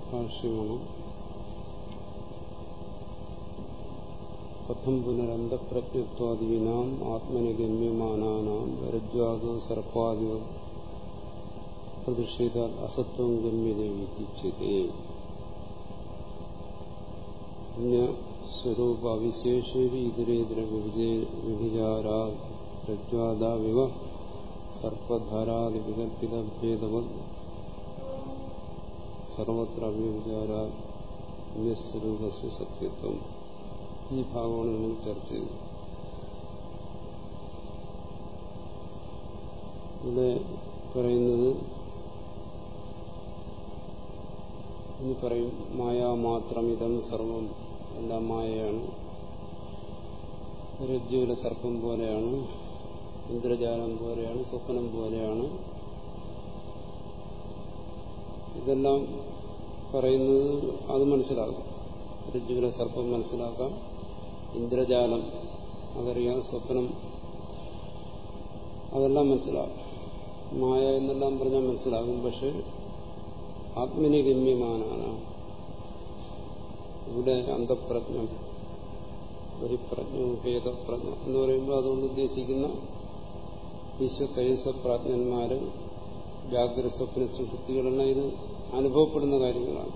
ഭാഷ്യമാണ്. കഥം പുനരന്തഃപ്രജ്ഞത്വാദീനാം ആത്മനി ഗമ്യമാനാനാം രജ്വാദോ സർപ്പാദിവ പ്രതിഷേധാത് അസത്വം ഗമ്യതേ വിദ്യുച്യതേ. സ്വരൂപാവിശേഷേവി ഇതരേതര വ്യഭിചാരാ രജ്വാദാവിവ സർപ്പധാരാദി വികൽപ്പിത ഭേദവത് സർവത്ര അവ്യഭിചാരാ സ്വരൂപസ്യ സത്യത്വം. ഈ ഭാഗമാണ് നമ്മൾ ചർച്ച ചെയ്തത്. ഇവിടെ പറയുന്നത് ഇനി പറയും മായാമാത്രമിതം സർവം, എല്ലാം മായയാണ്, രജ്ജുവിലെ സർപ്പം പോലെയാണ്, ഇന്ദ്രജാലം പോലെയാണ്, സ്വപ്നം പോലെയാണ്. ഇതെല്ലാം പറയുന്നത് അത് മനസ്സിലാകും. രജ്ജുവിലെ സർപ്പം മനസ്സിലാക്കാം, ഇന്ദ്രജാലം അതറിയാം, സ്വപ്നം അതെല്ലാം മനസ്സിലാകും. മായ എന്നെല്ലാം പറഞ്ഞാൽ മനസ്സിലാകും. പക്ഷെ ആത്മനി ഗമ്യമാനാണ്. ഇവിടെ അന്തഃപ്രജ്ഞം, ബഹിപ്രജ്ഞം, ഭേദപ്രജ്ഞ എന്ന് പറയുമ്പോൾ അതുകൊണ്ട് ഉദ്ദേശിക്കുന്ന വിശ്വതൈസപ്രാജ്ഞന്മാര്, ജാഗ്രത സ്വപ്ന സുഷുപ്തികളെല്ലാം ഇത് അനുഭവപ്പെടുന്ന കാര്യങ്ങളാണ്.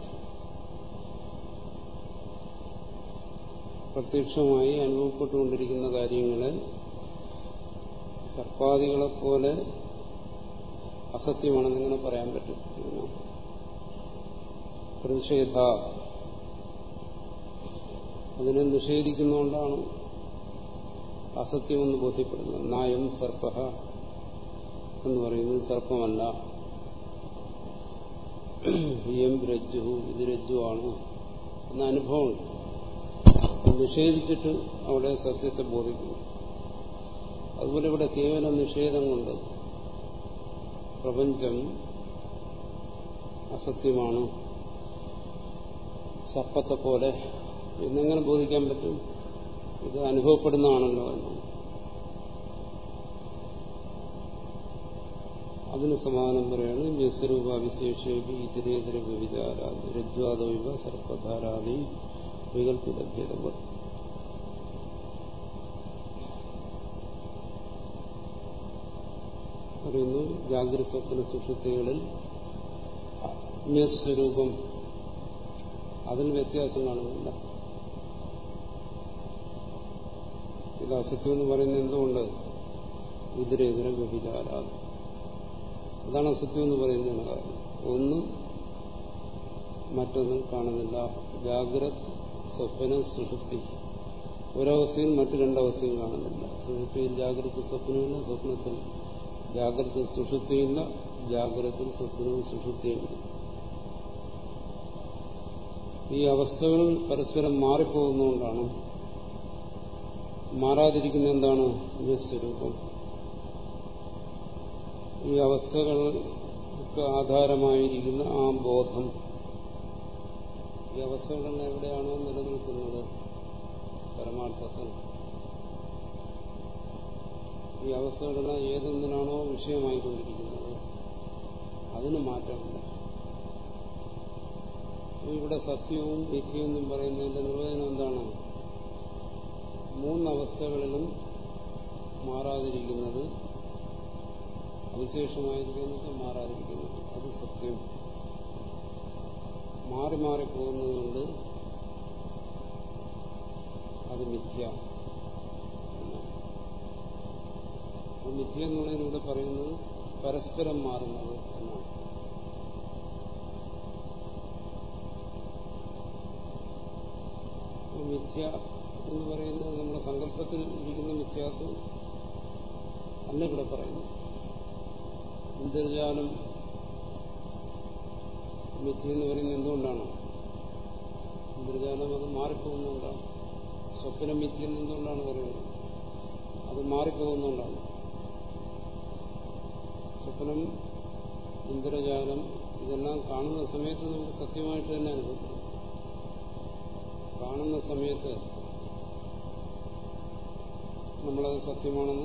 പ്രത്യക്ഷമായി അനുഭവപ്പെട്ടുകൊണ്ടിരിക്കുന്ന കാര്യങ്ങളെ സർപ്പാദികളെപ്പോലെ അസത്യമാണെന്നിങ്ങനെ പറയാൻ പറ്റും. പ്രതിഷേധ, അതിനെ നിഷേധിക്കുന്നതുകൊണ്ടാണ് അസത്യമെന്ന് ബോധ്യപ്പെടുന്നത്. നായം സർപ്പ എന്ന് പറയുന്നത് സർപ്പമല്ല, ഇയം രജ്ജു, ഇത് രജ്ജുവാണ് എന്ന അനുഭവം നിഷേധിച്ചിട്ട് അവിടെ സത്യത്തെ ബോധിക്കുന്നു. അതുപോലെ ഇവിടെ കേവലം നിഷേധം കൊണ്ട് പ്രപഞ്ചം അസത്യമാണ്, സർപ്പത്തെ പോലെ എന്നെങ്ങനെ ബോധിക്കാൻ പറ്റും? ഇത് അനുഭവപ്പെടുന്നതാണല്ലോ എന്ന്. അതിന് സമാധാനം പറയാണ് സ്വരൂപാവിശേഷേപി ഇതരേതര വ്യഭിചാരാദി രജ്വാദൈവ സർപ്പധാരാദി വികൽപ്പിത ഭേദവത്. പറയുന്നു ജാഗ്രത സ്വപ്ന സുഷുപ്തികളിൽ സ്വരൂപം അതിൽ വ്യത്യാസം കാണുന്നില്ല. ഇത് അസത്യം എന്ന് പറയുന്നത് എന്തുകൊണ്ട്? ഇതരേതര വ്യഭിചാരാദി, അതാണ് അസത്യം എന്ന് പറയുന്നതിന് കാരണം. ഒന്നും മറ്റൊന്നും കാണുന്നില്ല. ജാഗ്രത സ്വപ്ന സുഷുപ്തി ഒരവസ്ഥയിൽ മറ്റു രണ്ടവസ്ഥയും കാണുന്നില്ല. സുഷുപ്തിയിൽ ജാഗ്രത സ്വപ്നമില്ല, സ്വപ്നത്തിൽ ജാഗ്രത സുഷുപ്തിയില്ല, ജാഗ്രതത്തിൽ സ്വപ്നവും സുഷുപ്തിയില്ല. ഈ അവസ്ഥകൾ പരസ്പരം മാറിപ്പോകുന്നതുകൊണ്ടാണ്. മാറാതിരിക്കുന്ന എന്താണ്? സ്വരൂപം. ഈ അവസ്ഥകൾക്ക് ആധാരമായിരിക്കുന്ന ആ ബോധം, ഈ അവസ്ഥകളെല്ലാം എവിടെയാണോ നിലനിൽക്കുന്നത്? പരമാർത്ഥത്തിൽ. ഈ അവസ്ഥകളെല്ലാം ഏതൊന്നിനാണോ വിഷയമായിക്കൊണ്ടിരിക്കുന്നത് അതിന് മാറ്റമില്ല. ഇവിടെ സത്യവും മിഥ്യയെന്നും പറയുന്നതിന്റെ നിർവചനം എന്താണ്? മൂന്നവസ്ഥകളിലും മാറാതിരിക്കുന്നത്, അവിശേഷമായിരിക്കുന്നത് മാറാതിരിക്കുന്നത്, അത് സത്യം. മാറി മാറിപ്പോകുന്നതുകൊണ്ട് അത് മിഥ്യ. മിഥ്യ എന്നുള്ളതിലൂടെ പറയുന്നത് പരസ്പരം മാറുന്നത് എന്നാണ്. മിഥ്യ എന്ന് പറയുന്നത് നമ്മുടെ സങ്കല്പത്തിൽ ഇരിക്കുന്ന മിഥ്യാത്വം അല്ല ഇവിടെ പറയുന്നു. ഇന്ദ്രജാലം മിഥ്യ എന്ന് പറയുന്നത് എന്തുകൊണ്ടാണ്? ഇന്ദ്രജാലം അത് മാറിപ്പോകുന്നതുകൊണ്ടാണ്. സ്വപ്നം മിഥ്യ എന്തുകൊണ്ടാണ് പറയുന്നത്? അത് മാറിപ്പോകുന്നതുകൊണ്ടാണ്. സ്വപ്നം, ഇന്ദ്രജാലം ഇതെല്ലാം കാണുന്ന സമയത്ത് നമുക്ക് സത്യമായിട്ട് തന്നെ അനുഭവപ്പെടും. കാണുന്ന സമയത്ത് നമ്മളത് സത്യമാണെന്ന്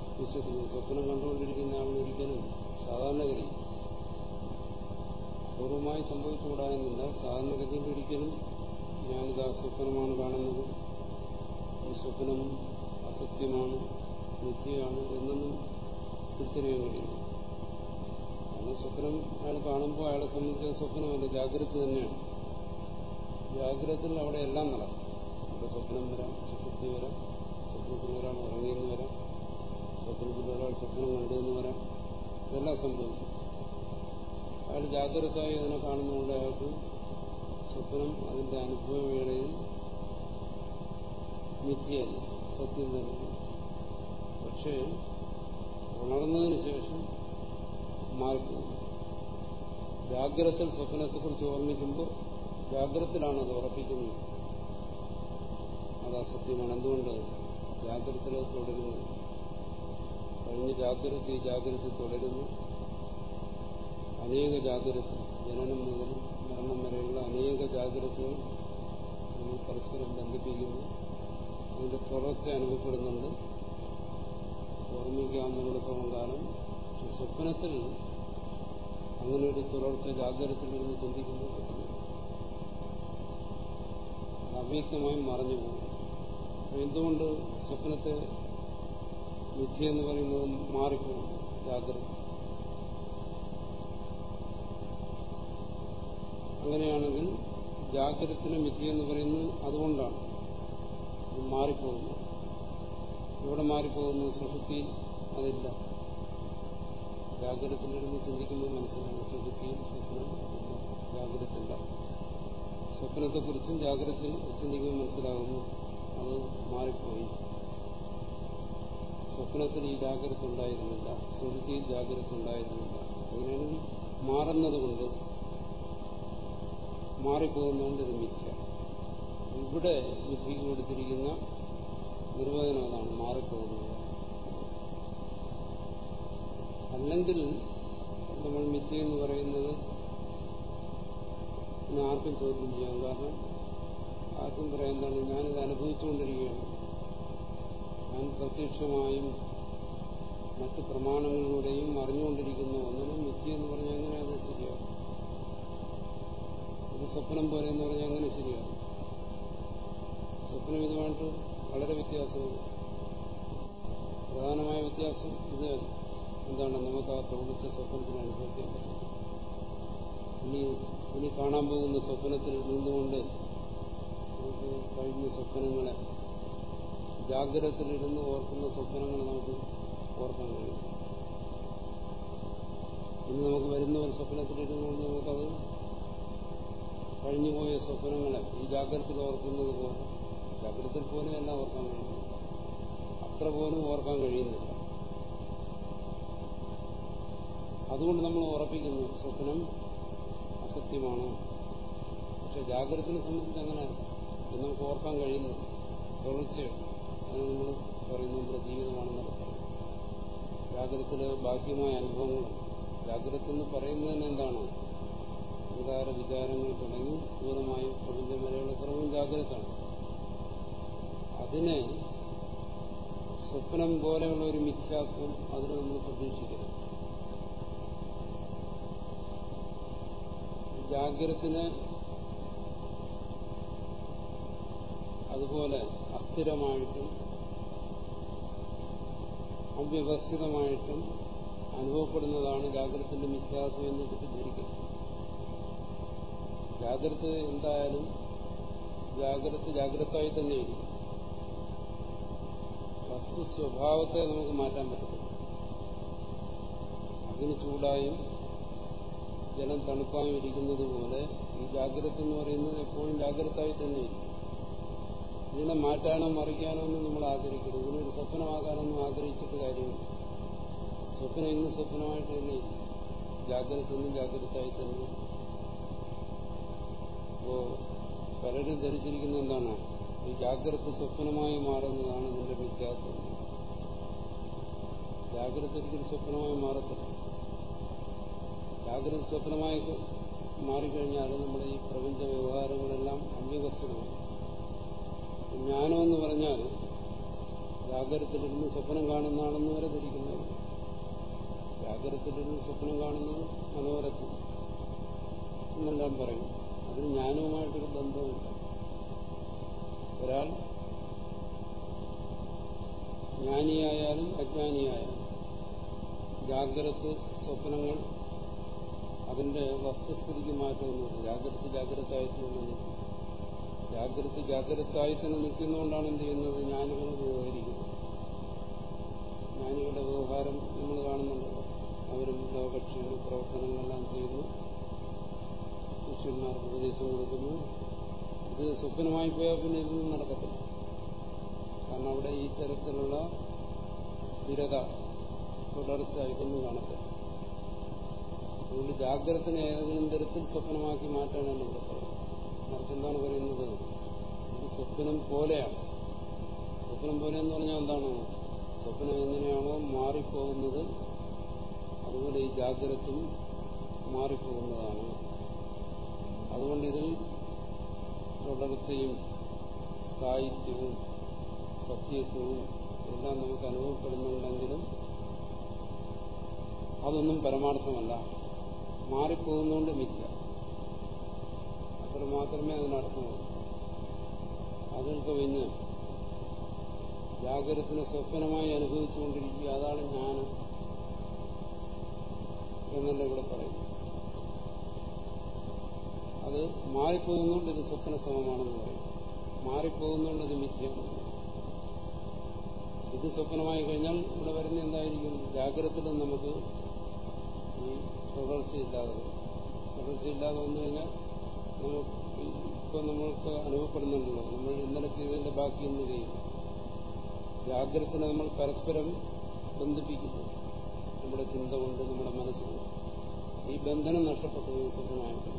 വിശ്വസിക്കുന്നു. സ്വപ്നം കണ്ടുകൊണ്ടിരിക്കുന്ന ആളിന് ഒരിക്കലും സാധാരണഗതി അനുഭവമായി സംഭവിച്ചുകൂടായെന്നില്ല. സാധാരണഗതിയിൽ ഒരിക്കലും ഞാനിതാ സ്വപ്നമാണ് കാണുന്നത്, ഈ സ്വപ്നം അസത്യമാണ്, മിഥ്യയാണ് എന്നൊന്നും തിരിച്ചറിയാൻ കഴിയും. കാരണം സ്വപ്നം അയാൾ കാണുമ്പോൾ അയാളെ സംബന്ധിച്ച സ്വപ്നമല്ല, ജാഗ്രത തന്നെയാണ്. ജാഗ്രതയിൽ അവിടെ എല്ലാം നടക്കും. അവിടെ സ്വപ്നം വരാം, സുഷുപ്തി വരാം, സ്വപ്നത്തിൽ ഒരാൾ ഉറങ്ങിയെന്ന് വരാം, സ്വപ്നത്തിൽ ഒരാൾ സ്വപ്നം കണ്ടുവെന്ന് വരാം. ഇതെല്ലാം സംഭവിക്കും. അയാൾ ജാഗ്രതയായി അതിനെ കാണുന്നതുകൊണ്ട് അയാൾക്ക് സ്വപ്നം അതിന്റെ അനുഭവവേളയിൽ മിഥ്യയല്ല, സത്യം തന്നെ. പക്ഷേ ഉണർന്നതിന് ശേഷം മാറിപ്പോകും. ജാഗ്രതയിൽ സ്വപ്നത്തെക്കുറിച്ച് ഓർമ്മിക്കുമ്പോൾ ജാഗ്രതയിലാണ് അത് ഉറപ്പിക്കുന്നത്, അത് അസത്യമാണ്. എന്തുകൊണ്ട്? ജാഗ്രതയിൽ തുടരുന്നു. കഴിഞ്ഞ ജാഗ്രത ഈ ജാഗ്രത തുടരുന്നു. അനേക ജാഗ്രത, ജനനം മുതൽ മരണം വരെയുള്ള അനേക ജാഗ്രതകൾ നമ്മൾ പരസ്പരം ബന്ധിപ്പിക്കുന്നു. അതിന്റെ തുടർച്ച അനുഭവപ്പെടുന്നുണ്ട്. ഓർമ്മിക്കാവുന്നിടത്തോളം കാലം. പക്ഷെ സ്വപ്നത്തിൽ അങ്ങനെ ഒരു തുടർച്ച ജാഗ്രതയിൽ നിന്ന് ചിന്തിക്കുമ്പോൾ കിട്ടുന്നു. അവ്യക്തമായി മറഞ്ഞു പോകും. എന്തുകൊണ്ട് സ്വപ്നത്തെ മിഥ്യയെന്ന് പറയുന്നത് മാറിപ്പോകും? ജാഗ്രത. അങ്ങനെയാണെങ്കിൽ ജാഗ്രതത്തിന് മിഥ്യയെന്ന് പറയുന്നത് അതുകൊണ്ടാണ് മാറിപ്പോകുന്നത്. ഇവിടെ മാറിപ്പോകുന്നു, സുഷുപ്തിയിൽ അതില്ല. ജാഗ്രതത്തിലിരുന്ന് ചിന്തിക്കുമ്പോൾ മനസ്സിലാകും സുഷുപ്തിയിൽ സ്വപ്നം ജാഗ്രതയില്ല. സ്വപ്നത്തെക്കുറിച്ചും ജാഗ്രതയിൽ ചിന്തിക്കുമ്പോൾ മനസ്സിലാകുന്നു അത് മാറിപ്പോയി. സ്വപ്നത്തിൽ ഈ ജാഗ്രത ഉണ്ടായിരുന്നില്ല, സുഷുപ്തിയിൽ ജാഗ്രത ഉണ്ടായിരുന്നില്ല. അങ്ങനെയാണെങ്കിൽ മാറുന്നതുകൊണ്ട്, മാറിപ്പോകുന്നതുകൊണ്ട് ഇത് മിഥ്യ. ഇവിടെ ബുദ്ധിക്ക് കൊടുത്തിരിക്കുന്ന നിർവചനം അതാണ്, മാറിപ്പോകുന്നത്. അല്ലെങ്കിൽ നമ്മൾ മിഥ്യ എന്ന് പറയുന്നത് ആർക്കും ചോദ്യം ചെയ്യാം. കാരണം ആർക്കും പറയാൻ എന്താണ്, ഞാനിത് അനുഭവിച്ചുകൊണ്ടിരിക്കുകയാണ്, ഞാൻ പ്രത്യക്ഷമായും മറ്റ് പ്രമാണങ്ങളിലൂടെയും അറിഞ്ഞുകൊണ്ടിരിക്കുന്ന ഒന്നിനും മിഥ്യ എന്ന് പറഞ്ഞാൽ എങ്ങനെ അത് ശരിയാകും? ഒരു സ്വപ്നം പോലെ എന്ന് പറഞ്ഞാൽ എങ്ങനെ ശരിയാകും? സ്വപ്നം ഇതുമായിട്ട് വളരെ വ്യത്യാസമുണ്ട്. പ്രധാനമായ വ്യത്യാസം ഇത് എന്താണ്? നമുക്ക് ആ തോന്നിച്ച സ്വപ്നത്തിന് അനുഭവിക്കാൻ പറ്റും. ഇനി കാണാൻ പോകുന്ന സ്വപ്നത്തിൽ നിന്നുകൊണ്ട് നമുക്ക് കഴിഞ്ഞ സ്വപ്നങ്ങളെ, ജാഗ്രതയിലിരുന്ന് ഓർക്കുന്ന സ്വപ്നങ്ങൾ നമുക്ക് ഓർക്കാൻ കഴിയും. ഇനി നമുക്ക് വരുന്ന ഒരു സ്വപ്നത്തിലിരുന്നുകൊണ്ട് നമുക്കത് കഴിഞ്ഞുപോയ സ്വപ്നങ്ങളെ ഈ ജാഗ്രതയിൽ ഓർക്കുന്നത് പോലെ, ജാഗ്രതയിൽ പോലും എല്ലാം ഓർക്കാൻ കഴിയുന്നു, അത്ര പോലും ഓർക്കാൻ കഴിയുന്നില്ല. അതുകൊണ്ട് നമ്മൾ ഉറപ്പിക്കുന്നു സ്വപ്നം അസത്യമാണ്. പക്ഷെ ജാഗ്രതയെ സംബന്ധിച്ച് അങ്ങനെ നമുക്ക് ഓർക്കാൻ കഴിയുന്നു, തുടർച്ചയാണ്. അതിന് നമ്മൾ പറയുന്നു നമ്മുടെ ജീവിതമാണെന്നൊക്കെ പറയും. ജാഗ്രതയിലെ ബാഹ്യമായ അനുഭവങ്ങളും, ജാഗ്രത എന്ന് പറയുന്നതിന് എന്താണ്? വികാര വിചാരങ്ങൾ തുടങ്ങി പൂർണ്ണമായും പ്രപഞ്ചം വരെയുള്ള സർവ്വം ജാഗ്രതയാണ്. അതിനെ സ്വപ്നം പോലെയുള്ള ഒരു മിഥ്യാത്വം അതിന് നമ്മൾ പ്രതീക്ഷിക്കണം. ജാഗ്രതത്തിന് അതുപോലെ അസ്ഥിരമായിട്ടും അവ്യവസ്ഥിതമായിട്ടും അനുഭവപ്പെടുന്നതാണ് ജാഗ്രതത്തിന്റെ മിഥ്യാത്വം എന്ന് തെറ്റിദ്ധരിക്കുന്നത്. ജാഗ്രത എന്തായാലും ജാഗ്രതയായി തന്നെയിരിക്കും. വസ്തു സ്വഭാവത്തെ നമുക്ക് മാറ്റാൻ പറ്റില്ല. അതിന് ചൂടായും ജലം തണുപ്പായും ഇരിക്കുന്നത് പോലെ ഈ ജാഗ്രത എന്ന് പറയുന്നത് എപ്പോഴും ജാഗ്രതയായി തന്നെയിരിക്കും. ഇതിനെ മാറ്റാനോ മറിക്കാനോ ഒന്നും നമ്മൾ ആഗ്രഹിക്കരുത്. ഇതിനൊരു സ്വപ്നമാകാനൊന്നും ആഗ്രഹിച്ചിട്ട് കാര്യമില്ല. സ്വപ്നം ഇന്ന് സ്വപ്നമായിട്ട് തന്നെയിരിക്കും, ജാഗ്രത ഇന്നും ജാഗ്രതയായി തന്നെ. അപ്പോ പലരും ധരിച്ചിരിക്കുന്ന എന്താണ്? ഈ ജാഗ്രത സ്വപ്നമായി മാറുന്നതാണ് ഇതിന്റെ വ്യത്യാസം. ജാഗ്രത ഒരിക്കലും സ്വപ്നമായി മാറത്തില്ല. ജാഗ്രത സ്വപ്നമായി മാറിക്കഴിഞ്ഞാൽ നമ്മുടെ ഈ പ്രപഞ്ച വ്യവഹാരങ്ങളെല്ലാം അവ്യവസ്ഥിതമാണ്. ജ്ഞാനമെന്ന് പറഞ്ഞാൽ ജാഗ്രതയിലിരുന്ന് സ്വപ്നം കാണുന്നതാണെന്ന് വരെ ധരിക്കുന്നവരുണ്ട്. ജാഗ്രതയിലിരുന്ന് സ്വപ്നം കാണുന്നത് മനോരഥം. എന്നെല്ലാം പറയും. അതിന് ജ്ഞാനവുമായിട്ടൊരു ബന്ധവുമില്ല. ഒരാൾ ജ്ഞാനിയായാലും അജ്ഞാനിയായാലും ജാഗ്രത സ്വപ്നങ്ങൾ അതിന്റെ വസ്തുസ്ഥിതിക്ക് മാറ്റമൊന്നുമില്ല. ജാഗ്രതായിട്ട് തന്നെ നിൽക്കും. ജാഗ്രതായി തന്നെ നിൽക്കുന്നതുകൊണ്ടാണ് എന്ത് ചെയ്യുന്നത്? ജ്ഞാനികൾ വ്യവഹരിക്കുന്നത്. ജ്ഞാനികളുടെ വ്യവഹാരം നമ്മൾ കാണുന്നുണ്ടല്ലോ. അവരും ലോകക്ഷേമ പ്രവർത്തനങ്ങളെല്ലാം ചെയ്യുന്നു, ശിഷ്യന്മാർക്ക് ഉപദേശം കൊടുക്കുന്നു. ഇത് സ്വപ്നമായി പോയാൽ പിന്നെ ഇതൊന്നും നടക്കത്തില്ല. കാരണം അവിടെ ഈ തരത്തിലുള്ള സ്ഥിരത, തുടർച്ച ഇതൊന്നും കാണത്തില്ല. അതുകൊണ്ട് ജാഗ്രതനെ ഏതെങ്കിലും തരത്തിൽ സ്വപ്നമാക്കി മാറ്റാനാണ് ഇവിടെ പറയുന്നത്. മറിച്ച് എന്താണ് പറയുന്നത്? ഇത് സ്വപ്നം പോലെയാണ്. സ്വപ്നം പോലെ എന്ന് പറഞ്ഞാൽ എന്താണ്? സ്വപ്നം എങ്ങനെയാണോ മാറിപ്പോകുന്നത് അതുപോലെ ഈ ജാഗ്രതയും മാറിപ്പോകുന്നതാണ്. അതുകൊണ്ട് ഇതിൽ തുടർച്ചയും സ്ഥായിത്വവും സത്യത്വവും എല്ലാം നമുക്ക് അനുഭവപ്പെടുന്നുണ്ടെങ്കിലും അതൊന്നും പരമാർത്ഥമല്ല. മാറിപ്പോകുന്നതുകൊണ്ട് മിഥ്യ. അത്ര മാത്രമേ അതിനർത്ഥമുള്ളൂ. അതിൽ കവിഞ്ഞ് ജാഗ്രതത്തിന് സ്വപ്നമായി അനുഭവിച്ചുകൊണ്ടിരിക്കുക, അതാണ് ജ്ഞാനം എന്നല്ല ഇവിടെ പറയുന്നു. അത് മാറിപ്പോകുന്നതുകൊണ്ട് ഇത് സ്വപ്ന സമമാണെന്ന് പറയും. മാറിപ്പോകുന്നതുകൊണ്ട് ഇത് മിഥ്യമാണ്. ഇത് സ്വപ്നമായി കഴിഞ്ഞാൽ ഇവിടെ വരുന്ന എന്തായിരിക്കും? ജാഗ്രതയിലും നമുക്ക് ഈ തുടർച്ചയില്ലാതെ വന്നു കഴിഞ്ഞാൽ ഇപ്പൊ നമ്മൾക്ക് അനുഭവപ്പെടുന്നുണ്ടല്ലോ, നമ്മൾ ഇന്നലെ ചെയ്തതിന്റെ ബാക്കി ഇന്ന് ചെയ്യും. ജാഗ്രതനെ നമ്മൾ പരസ്പരം ബന്ധിപ്പിക്കുന്നു നമ്മുടെ ചിന്ത കൊണ്ട്, നമ്മുടെ മനസ്സുകൊണ്ട്. ഈ ബന്ധനം നഷ്ടപ്പെട്ടു ഈ സ്വപ്നമായിട്ട്.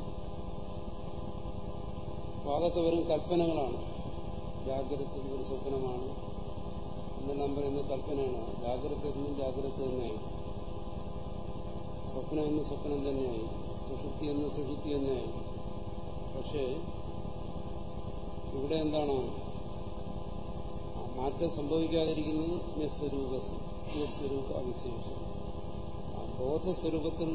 അപ്പൊ അതൊക്കെ വെറും കൽപ്പനകളാണ്. ജാഗ്രത ഒരു സ്വപ്നമാണ് എന്നെല്ലാം പറയുന്നത് കൽപ്പനയാണ്. ജാഗ്രത എന്നും ജാഗ്രത തന്നെയായി, സ്വപ്നം എന്ന് സ്വപ്നം തന്നെയായി, സുഷുപ്തി എന്ന് സുഷുപ്തി തന്നെയായി. പക്ഷേ ഇവിടെ എന്താണ് മാറ്റം സംഭവിക്കാതിരിക്കുന്നത്? സ്വരൂപ അവിശേഷം. ആ ബോധസ്വരൂപത്തിൽ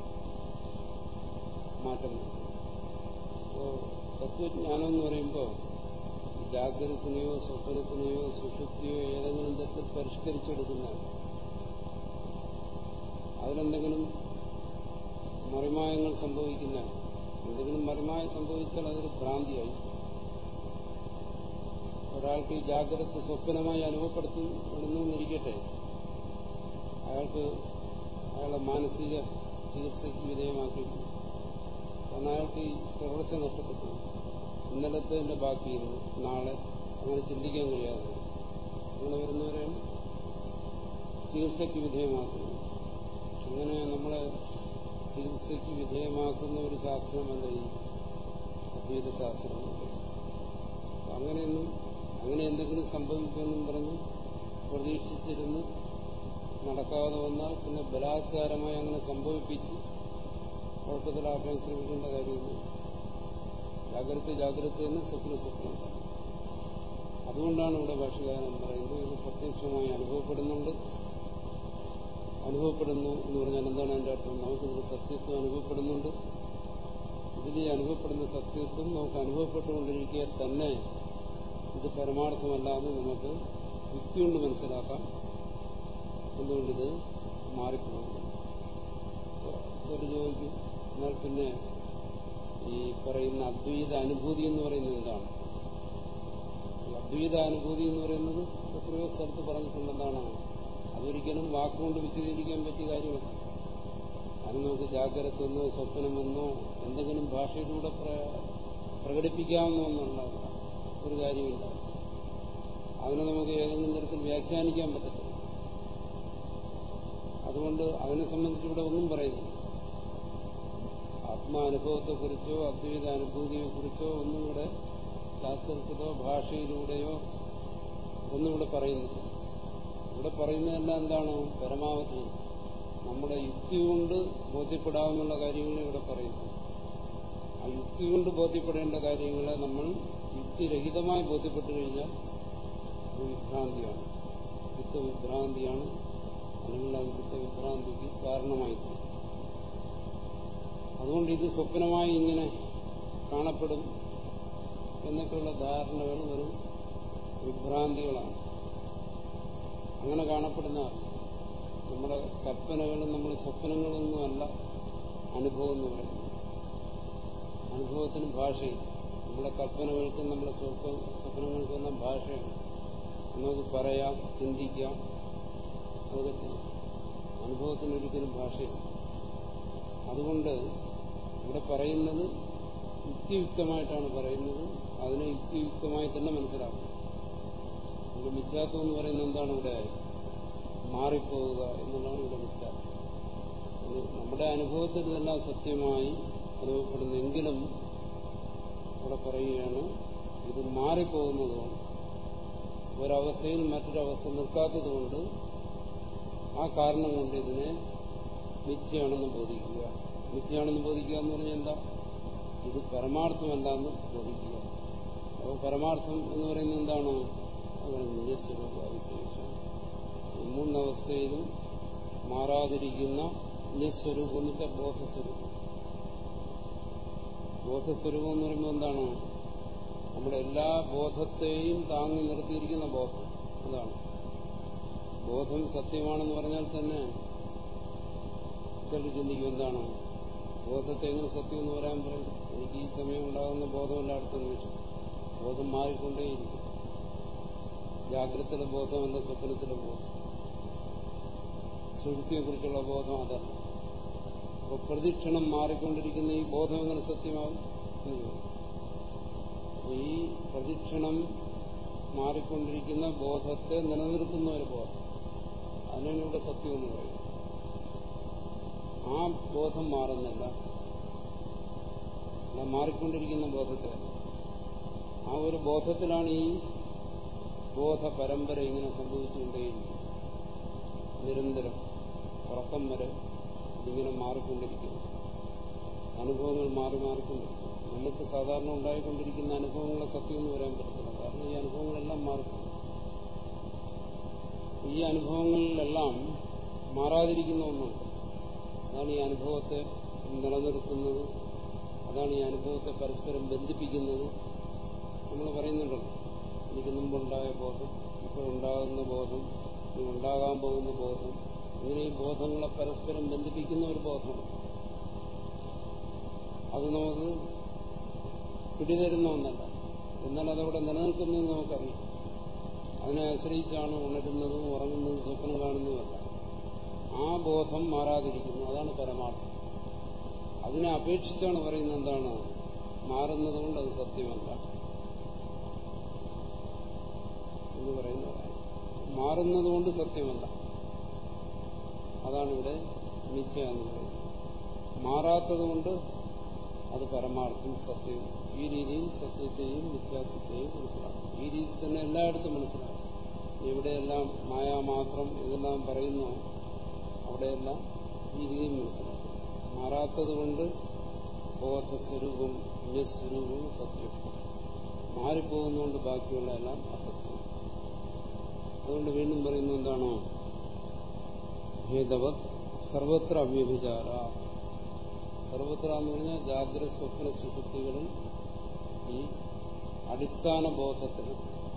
മാറ്റം. അപ്പോൾ തത്വജ്ഞാനം എന്ന് പറയുമ്പോൾ ജാഗ്രതത്തിനെയോ സ്വപ്നത്തിനെയോ സുഷുപ്തിയോ ഏതെങ്കിലും തരത്തിൽ പരിഷ്കരിച്ചെടുക്കുന്നതാണ്. അതിലെന്തെങ്കിലും മറിമായങ്ങൾ സംഭവിക്കുന്ന, എന്തെങ്കിലും മറിമായം സംഭവിച്ചാൽ അതൊരു ഭ്രാന്തിയായി. ഒരാൾക്ക് ഈ ജാഗ്രത സ്വപ്നമായി അനുഭവപ്പെടുന്നു എന്നിരിക്കട്ടെ, അയാളെ മാനസിക ചികിത്സയ്ക്ക് വിധേയമാക്കിയിട്ടുണ്ട്. കാരണം അയാൾക്ക് ഈ തുടർച്ച നഷ്ടപ്പെട്ടു. ഇന്നലത്തെ ബാക്കിയിരുന്നു, നാളെ അങ്ങനെ ചിന്തിക്കാൻ കഴിയാതെ അങ്ങനെ വരുന്നവരെയാണ് ചികിത്സയ്ക്ക് വിധേയമാക്കുന്നത്. അങ്ങനെ നമ്മളെ ചികിത്സയ്ക്ക് വിധേയമാക്കുന്ന ഒരു ശാസ്ത്രമല്ല ഈ അദ്വൈത ശാസ്ത്രം. അങ്ങനെ എന്തെങ്കിലും സംഭവിക്കുമെന്നും പറഞ്ഞ് പ്രതീക്ഷിച്ചിരുന്ന് നടക്കാതെ വന്നാൽ പിന്നെ ബലാത്കാരമായി അങ്ങനെ സംഭവിപ്പിച്ച് കുഴപ്പത്തിലാക്കാൻ ശ്രമിക്കേണ്ട കാര്യമില്ല. ജാഗ്രത എന്ന് സ്വപ്നം. അതുകൊണ്ടാണ് ഇവിടെ ഭാഷകാരൻ പറയുന്നത് ഇത് പ്രത്യക്ഷമായി അനുഭവപ്പെടുന്നു എന്ന് പറഞ്ഞാൽ എന്താണ് അതിന്റെ അർത്ഥം? നമുക്കിതിൽ സത്യത്വം അനുഭവപ്പെടുന്നുണ്ട്. ഇതിൽ അനുഭവപ്പെടുന്ന സത്യത്വം നമുക്ക് അനുഭവപ്പെട്ടുകൊണ്ടിരിക്കെ തന്നെ ഇത് പരമാർത്ഥമല്ലാതെ നമുക്ക് യുക്തി കൊണ്ട് മനസ്സിലാക്കാം. എന്തുകൊണ്ടിത് മാറിപ്പോകുന്നു. ഇതൊരു ചോദിക്കും, എന്നാൽ പിന്നെ ഈ പറയുന്ന അദ്വൈത അനുഭൂതി എന്ന് പറയുന്നത് എന്താണ്? അദ്വൈത അനുഭൂതി എന്ന് പറയുന്നത് എത്രയോ സ്ഥലത്ത് പറഞ്ഞിട്ടുണ്ടെന്നാണ്. അതൊരിക്കലും വാക്കുകൊണ്ട് വിശദീകരിക്കാൻ പറ്റിയ കാര്യമല്ല. അത് നമുക്ക് ജാഗ്രതയെന്നോ സ്വപ്നമെന്നോ എന്തെങ്കിലും ഭാഷയിലൂടെ പ്രകടിപ്പിക്കാവുന്ന ഒന്നല്ല, ഒരു കാര്യമില്ല. അതിനെ നമുക്ക് ഏതെങ്കിലും തരത്തിൽ വ്യാഖ്യാനിക്കാൻ പറ്റത്തില്ല. അതുകൊണ്ട് അതിനെ സംബന്ധിച്ച് ഇവിടെ ഒന്നും പറയുന്നില്ല. ആത്മാനുഭവത്തെക്കുറിച്ചോ അദ്വൈത അനുഭൂതിയെക്കുറിച്ചോ ഒന്നും ഇവിടെ ശാസ്ത്രത്തിലോ ഭാഷയിലൂടെയോ ഒന്നും ഇവിടെ പറയുന്നില്ല. ഇവിടെ പറയുന്നതെല്ലാം എന്താണ്? പരമാവധി നമ്മുടെ യുക്തി കൊണ്ട് ബോധ്യപ്പെടാവുന്ന കാര്യങ്ങളെ ഇവിടെ പറയുന്നു. ആ യുക്തി കൊണ്ട് ബോധ്യപ്പെടേണ്ട കാര്യങ്ങളെ നമ്മൾ യുക്തിരഹിതമായി ബോധ്യപ്പെട്ടു കഴിഞ്ഞാൽ അത് വിഭ്രാന്തിയാണ്, ചിത്തവിഭ്രാന്തിയാണ്. അല്ലെങ്കിൽ അത് ചിത്തവിഭ്രാന്തിക്ക് കാരണമായി. അതുകൊണ്ട് ഇത് സ്വപ്നമായി ഇങ്ങനെ കാണപ്പെടും എന്നൊക്കെയുള്ള ധാരണകൾ വെറും വിഭ്രാന്തികളാണ്. അങ്ങനെ കാണപ്പെടുന്ന നമ്മുടെ കൽപ്പനകളും നമ്മുടെ സ്വപ്നങ്ങളൊന്നുമല്ല അനുഭവം എന്ന് പറയുന്നത്. അനുഭവത്തിന് ഭാഷയില്ല. നമ്മുടെ കൽപ്പനകൾക്കും നമ്മുടെ സ്വപ്നങ്ങൾക്കെല്ലാം ഭാഷയാണ്. നമുക്ക് പറയാം, ചിന്തിക്കാം, അതൊക്കെ ചെയ്യാം. അനുഭവത്തിനൊരിക്കലും ഭാഷയില്ല. അതുകൊണ്ട് ഇവിടെ പറയുന്നത് യുക്തിയുക്തമായിട്ടാണ് പറയുന്നത്. അതിനെ യുക്തിയുക്തമായി തന്നെ മനസ്സിലാക്കും. ഇവിടെ മിഥ്യാത്വം എന്ന് പറയുന്നത് എന്താണ്? ഇവിടെ മാറിപ്പോവുക എന്നുള്ളതാണ് ഇവിടെ മിഥ്യാത്വം. നമ്മുടെ അനുഭവത്തിൽ ഇതെല്ലാം സത്യമായി അനുഭവപ്പെടുന്നെങ്കിലും ഇവിടെ പറയുകയാണ് ഇത് മാറിപ്പോകുന്നതുകൊണ്ട്, ഒരവസ്ഥയിൽ മറ്റൊരവസ്ഥ നിൽക്കാത്തതുകൊണ്ട്, ആ കാരണം കൊണ്ട് ഇതിനെ മിഥ്യയാണെന്ന് ബോധിക്കുക. മിഥ്യയാണെന്ന് ബോധിക്കുക എന്ന് പറഞ്ഞാൽ എന്താ? ഇത് പരമാർത്ഥമല്ല എന്ന് ബോധിക്കുക. അപ്പോൾ പരമാർത്ഥം എന്ന് പറയുന്നത് എന്താണ്? അവിടെ നിജസ്വരൂപ വിശേഷം. മൂന്നവസ്ഥയിലും മാറാതിരിക്കുന്ന നിജസ്വരൂപം എന്നിട്ട് ബോധസ്വരൂപം. ബോധസ്വരൂപം എന്ന് പറയുമ്പോൾ എന്താണ്? നമ്മുടെ എല്ലാ ബോധത്തെയും താങ്ങി നിർത്തിയിരിക്കുന്ന ബോധം. അതാണ് ബോധം. സത്യമാണെന്ന് പറഞ്ഞാൽ തന്നെ ചിലർ ചിന്തിക്കും എന്താണ് ബോധത്തെ എങ്ങനെ സത്യം എന്ന് പറയാൻ പറയും? എനിക്ക് ഈ സമയം ഉണ്ടാകുന്ന ബോധമല്ല അടുത്ത നിമിഷം. ബോധം മാറിക്കൊണ്ടേയിരിക്കും. ജാഗ്രതയിലെ ബോധമല്ല സ്വപ്നത്തിലെ ബോധം. സുഷുപ്തിയെക്കുറിച്ചുള്ള ബോധം അതല്ല. അപ്പോൾ പ്രതിക്ഷണം മാറിക്കൊണ്ടിരിക്കുന്ന ഈ ബോധം എങ്ങനെ സത്യമാകും? ഈ പ്രതിക്ഷണം മാറിക്കൊണ്ടിരിക്കുന്ന ബോധത്തെ നിലനിർത്തുന്ന ഒരു ബോധം, അതിനാണ് ഇവിടെ സത്യം എന്ന് പറയുന്നത്. ആ ബോധം മാറുന്നില്ല. മാറിക്കൊണ്ടിരിക്കുന്ന ബോധത്തെ, ആ ഒരു ബോധത്തിലാണ് ഈ ബോധ പരമ്പര ഇങ്ങനെ സംഭവിച്ചുകൊണ്ടേയിരിക്കും. നിരന്തരം ഉറക്കം വരെ ഇങ്ങനെ മാറിക്കൊണ്ടിരിക്കുന്നു. അനുഭവങ്ങൾ മാറിക്കൊണ്ടിരിക്കുന്നു. നമുക്ക് സാധാരണ ഉണ്ടായിക്കൊണ്ടിരിക്കുന്ന അനുഭവങ്ങളെ സത്യം എന്ന് പറയാൻ പറ്റത്തില്ല. കാരണം ഈ അനുഭവങ്ങളെല്ലാം മാറിക്കുന്നു. ഈ അനുഭവങ്ങളിലെല്ലാം മാറാതിരിക്കുന്ന ഒന്നുണ്ട്. അതാണ് ഈ അനുഭവത്തെ നിലനിർത്തുന്നത്. അതാണ് ഈ അനുഭവത്തെ പരസ്പരം ബന്ധിപ്പിക്കുന്നത്. നമ്മൾ പറയുന്നുണ്ടല്ലോ, എനിക്ക് മുമ്പുണ്ടായ ബോധം, ഇപ്പോൾ ഉണ്ടാകുന്ന ബോധം, ഇനി ഉണ്ടാകാൻ പോകുന്ന ബോധം, ഇങ്ങനെ ഈ ബോധങ്ങളെ പരസ്പരം ബന്ധിപ്പിക്കുന്ന ഒരു ബോധമാണ്. അത് നമുക്ക് പിടിതരുന്ന ഒന്നല്ല. എന്നാൽ അതവിടെ നിലനിൽക്കുന്നതെന്ന് നമുക്കറിയാം. അതിനെ ആശ്രയിച്ചാണ് ഉണരുന്നതും ഉറങ്ങുന്നതും സ്വപ്നം കാണുന്നതുമല്ല. ആ ബോധം മാറാതിരിക്കുന്നു. അതാണ് പരമാർത്ഥം. അതിനെ അപേക്ഷിച്ചാണ് പറയുന്നത് എന്താണ്? മാറുന്നതുകൊണ്ട് അത് സത്യമല്ല എന്ന് പറയുന്നതാണ്. മാറുന്നതുകൊണ്ട് സത്യമല്ല. അതാണ് ഇവിടെ മിഥ്യ എന്ന് പറയുന്നത്. മാറാത്തതുകൊണ്ട് അത് പരമാർത്ഥം, സത്യം. ഈ രീതിയിൽ സത്യത്തെയും മിഥ്യാത്വത്തെയും മനസ്സിലാക്കും. ഈ രീതിയിൽ തന്നെ എല്ലായിടത്തും മനസ്സിലാക്കും. എവിടെയെല്ലാം മായാമാത്രം എന്നെല്ലാം പറയുന്നു, അവിടെയെല്ലാം ഈ രീതിയിൽ മനസ്സിലാക്കും. മാറാത്തതുകൊണ്ട് ബോധസ്വരൂപം നിജസ്വരൂപവും സത്യം. മാറിപ്പോകുന്നതുകൊണ്ട് ബാക്കിയുള്ള എല്ലാം അസത്യം. അതുകൊണ്ട് വീണ്ടും പറയുന്നു എന്താണോ? ഭേദവത് സർവത്ര അവ്യഭിചാര. സർവത്ര എന്ന് പറഞ്ഞാൽ ജാഗ്രത സ്വപ്ന സുഷുപ്തികളിൽ ഈ അടിസ്ഥാന ബോധത്തിന്,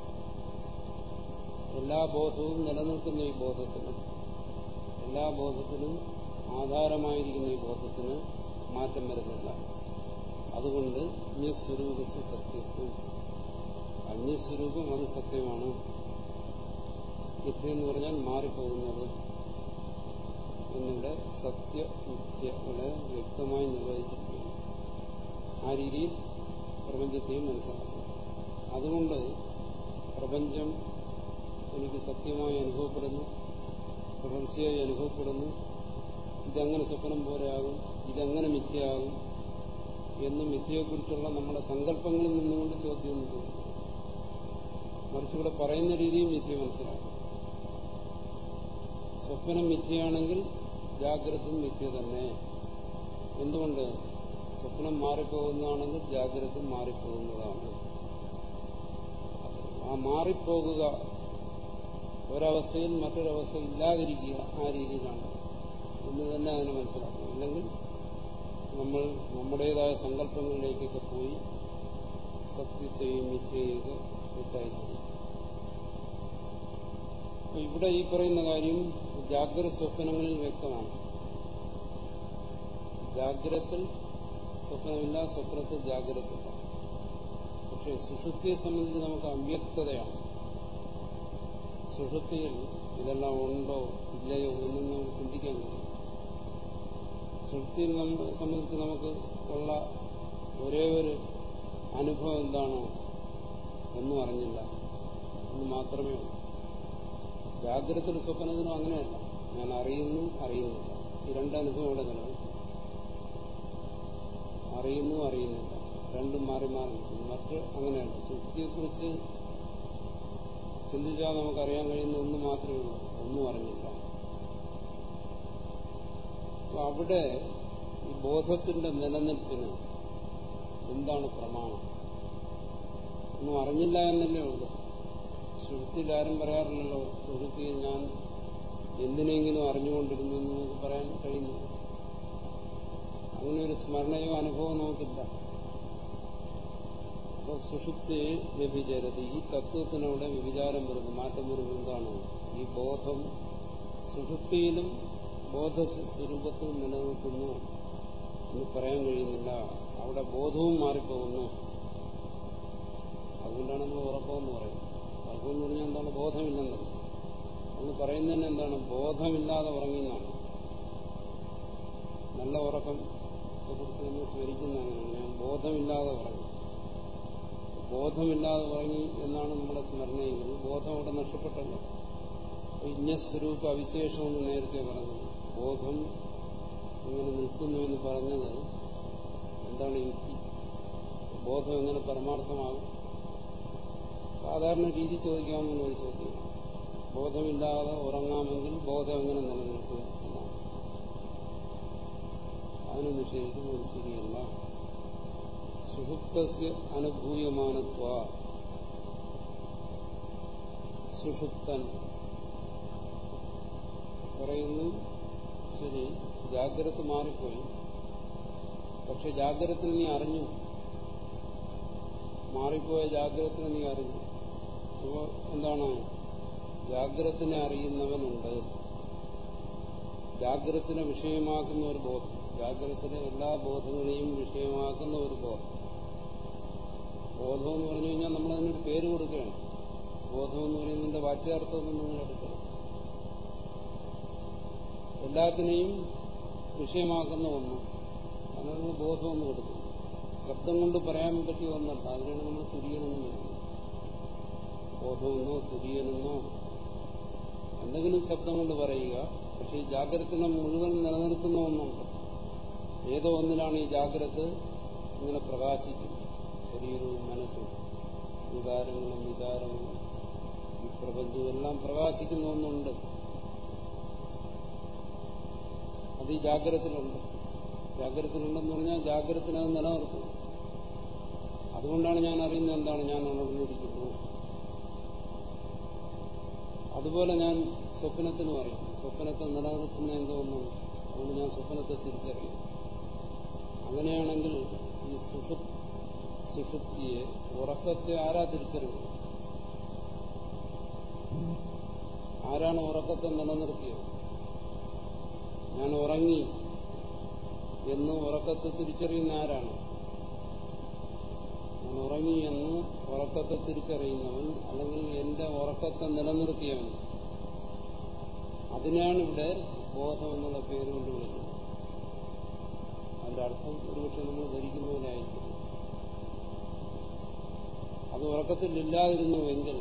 എല്ലാ ബോധവും നിലനിൽക്കുന്ന ഈ ബോധത്തിന്, എല്ലാ ബോധത്തിനും ആധാരമായിരിക്കുന്ന ഈ ബോധത്തിന് മാറ്റം വരുന്നില്ല. അതുകൊണ്ട് അന്യസ്വരൂപസ് സത്യത്വം, അന്യസ്വരൂപം അത് സത്യമാണ്. മിഥ്യ എന്ന് പറഞ്ഞാൽ മാറിപ്പോകുന്നത് എന്നിവിടെ സത്യമിഥ്യകളെ വ്യക്തമായി നിർവഹിച്ചിരിക്കുന്നു. ആ രീതിയിൽ പ്രപഞ്ചത്തെയും മനസ്സിലാക്കും. അതുകൊണ്ട് പ്രപഞ്ചം എനിക്ക് സത്യമായി അനുഭവപ്പെടുന്നു, തുടർച്ചയായി അനുഭവപ്പെടുന്നു. ഇതെങ്ങനെ സ്വപ്നം പോലെയാകും, ഇതെങ്ങനെ മിഥ്യയാകും എന്ന് മിഥ്യയെക്കുറിച്ചുള്ള നമ്മുടെ സങ്കല്പങ്ങളിൽ നിന്നുകൊണ്ട് ചോദ്യമൊന്നും ചോദിക്കും. മറിച്ച് ഇവിടെ പറയുന്ന രീതിയും മിഥ്യ മനസ്സിലാക്കും. സ്വപ്നം മിഥ്യയാണെങ്കിൽ ജാഗ്രതയും മിഥ്യ തന്നെ. എന്തുകൊണ്ട്? സ്വപ്നം മാറിപ്പോകുന്നതാണെങ്കിൽ ജാഗ്രത മാറിപ്പോകുന്നതാണ്. ആ മാറിപ്പോകുക, ഒരവസ്ഥയിൽ മറ്റൊരവസ്ഥ ഇല്ലാതിരിക്കുക, ആ രീതിയിലാണ് എന്ന് തന്നെ അതിനെ മനസ്സിലാക്കണം. അല്ലെങ്കിൽ നമ്മൾ നമ്മുടേതായ സങ്കല്പങ്ങളിലേക്കൊക്കെ പോയി സത്യത്തെയും മിഥ്യയൊക്കെ തെറ്റായിരിക്കും. ഇവിടെ ഈ പറയുന്ന കാര്യം ജാഗ്രത സ്വപ്നങ്ങളിൽ വ്യക്തമാണ്. ജാഗ്രതത്തിൽ സ്വപ്നമില്ല, സ്വപ്നത്തിൽ ജാഗ്രതയില്ല. പക്ഷെ സുഷുപ്തിയെ സംബന്ധിച്ച് നമുക്ക് അവ്യക്തതയാണ്. സുഷുപ്തിയിൽ ഇതെല്ലാം ഉണ്ടോ ഇല്ലയോ എന്നും നമുക്ക് ചിന്തിക്കാൻ കഴിയും. സുഷുപ്തിയെ സംബന്ധിച്ച് നമുക്ക് ഉള്ള ഒരേ ഒരു അനുഭവം എന്താണോ, ഒന്നും അറിഞ്ഞില്ല എന്ന് മാത്രമേ ഉള്ളൂ. ജാഗ്രതത്തിലും സ്വപ്നത്തിനും അങ്ങനെയല്ല. ഞാൻ അറിയുന്നു, അറിയുന്നില്ല, ഈ രണ്ടനുഭവം ഇവിടെ നിലനിൽക്കും. അറിയുന്നു, അറിയുന്നില്ല, രണ്ടും മാറി മാറി നിൽക്കുന്നു. മറ്റ് അങ്ങനെയല്ല. സുഷുപ്തിയെക്കുറിച്ച് ചിന്തിച്ചാൽ നമുക്കറിയാൻ കഴിയുന്ന ഒന്ന് മാത്രമേ ഉള്ളൂ, ഒന്നും അറിഞ്ഞില്ല. അപ്പൊ അവിടെ ഈ ബോധത്തിന്റെ നിലനിൽപ്പിന് എന്താണ് പ്രമാണം? ഒന്നും അറിഞ്ഞില്ല എന്നല്ലേ ഉള്ളൂ. സുഷുപ്തിയിൽ ആരും പറയാറില്ലല്ലോ സുഷുപ്തിയിൽ ഞാൻ എന്തിനെങ്കിലും അറിഞ്ഞുകൊണ്ടിരുന്നു എന്ന് നമുക്ക് പറയാൻ കഴിയുന്നു. അങ്ങനെ ഒരു സ്മരണയോ അനുഭവമോ നമുക്കില്ല. അപ്പോൾ സുഷുപ്തിയെ വ്യഭിചരതി, ഈ തത്വത്തിനവിടെ വ്യഭിചാരം വരുന്നു, മാറ്റം വരുന്നു. എന്താണ് ഈ ബോധം സുഷുപ്തിയിലും ബോധസ്വരൂപത്തിലും നിലനിൽക്കുന്നു എന്ന് പറയാൻ കഴിയുന്നില്ല. അവിടെ ബോധവും മാറിപ്പോകുന്നു. അതുകൊണ്ടാണ് നമ്മൾ ഉറക്കമെന്ന് പറയുന്നത്. ഉറക്കമെന്ന് പറഞ്ഞാൽ എന്താണ്? ബോധമില്ലെന്നത്. നമ്മൾ പറയുന്നതന്നെ എന്താണ്? ബോധമില്ലാതെ ഉറങ്ങിയെന്നാണ്. നല്ല ഉറക്കത്തെ കുറിച്ച് നമ്മൾ സ്മരിക്കുന്ന അങ്ങനെയാണ്. ഞാൻ ബോധമില്ലാതെ ഉറങ്ങി, ബോധമില്ലാതെ ഉറങ്ങി എന്നാണ് നമ്മുടെ സ്മരണയെങ്കിൽ ബോധം അവിടെ നഷ്ടപ്പെട്ടല്ലോ. ഇജ്ഞസ്വരൂപ അവിശേഷമെന്ന് നേരത്തെ പറഞ്ഞു. ബോധം ഇങ്ങനെ നിൽക്കുന്നു എന്ന് പറഞ്ഞത് എന്താണ് യുക്തി? ബോധം എങ്ങനെ പരമാർത്ഥമാകും? സാധാരണ രീതി ചോദിക്കാവുന്ന ഒരു ചോദ്യം. ബോധമില്ലാതെ ഉറങ്ങാമെങ്കിൽ ബോധം എങ്ങനെ നിലനിൽക്കും എന്നാണ്. അതിനെ നിഷേധിക്കുന്നത് ശരിയല്ല. സുഷുപ്തസ്യ അനുഭൂയമാനത്വ, സുഷുപ്തൻ പറയുന്നു. ശരി, ജാഗ്രത മാറിപ്പോയി, പക്ഷെ ജാഗ്രത നീ അറിഞ്ഞു. മാറിപ്പോയ ജാഗ്രത നീ അറിഞ്ഞു. അപ്പോൾ എന്താണ്? ജാഗ്രതനെ അറിയുന്നവനുണ്ട്. ജാഗ്രതനെ വിഷയമാക്കുന്ന ഒരു ബോധം, ജാഗ്രതത്തിലെ എല്ലാ ബോധങ്ങളെയും വിഷയമാക്കുന്ന ഒരു ബോധം. ബോധം എന്ന് പറഞ്ഞു കഴിഞ്ഞാൽ നമ്മളതിനൊരു പേര് കൊടുക്കുകയാണ്. ബോധം എന്ന് പറയുന്നതിന്റെ വാച്യാർത്ഥമൊന്നും നിങ്ങൾ എടുക്കുക. എല്ലാത്തിനെയും വിഷയമാക്കുന്ന ഒന്ന്, അതാണ് നമ്മൾ ബോധമെന്ന് കൊടുക്കുന്നത്. ശബ്ദം കൊണ്ട് പറയാൻ പറ്റിയ ഒന്നല്ല. അതിനാണ് നമ്മൾ തുര്യനെന്ന് പറയുന്നത്. ബോധമെന്നോ തുര്യനെന്നോ എന്തെങ്കിലും ശബ്ദം കൊണ്ട് പറയുക. പക്ഷെ ഈ ജാഗ്രതനെ മുഴുവൻ നിലനിർത്തുന്ന ഒന്നുണ്ട്. ഏതോ ഒന്നിലാണ് ഈ ജാഗ്രത ഇങ്ങനെ പ്രകാശിക്കുന്നത്. ശരീരവും മനസ്സും വികാരങ്ങളും വികാരങ്ങളും ഈ പ്രപഞ്ചവും എല്ലാം പ്രകാശിക്കുന്ന ഒന്നുണ്ട്. അത് ഈ ജാഗ്രതത്തിലുണ്ട്. ജാഗ്രതത്തിലുണ്ടെന്ന് പറഞ്ഞാൽ ജാഗ്രതത്തിന് അത് നിലനിർത്തും. അതുകൊണ്ടാണ് ഞാൻ അറിയുന്നത് എന്താണ്? ഞാൻ ഉണർന്നിരിക്കുന്നു. അതുപോലെ ഞാൻ സ്വപ്നത്തിനും അറിയും. സ്വപ്നത്തെ നിലനിർത്തുന്ന എന്തോന്നുണ്ട്, അതുകൊണ്ട് ഞാൻ സ്വപ്നത്തെ തിരിച്ചറിയും. അങ്ങനെയാണെങ്കിൽ ഈ സുഷുപ്തിയെ, ഉറക്കത്തെ ആരാ തിരിച്ചറിയുന്നത്? ആരാണ് ഉറക്കത്തെ നിലനിർത്തിയത്? ഞാൻ ഉറങ്ങി എന്ന് ഉറക്കത്തെ തിരിച്ചറിയുന്ന ആരാണ്? ഞാൻ ഉറങ്ങി എന്ന് ഉറക്കത്തെ തിരിച്ചറിയുന്നവൻ, അല്ലെങ്കിൽ എന്റെ ഉറക്കത്തെ നിലനിർത്തിയവൻ, അതിനാണ് ഇവിടെ ബോധം എന്നുള്ള പേര് കൊണ്ട് വിളിക്കുന്നത്. അതിന്റെ അർത്ഥം ഒരുപക്ഷെ നമ്മൾ ധരിക്കുന്നതിനായിരിക്കും. അത് ഉറക്കത്തിൽ ഇല്ലാതിരുന്നുവെങ്കിൽ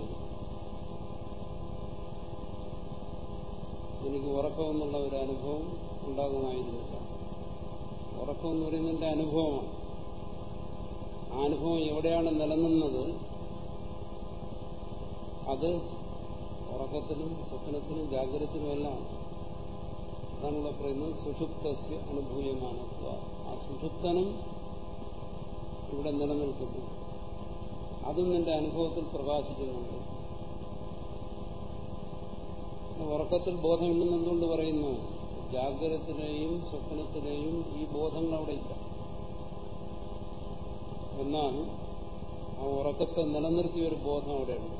എനിക്ക് ഉറക്കം എന്നുള്ള ഒരു അനുഭവം ഉണ്ടാകുമായിരുന്നില്ല. ഉറക്കം എന്ന് പറയുന്നതിന്റെ അനുഭവമാണ്. ആ അനുഭവം എവിടെയാണ് നിലനിന്നത്? അത് ഉറക്കത്തിലും സ്വപ്നത്തിലും ജാഗ്രതത്തിലും എല്ലാം. അതാണ് ഇവിടെ പറയുന്നത് സുഷുപ്തസ്യ അനുഭൂയമാനത്വ. ആ സുഷുപ്തനും ഇവിടെ നിലനിൽക്കുന്നു. അതും നിന്റെ അനുഭവത്തിൽ പ്രകാശിക്കുന്നുണ്ട്. ഉറക്കത്തിൽ ബോധമില്ലെന്ന് എന്തുകൊണ്ട് പറയുന്നു? ജാഗ്രതത്തിലെയും സ്വപ്നത്തിലെയും ഈ ബോധങ്ങൾ അവിടെ ഇല്ല. എന്നാൽ ആ ഉറക്കത്തെ നിലനിർത്തിയ ഒരു ബോധം അവിടെയുണ്ട്.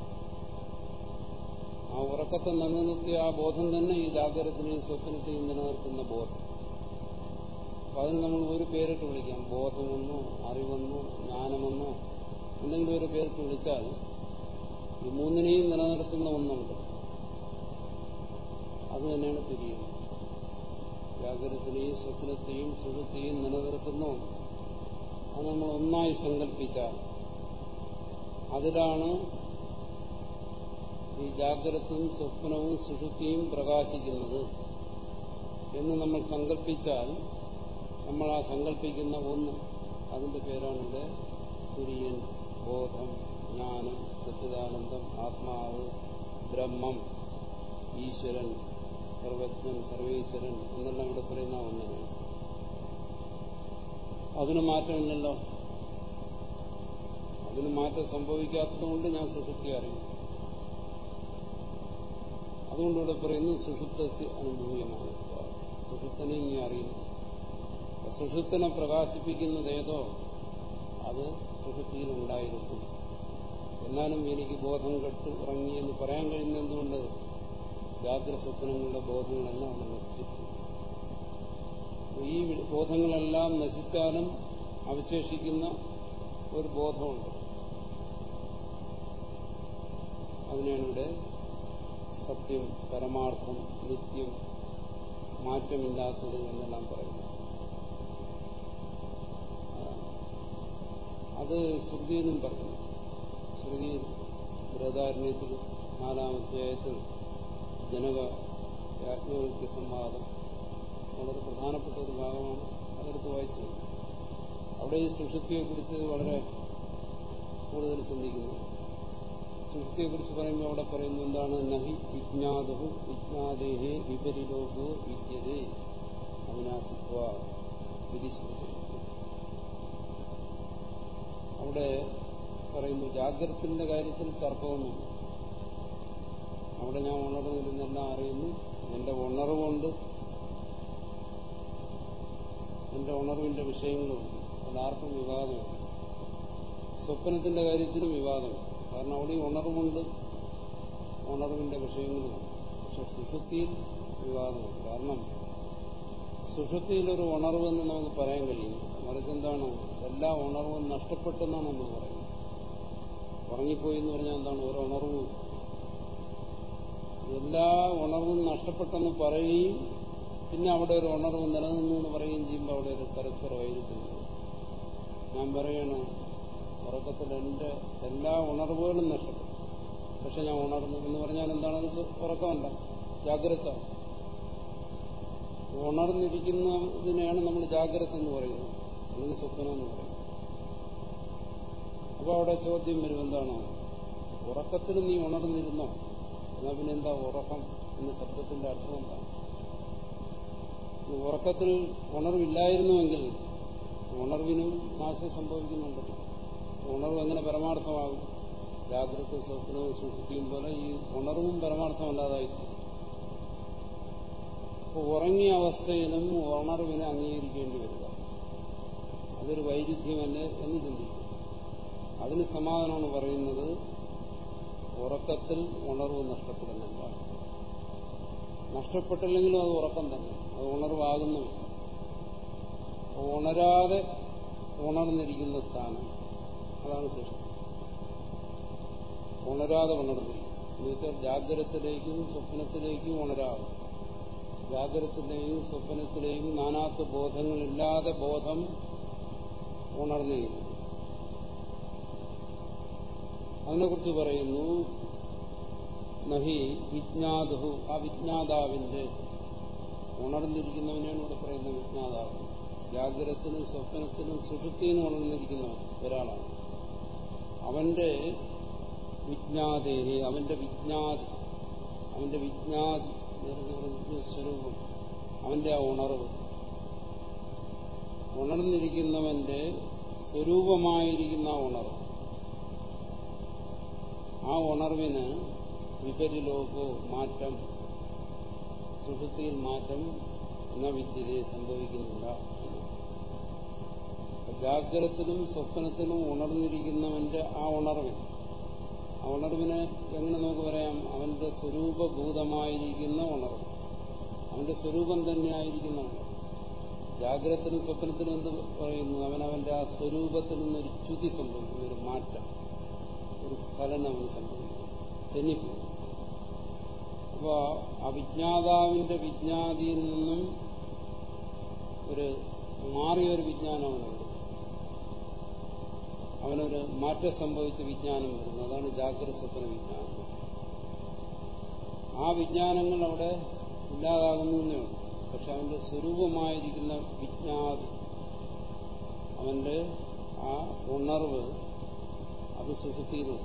ആ ഉറക്കത്തെ നിലനിർത്തിയ ആ ബോധം തന്നെ ഈ ജാഗ്രതത്തിനെയും സ്വപ്നത്തെയും നിലനിർത്തുന്ന ബോധം. അപ്പൊ അതിന് നമ്മൾ ഒരു പേരിട്ട് വിളിക്കാം. ബോധമെന്നോ അറിവെന്നോ ജ്ഞാനമെന്നോ എന്തെങ്കിലും ഒരു പേരിട്ട് വിളിച്ചാൽ ഈ മൂന്നിനെയും നിലനിർത്തുന്ന ഒന്നുണ്ട്. അത് തന്നെയാണ് തുരീയം. ജാഗ്രതത്തിനെയും സ്വപ്നത്തെയും സുഷുപ്തിയെയും നിലനിർത്തുന്ന ഒന്ന്. അത് നമ്മൾ ഒന്നായി സങ്കല്പിച്ചാൽ അതിലാണ് ഈ ജാഗ്രതയും സ്വപ്നവും സുഷുപ്തിയും പ്രകാശിക്കുന്നത് എന്ന് നമ്മൾ സങ്കല്പിച്ചാൽ നമ്മൾ ആ സങ്കല്പിക്കുന്ന ഒന്ന്, അതിന്റെ പേരാണ് ഇവിടെ തുര്യൻ, ബോധം, ജ്ഞാനം, സച്ചിദാനന്ദം, ആത്മാവ്, ബ്രഹ്മം, ഈശ്വരൻ, സർവജ്ഞൻ, സർവേശ്വരൻ എന്നെല്ലാം ഇവിടെ പറയുന്ന ഒന്നിനാണ്. അതിന് മാറ്റമില്ലല്ലോ. അതിന് മാറ്റം സംഭവിക്കാത്തതുകൊണ്ട് ഞാൻ സുഷുപ്തി അറിയും. അതുകൊണ്ട് ഇവിടെ പറയുന്നു സുഷുപ്തസ്യ അനുഭൂയമാണ്. സുഷുപ്തനെ നീ അറിയുന്നു. സുഷുപ്തനെ പ്രകാശിപ്പിക്കുന്നത് ഏതോ അത് സുഷുപ്തിയിലുണ്ടായിരുന്നു. എന്നാലും എനിക്ക് ബോധം കെട്ട് ഉറങ്ങി എന്ന് പറയാൻ കഴിയുന്ന എന്തുകൊണ്ട്? ജാഗ്രത സ്വപ്നങ്ങളുടെ ബോധങ്ങളെല്ലാം അവിടെ നശിച്ചിട്ടുണ്ട്. ഈ ബോധങ്ങളെല്ലാം നശിച്ചാലും അവശേഷിക്കുന്ന ഒരു ബോധമുണ്ട്. അതിനാണ് ഇവിടെ സത്യം, പരമാർത്ഥം, നിത്യം, മാറ്റമില്ലാത്തത് എന്നെല്ലാം പറയുന്നത്. അത് ശ്രുതിയിലും പറയുന്നു. ശ്രുതി ബൃഹദാരണ്യത്തിൽ 4-ാം അധ്യായത്തിൽ ജനക യാജ്ഞവൽക്യ സംവാദം വളരെ പ്രധാനപ്പെട്ട ഒരു ഭാഗമാണ്. അതെടുത്ത് വായിച്ചു. അവിടെ ഈ സുഷുപ്തിയെക്കുറിച്ച് വളരെ കൂടുതൽ ചിന്തിക്കുന്നു. സുഷുപ്തിയെക്കുറിച്ച് പറയുമ്പോൾ അവിടെ പറയുന്നത് എന്താണ്? നഹി വിജ്ഞാതോ വിജ്ഞാദേഹേ വിപരിലോകോ വിദ്യതേ അവിനാശിത്വ വിരിശ്രുതി. അവിടെ പറയുന്നു ജാഗ്രതത്തിന്റെ കാര്യത്തിൽ തർക്കമൊന്നുമില്ല. അവിടെ ഞാൻ ഉണർന്നിരുന്നെല്ലാം അറിയുന്നു. എന്റെ ഉണർവുകൊണ്ട് എന്റെ ഉണർവിന്റെ വിഷയങ്ങളുണ്ട്. അതാർക്കും വിവാദമില്ല. സ്വപ്നത്തിന്റെ കാര്യത്തിലും വിവാദമില്ല. കാരണം അവിടെ ഉണർവുണ്ട്, ഉണർവിന്റെ വിഷയങ്ങളുമുണ്ട്. പക്ഷെ സുഷുപ്തിയിൽ വിവാദമുണ്ട്. കാരണം സുഷുപ്തിയിലൊരു ഉണർവെന്ന് നമുക്ക് പറയാൻ കഴിയും. മറിച്ച് എന്താണ്? എല്ലാ ഉണർവും നഷ്ടപ്പെട്ടെന്നാണ് നമ്മൾ പറയുന്നത്. ഉറങ്ങിപ്പോയി എന്ന് പറഞ്ഞാൽ എന്താണ്? ഒരു ഉണർവും എല്ലാ ഉണർവും നഷ്ടപ്പെട്ടെന്ന് പറയുകയും പിന്നെ അവിടെ ഒരു ഉണർവ് നിലനിന്നു എന്ന് പറയുകയും ചെയ്യുമ്പോൾ അവിടെ ഒരു പരസ്പര വൈരുദ്ധ്യം. ഞാൻ പറയാണ് ഉറക്കത്തിൽ എന്റെ എല്ലാ ഉണർവുകളും നഷ്ടപ്പെട്ടു, പക്ഷെ ഞാൻ ഉണർന്നു എന്ന് പറഞ്ഞാൽ എന്താണെന്ന് ഉറക്കമല്ല, ജാഗ്രത. ഉണർന്നിരിക്കുന്നതിനെയാണ് നമ്മൾ ജാഗ്രത എന്ന് പറയുന്നത്, അല്ലെങ്കിൽ സ്വപ്നം എന്ന് പറയുന്നത്. അപ്പോൾ അവിടെ ചോദ്യം വരും, എന്താണ് ഉറക്കത്തിൽ നീ ഉണർന്നിരുന്നോ? എന്നാൽ പിന്നെ എന്താ ഉറക്കം എന്ന ശബ്ദത്തിന്റെ അർത്ഥം എന്താണ്? ഉറക്കത്തിൽ ഉണർവില്ലായിരുന്നുവെങ്കിൽ ഉണർവിനും നാശം സംഭവിക്കുന്നുണ്ടല്ലോ. ഉണർവ് എങ്ങനെ പരമാർത്ഥമാകും? ജാഗ്രത സ്വപ്നവും സൂക്ഷിക്കുകയും പോലെ ഈ ഉണർവും പരമാർത്ഥമല്ലാതായി. അപ്പോൾ ഉറങ്ങിയ അവസ്ഥയിലും ഉണർവിനെ അംഗീകരിക്കേണ്ടി വരിക, അതൊരു വൈരുദ്ധ്യമല്ലേ എന്ന് ചിന്തിക്കും. അതിന് സമാധാനമാണ് പറയുന്നത്, ഉറക്കത്തിൽ ഉണർവ് നഷ്ടപ്പെടുന്നില്ല. നഷ്ടപ്പെട്ടില്ലെങ്കിലും അത് ഉറക്കം തന്നെ, അത് ഉണർവാകുന്നുമില്ല. ഉണരാതെ ഉണർന്നിരിക്കുന്ന സ്ഥാനം, അതാണ് സൃഷ്ടി. ഉണരാതെ ഉണർന്നിരിക്കും എന്ന് വെച്ചാൽ ജാഗ്രതത്തിലേക്കും സ്വപ്നത്തിലേക്കും ഉണരാതെ, ജാഗ്രതത്തിലെയും സ്വപ്നത്തിലെയും നാനാത്വ ബോധങ്ങളില്ലാതെ ബോധം ഉണർന്നിരിക്കും. അതിനെക്കുറിച്ച് പറയുന്നു, നഹി വിജ്ഞാതഹു, ആ വിജ്ഞാതാവിന്റെ, ഉണർന്നിരിക്കുന്നവനെയാണ് ഇവിടെ പറയുന്നത് വിജ്ഞാതാവ്. ജാഗ്രതത്തിനും സ്വപ്നത്തിനും സുഷുപ്തിയിലും ഉണർന്നിരിക്കുന്നവൻ ഒരാളാണ്. അവന്റെ വിജ്ഞാതേഹി, അവന്റെ വിജ്ഞാതി, അവന്റെ വിജ്ഞാതി സ്വരൂപം, അവന്റെ ആ ഉണർവ്, ഉണർന്നിരിക്കുന്നവന്റെ സ്വരൂപമായിരിക്കുന്ന ആ ഉണർവ്, ആ ഉണർവിന് വിപരിലോകോ മാറ്റം, സുഷുപ്തിയിൽ മാറ്റം എന്നാ വിദ്യതയെ സംഭവിക്കുന്നില്ല. ജാഗ്രതത്തിലും സ്വപ്നത്തിലും ഉണർന്നിരിക്കുന്നവന്റെ ആ ഉണർവിന് എങ്ങനെ നമുക്ക് പറയാം? അവന്റെ സ്വരൂപഭൂതമായിരിക്കുന്ന ഉണർവ്, അവന്റെ സ്വരൂപം തന്നെയായിരിക്കുന്ന ഉണർവ്. ജാഗ്രതത്തിലും സ്വപ്നത്തിലും എന്ത് പറയുന്നു? അവനവന്റെ ആ സ്വരൂപത്തിൽ നിന്നൊരു ച്യുതി സംഭവിക്കുന്നു, ഒരു മാറ്റം, ഒരു സ്ഖലനം അവന് സംഭവിക്കുന്നു, തെന്നിപ്പോകും. അപ്പോ അവിജ്ഞാതാവിന്റെ വിജ്ഞാതിയിൽ നിന്നും ഒരു മാറിയൊരു വിജ്ഞാനം അവനുണ്ട്. അവനൊരു മാറ്റം സംഭവിച്ച വിജ്ഞാനം വരുന്നു. അതാണ് ജാഗ്രത സ്വപ്ന വിജ്ഞാനം. ആ വിജ്ഞാനങ്ങൾ അവിടെ ഇല്ലാതാകുന്നേ ഉള്ളൂ. പക്ഷെ അവന്റെ സ്വരൂപമായിരിക്കുന്ന വിജ്ഞാതി, അവന്റെ ആ ഉണർവ്, അത് സുഷുപ്തിയിലുണ്ട്.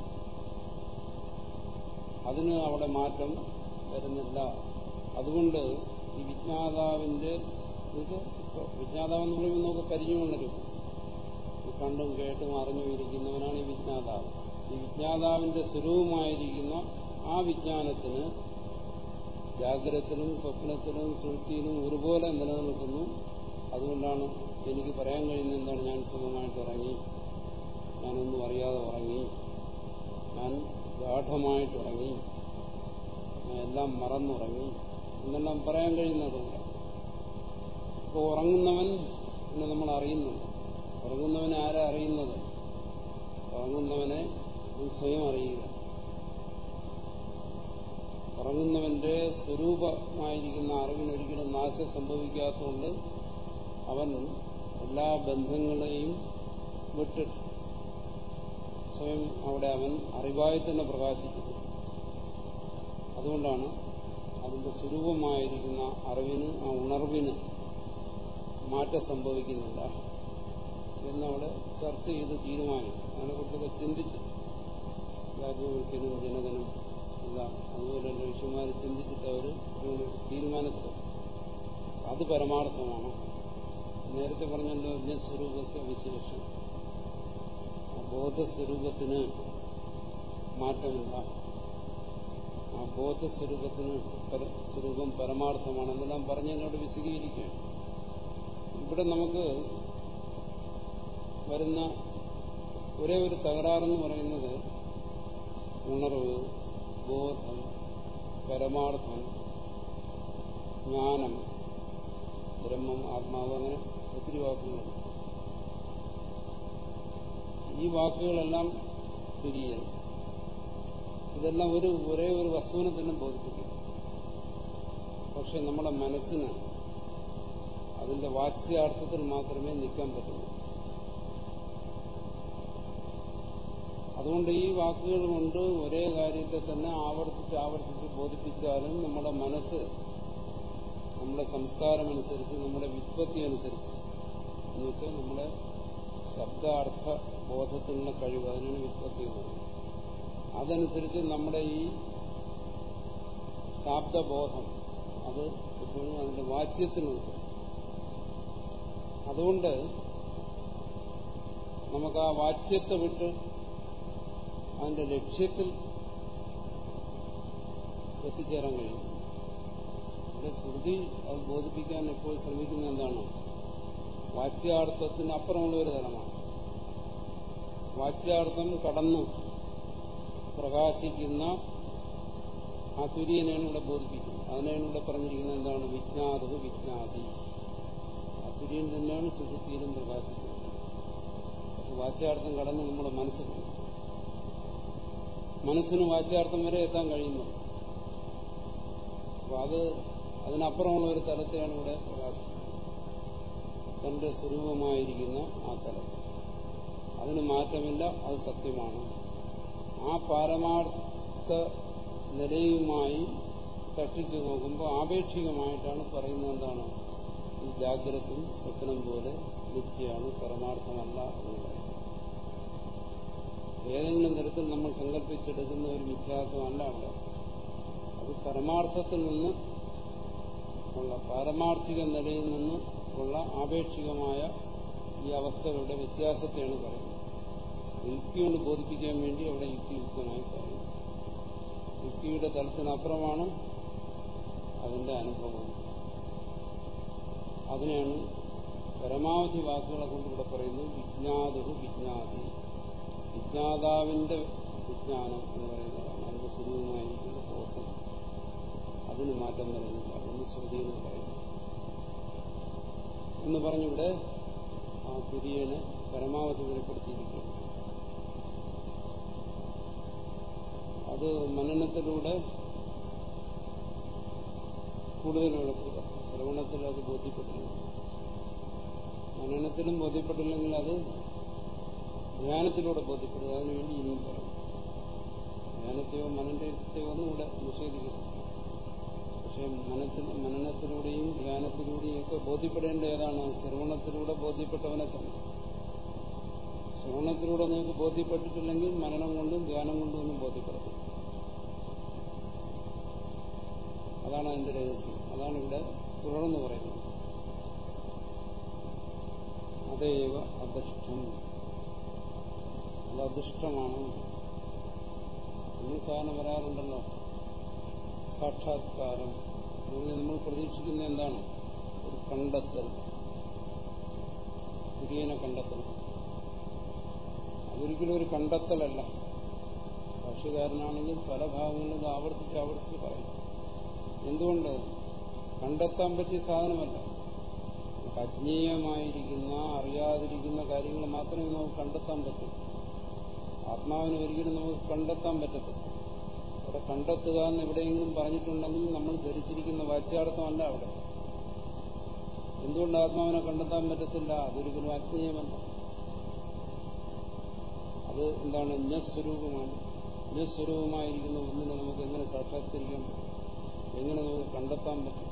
അതിന് അവിടെ മാറ്റം വരുന്നില്ല. അതുകൊണ്ട് ഈ വിജ്ഞാതാവിന്റെ വിജ്ഞാതാവെന്ന് പറയുമ്പോൾ നമുക്ക് പരിചയമുള്ളൊരു കണ്ടും കേട്ടും അറിഞ്ഞും ഇരിക്കുന്നവനാണ് ഈ വിജ്ഞാതാവ്. ഈ വിജ്ഞാതാവിന്റെ സ്വരൂപമായിരിക്കുന്ന ആ വിജ്ഞാനത്തിന് ജാഗ്രതത്തിലും സ്വപ്നത്തിലും സുഷുപ്തിയിലും ഒരുപോലെ നിലനിൽക്കുന്നു. അതുകൊണ്ടാണ് എനിക്ക് പറയാൻ കഴിയുന്നത് എന്താണ്? ഞാൻ സുഖമായിട്ട് ഉറങ്ങി, ഞാനൊന്നും അറിയാതെ ഉറങ്ങി, ഞാൻ ഗാഠമായിട്ട് ഉറങ്ങി, ഞാൻ എല്ലാം മറന്നുറങ്ങി എന്നെല്ലാം പറയാൻ കഴിയുന്നതുകൊണ്ട്. ഇപ്പോൾ ഉറങ്ങുന്നവൻ പിന്നെ നമ്മൾ അറിയുന്നുണ്ട്. ഉറങ്ങുന്നവനെ ആരാ അറിയുന്നത്? ഉറങ്ങുന്നവനെ സ്വയം അറിയുക. ഉറങ്ങുന്നവന്റെ സ്വരൂപമായിരിക്കുന്ന അറിവിനൊരിക്കലും നാശം സംഭവിക്കാത്തതുകൊണ്ട് അവൻ എല്ലാ ബന്ധങ്ങളെയും വിട്ടിട്ട് സ്വയം അവിടെ അവൻ അറിവായി തന്നെ പ്രകാശിക്കുന്നു. അതുകൊണ്ടാണ് അതിന്റെ സ്വരൂപമായിരിക്കുന്ന അറിവിന്, ആ ഉണർവിന് മാറ്റം സംഭവിക്കുന്നില്ല എന്നവിടെ ചർച്ച ചെയ്ത് തീരുമാനിക്കും. അതിനെക്കുറിച്ചൊക്കെ ചിന്തിച്ച് രാജവൽക്കനും ജനകനും എല്ലാം അതുപോലെ ഋഷിമാർ ചിന്തിച്ചിട്ട് അവർ അങ്ങനെ തീരുമാനത്തിൽ അത് പരമാർത്ഥമാണ്. നേരത്തെ പറഞ്ഞല്ലോ ജ്ഞസ്വരൂപസ്യ വിശേഷം, ആ ബോധസ്വരൂപത്തിന് മാറ്റമില്ല. ആ ബോധസ്വരൂപത്തിന് സ്വരൂപം പരമാർത്ഥമാണ് എന്നെല്ലാം പറഞ്ഞതിനോട് വിശദീകരിക്കുകയാണ്. ഇവിടെ നമുക്ക് വരുന്ന ഒരേ ഒരു തകരാറെന്ന് പറയുന്നത് ഉണർവ്, ബോധം, പരമാർത്ഥം, ജ്ഞാനം, ബ്രഹ്മം, ആത്മാവ്, അങ്ങനെ ഒത്തിരി വാക്കുകളുണ്ട്. ഈ വാക്കുകളെല്ലാം തുര്യൻ. ഇതെല്ലാം ഒരേ ഒരു വസ്തുവിനെ തന്നെ ബോധിപ്പിക്കും. പക്ഷെ നമ്മുടെ മനസ്സിന് അതിന്റെ വാച്യാർത്ഥത്തിൽ മാത്രമേ നിൽക്കാൻ പറ്റുള്ളൂ. അതുകൊണ്ട് ഈ വാക്കുകൾ കൊണ്ട് ഒരേ കാര്യത്തെ തന്നെ ആവർത്തിച്ച് ബോധിപ്പിച്ചാലും നമ്മുടെ മനസ്സ് നമ്മുടെ സംസ്കാരമനുസരിച്ച്, നമ്മുടെ വ്യുത്പത്തി അനുസരിച്ച്, എന്ന് വെച്ചാൽ നമ്മുടെ ശബ്ദാർത്ഥ ബോധത്തിനുള്ള കഴിവ്, അതിനാണ് വ്യുത്പത്തി എന്ന് പറയുന്നത്. അതനുസരിച്ച് നമ്മുടെ ഈ ശാബ്ദബോധം അത് എപ്പോഴും അതിന്റെ വാച്യത്തിനുണ്ട്. അതുകൊണ്ട് നമുക്ക് ആ വാച്യത്തെ വിട്ട് അതിന്റെ ലക്ഷ്യത്തിൽ എത്തിച്ചേരാൻ കഴിയും. ഇവിടെ ശ്രുതി അത് ബോധിപ്പിക്കാൻ എപ്പോൾ ശ്രമിക്കുന്ന എന്താണ്? വാച്യാർത്ഥത്തിന് അപ്പുറമുള്ള ഒരു തലമാണ്. വാച്യാർത്ഥം കടന്നു പ്രകാശിക്കുന്ന ആ തുര്യനെയാണ് ഇവിടെ ബോധിപ്പിക്കുന്നത്. അതിനെയാണ് ഇവിടെ പറഞ്ഞിരിക്കുന്നത് എന്താണ്? വിജ്ഞാതവും വിജ്ഞാതി. ആ തുര്യൻ തന്നെയാണ് സുഷുപ്തിയിലും പ്രകാശിക്കുന്നത്. പക്ഷെ വാച്യാർത്ഥം കടന്ന് നമ്മുടെ മനസ്സിന് വാച്യാർത്ഥം വരെ എത്താൻ കഴിയുന്നു. അപ്പൊ അതിനപ്പുറമുള്ള ഒരു തലത്തെയാണ് ഇവിടെ പ്രകാശിക്കുന്നത്. തന്റെ സ്വരൂപമായിരിക്കുന്ന ആ തലം, അതിന് മാറ്റമില്ല, അത് സത്യമാണ്. ആ പാരമാർത്ഥ നിലയുമായി തട്ടിച്ചു നോക്കുമ്പോൾ ആപേക്ഷികമായിട്ടാണ് പറയുന്നത് എന്താണ്? ഈ ജാഗ്രതയും സ്വപ്നം പോലെ മിഥ്യയാണ്, പരമാർത്ഥമല്ല എന്ന് പറയുന്നത്. ഏതെങ്കിലും തരത്തിൽ നമ്മൾ സങ്കല്പിച്ചെടുക്കുന്ന ഒരു മിഥ്യാത്വമല്ല അവിടെ. അത് പരമാർത്ഥത്തിൽ നിന്ന് ഉള്ള, പാരമാർത്ഥിക നിലയിൽ നിന്ന് ഉള്ള ആപേക്ഷികമായ ഈ അവസ്ഥകളുടെ വ്യത്യാസത്തെയാണ് പറയുന്നത്. യുക്തി കൊണ്ട് ബോധിപ്പിക്കാൻ വേണ്ടി അവിടെ യുക്തിയുക്തമായി പറയുന്നു. യുക്തിയുടെ തലത്തിനപ്പുറമാണ് അതിന്റെ അനുഭവം. അതിനെയാണ് പരമാവധി വാക്കുകളെ കൊണ്ട് ഇവിടെ പറയുന്നത് വിജ്ഞാതുഹു വിജ്ഞാതി. വിജ്ഞാതാവിന്റെ വിജ്ഞാനം എന്ന് പറയുന്നതാണ്. അതിന്റെ സ്വരൂപമായിരിക്കുന്ന ബോധം. അതിന് മാറ്റം വരുന്നില്ല. അതിന് ശ്രുതി എന്ന് പറയുന്നു എന്ന് പറഞ്ഞിവിടെ ആ തുര്യനെ പരമാവധി വെളിപ്പെടുത്തിയിരിക്കുന്നു. അത് മനനത്തിലൂടെ കൂടുതൽ വെളിപ്പെടുക. ശ്രവണത്തിൽ അത് ബോധ്യപ്പെട്ടില്ല. മനനത്തിലും ബോധ്യപ്പെട്ടില്ലെങ്കിൽ അത് ധ്യാനത്തിലൂടെ ബോധ്യപ്പെടുക. അതിനുവേണ്ടി ഇനിയും പറയും. ധ്യാനത്തെയോ മനനത്തെയോ ഒന്നും ഇവിടെ നിഷേധിക്കുന്നു. പക്ഷെ മനനത്തിലൂടെയും ധ്യാനത്തിലൂടെയും ഒക്കെ ബോധ്യപ്പെടേണ്ട ഏതാണ്? ശ്രവണത്തിലൂടെ ബോധ്യപ്പെട്ടവനെ തന്നെ. ശ്രവണത്തിലൂടെ നിങ്ങൾക്ക് ബോധ്യപ്പെട്ടിട്ടില്ലെങ്കിൽ മനനം കൊണ്ടും ധ്യാനം കൊണ്ടും ഒന്നും ബോധ്യപ്പെടുത്തും. അതാണ് അതിന്റെ രഹസ്യം. അതാണ് ഇവിടെ തുടർന്ന് പറയുന്നത്. അതേവ അദൃഷ്ടം. അത് അദൃഷ്ടമാണ്. നമ്മൾ സാധാരണ പറയാറുണ്ടല്ലോ സാക്ഷാത്കാരം. നമ്മൾ പ്രതീക്ഷിക്കുന്ന എന്താണ്? ഒരു കണ്ടെത്തൽ, തുര്യനെ കണ്ടെത്തൽ. അതൊരിക്കലും ഒരു കണ്ടെത്തലല്ല. ഭാഷ്യകാരനാണെങ്കിൽ പല ഭാഗങ്ങളിലും ഇത് ആവർത്തിച്ച് പറയും. എന്തുകൊണ്ട്? കണ്ടെത്താൻ പറ്റിയ സാധനമല്ല. അജ്ഞേയമായിരിക്കുന്ന അറിയാതിരിക്കുന്ന കാര്യങ്ങൾ മാത്രമേ നമുക്ക് കണ്ടെത്താൻ പറ്റൂ. ആത്മാവിനെ ഒരിക്കലും നമുക്ക് കണ്ടെത്താൻ പറ്റത്തില്ല. അവിടെ കണ്ടെത്തുക എന്ന് എവിടെയെങ്കിലും പറഞ്ഞിട്ടുണ്ടെങ്കിൽ നമ്മൾ ധരിച്ചിരിക്കുന്ന വാച്യാർത്ഥമല്ല അവിടെ. എന്തുകൊണ്ട് ആത്മാവിനെ കണ്ടെത്താൻ പറ്റത്തില്ല? അതൊരിക്കലും അജ്ഞേയമല്ല. അത് എന്താണ്? ജ്ഞസ്വരൂപമാണ്. ജ്ഞസ്വരൂപമായിരിക്കുന്ന ഒന്നിനെ നമുക്ക് എങ്ങനെ സാക്ഷാത്കരിക്കാൻ പറ്റും? എങ്ങനെ നമുക്ക് കണ്ടെത്താൻ പറ്റും?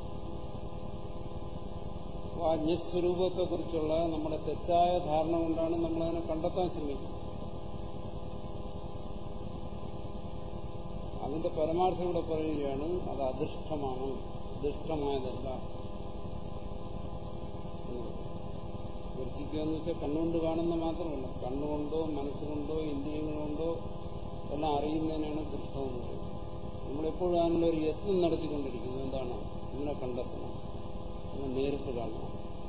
അപ്പോൾ ആ ജ്ഞസ്വരൂപത്തെക്കുറിച്ചുള്ള നമ്മുടെ തെറ്റായ ധാരണ കൊണ്ടാണ് നമ്മളതിനെ കണ്ടെത്താൻ ശ്രമിക്കുന്നത്. അതിന്റെ പരമാർത്ഥം ഇവിടെ പറയുകയാണ്, അത് അദൃഷ്ടമാണ്, ദൃഷ്ടമായതല്ല. ദർശിക്കുക എന്ന് വെച്ചാൽ കണ്ണുകൊണ്ട് കാണുന്ന മാത്രമല്ല, കണ്ണുകൊണ്ടോ മനസ്സുകൊണ്ടോ ഇന്ദ്രിയങ്ങളുകൊണ്ടോ എല്ലാം അറിയുന്നതിനാണ് ദൃഷ്ടമെന്ന് പറയുന്നത്. നമ്മളെപ്പോഴും അതിനുള്ള ഒരു യത്നം നടത്തിക്കൊണ്ടിരിക്കുന്നത് എന്താണ്? ഇങ്ങനെ കണ്ടെത്തണം, ഇങ്ങനെ നേരിട്ട് കാണണം.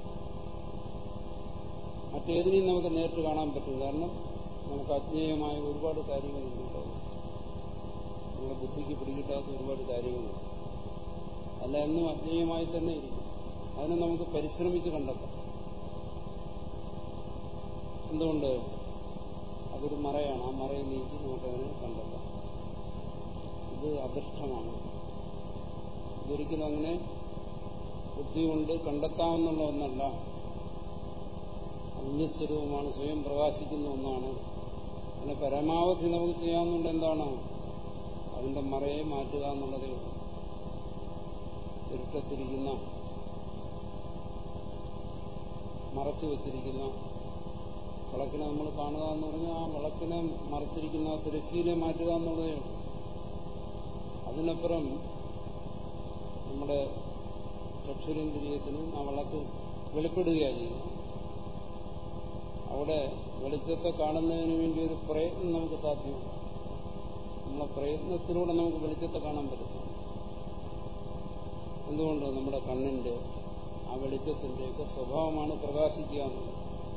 മറ്റേതിനെയും നമുക്ക് നേരിട്ട് കാണാൻ പറ്റും. കാരണം നമുക്ക് അജ്ഞേയമായ ഒരുപാട് കാര്യങ്ങളുണ്ട്. നമ്മുടെ ബുദ്ധിക്ക് പിടികിട്ടാത്ത ഒരുപാട് കാര്യങ്ങളുണ്ട്. അല്ല, എന്നും അജ്ഞേയമായി തന്നെ ഇരിക്കും. അതിനെ നമുക്ക് പരിശ്രമിച്ച് കണ്ടെത്താം. എന്തുകൊണ്ട്? അതൊരു മറയാണ്. ആ മറയെ നീക്കി നമുക്കതിനെ കണ്ടെത്താം. ഇത് അദൃഷ്ടമാണ്. ഇതൊരിക്കലും അങ്ങനെ ബുദ്ധി കൊണ്ട് കണ്ടെത്താമെന്നുള്ള ഒന്നല്ല. അന്യസ്വരൂപമാണ്, സ്വയം പ്രകാശിക്കുന്ന ഒന്നാണ്. അതിനെ പരമാവധി നമുക്ക് ചെയ്യാവുന്നുണ്ട്. എന്താണ്? അതിന്റെ മറയെ മാറ്റുക എന്നുള്ളതേ ഉള്ളൂ. ഇരുട്ടത്തിരിക്കുന്ന, മറച്ചു വച്ചിരിക്കുന്ന വിളക്കിനെ നമ്മൾ കാണുക എന്ന് പറഞ്ഞാൽ ആ വിളക്കിനെ മറച്ചിരിക്കുന്ന തിരശ്ശീലെ മാറ്റുക എന്നുള്ളതേ ഉള്ളൂ. അതിനപ്പുറം നമ്മുടെ ചക്ഷുരേന്ദ്രിയത്തിനും ആ വിളക്ക് വെളിപ്പെടുകയാണ് ചെയ്യുന്നത്. അവിടെ വെളിച്ചത്തെ കാണുന്നതിന് വേണ്ടി ഒരു പ്രയത്നം നമുക്ക് സാധ്യമാണ്. നമ്മളെ പ്രയത്നത്തിലൂടെ നമുക്ക് വെളിച്ചത്തെ കാണാൻ പറ്റും. എന്തുകൊണ്ട്? നമ്മുടെ കണ്ണിന്റെ ആ വെളിച്ചത്തിന്റെയൊക്കെ സ്വഭാവമാണ് പ്രകാശിക്കുക എന്നുള്ളത്.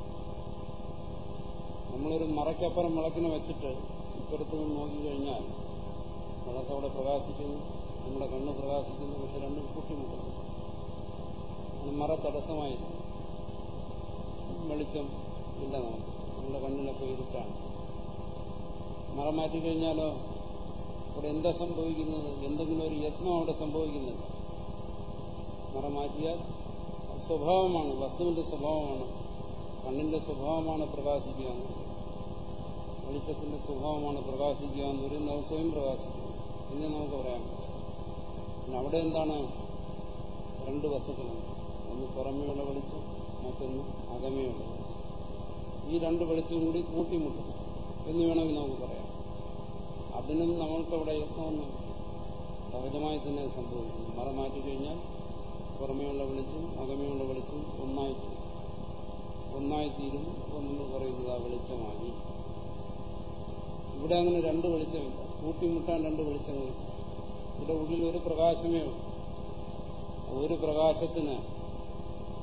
നമ്മളൊരു മറയ്ക്കപ്പുറം വിളക്കിനെ വെച്ചിട്ട് ഇപ്പുറത്ത് നിന്ന് നോക്കിക്കഴിഞ്ഞാൽ വിളക്കവിടെ പ്രകാശിക്കുന്നു, നമ്മുടെ കണ്ണ് പ്രകാശിക്കുന്നു. പക്ഷെ രണ്ടും കൂട്ടിമുട്ടുന്നു. അത് മറ തടസ്സമായിരുന്നു. വെളിച്ചം ഇല്ല. നമ്മുടെ കണ്ണിലൊക്കെ ഇരുട്ടാണ്. മറ മാറ്റിക്കഴിഞ്ഞാലോ അവിടെ എന്താ സംഭവിക്കുന്നത്? എന്തെങ്കിലും ഒരു യത്നം അവിടെ സംഭവിക്കുന്നില്ല. മറ മാറ്റിയാൽ സ്വഭാവമാണ്, വസ്തുവിന്റെ സ്വഭാവമാണ്, കണ്ണിന്റെ സ്വഭാവമാണ് പ്രകാശിക്കുക എന്ന് പറയുന്നത്. വെളിച്ചത്തിന്റെ സ്വഭാവമാണ് പ്രകാശിക്കുക എന്ന് പറയുന്നത്. അത് സ്വയം പ്രകാശിക്കുന്നു എന്നേ നമുക്ക് പറയാൻ പറ്റും. പിന്നെ അവിടെ എന്താണ്? രണ്ട് വസ്തുക്കളുണ്ട്. ഒന്ന് പുറമേയുള്ള വെളിച്ചം, മറ്റൊന്ന് അകമേയുള്ള വെളിച്ചം. ഈ രണ്ട് വെളിച്ചം കൂടി കൂട്ടിമുട്ടും എന്ന് വേണമെങ്കിൽ നമുക്ക് പറയാം. അതിനും നമ്മൾക്കവിടെ യത്നമൊന്നും സഹജമായി തന്നെ സംഭവിക്കുന്നു. മറ മാറ്റിക്കഴിഞ്ഞാൽ പുറമേയുള്ള വെളിച്ചം അകമേയുള്ള വെളിച്ചം ഒന്നായിത്തീരുന്നു. അപ്പോൾ നമ്മൾ പറയുന്നത് ആ വെളിച്ചമായി. ഇവിടെ അങ്ങനെ രണ്ട് വെളിച്ചമില്ല, കൂട്ടിമുട്ടാൻ രണ്ട് വെളിച്ചങ്ങളില്ല. ഇവിടെ ഉള്ളിൽ ഒരു പ്രകാശമേ ഉള്ളൂ. ഒരു പ്രകാശത്തിന്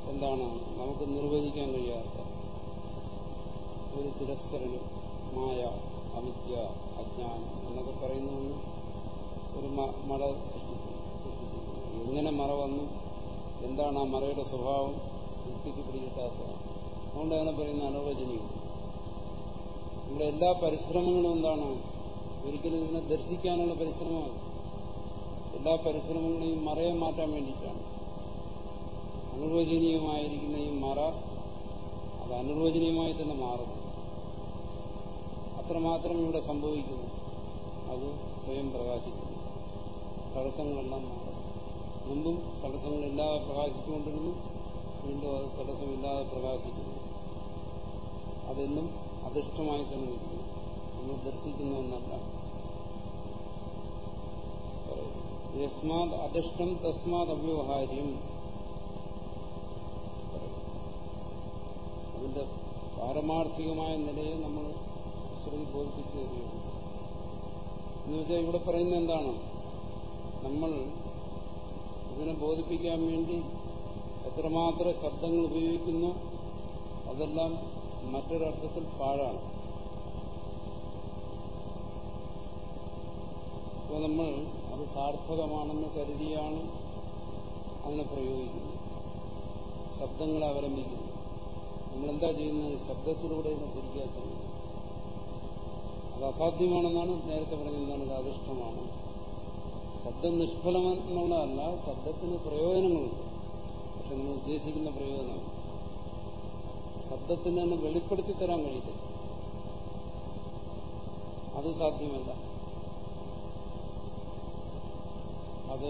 എന്താണ് നമുക്ക് നിർവചിക്കാൻ കഴിയാത്ത ഒരു തിരസ്കരണം, മായ, അവിദ്യ, അജ്ഞാനം എന്നൊക്കെ പറയുന്നതെന്ന് ഒരു മറ സൃഷ്ടിക്കുന്നു. എങ്ങനെ മറ വന്നു, എന്താണ് ആ മറയുടെ സ്വഭാവം, യുക്തിക്ക് പിടികിട്ടാത്തതാണ്. അതുകൊണ്ട് അതിനെ പറയുന്ന അനിർവചനീയം. നമ്മുടെ എല്ലാ പരിശ്രമങ്ങളും എന്താണ്? ഒരിക്കലും ഇതിനെ ദർശിക്കാനുള്ള പരിശ്രമമാണ്. എല്ലാ പരിശ്രമങ്ങളെയും മറയെ മാറ്റാൻ വേണ്ടിയിട്ടാണ്. അനിർവചനീയമായിരിക്കുന്ന ഈ മറ അത് അനിർവചനീയമായി തന്നെ മാറുന്നു. അത്രമാത്രം ഇവിടെ സംഭവിക്കുന്നു. അത് സ്വയം പ്രകാശിക്കുന്നു. തടസ്സങ്ങളെല്ലാം മാറും. മുമ്പും തടസ്സങ്ങളില്ലാതെ പ്രകാശിച്ചുകൊണ്ടിരുന്നു, വീണ്ടും അത് തടസ്സമില്ലാതെ പ്രകാശിക്കുന്നു. അതെന്നും അധിഷ്ഠമായി തന്നെ നിൽക്കുന്നു. നമ്മൾ ദർശിക്കുന്ന ഒന്നല്ല. യസ്മാത് അധിഷ്ഠം തസ്മാത് അവ്യവഹാര്യം. അതിന്റെ പാരമാർത്ഥികമായ നിലയെ നമ്മൾ ശ്രുതി ബോധിപ്പിച്ചു തരികയാണ്. എന്നുവെച്ചാൽ ഇവിടെ പറയുന്നത് എന്താണ്? നമ്മൾ ഇതിനെ ബോധിപ്പിക്കാൻ വേണ്ടി എത്രമാത്രം ശബ്ദങ്ങൾ ഉപയോഗിക്കുന്നു അതെല്ലാം മറ്റൊരർത്ഥത്തിൽ പാഴാണ്. ഇപ്പോൾ നമ്മൾ അത് സാർത്ഥകമാണെന്ന് കരുതിയാണ് അതിനെ പ്രയോഗിക്കുന്നത്, ശബ്ദങ്ങളെ അവലംബിക്കുന്നു. നമ്മളെന്താ ചെയ്യുന്നത്? ശബ്ദത്തിലൂടെ ഇതിനെ തിരിക്കാൻ ശ്രമിക്കുന്നു. അത് അസാധ്യമാണെന്നാണ് നേരത്തെ പറഞ്ഞത്. എന്താണ്? ഇത് അധിഷ്ഠമാണ്. ശബ്ദം നിഷ്ഫലമെന്നുള്ളതല്ല, ശബ്ദത്തിന് പ്രയോജനങ്ങളുണ്ട്. പക്ഷെ നമ്മൾ ഉദ്ദേശിക്കുന്ന പ്രയോജനമാണ്. ശബ്ദത്തിന് തന്നെ വെളിപ്പെടുത്തി തരാൻ കഴിയത്തില്ല. അത് സാധ്യമല്ല. അത്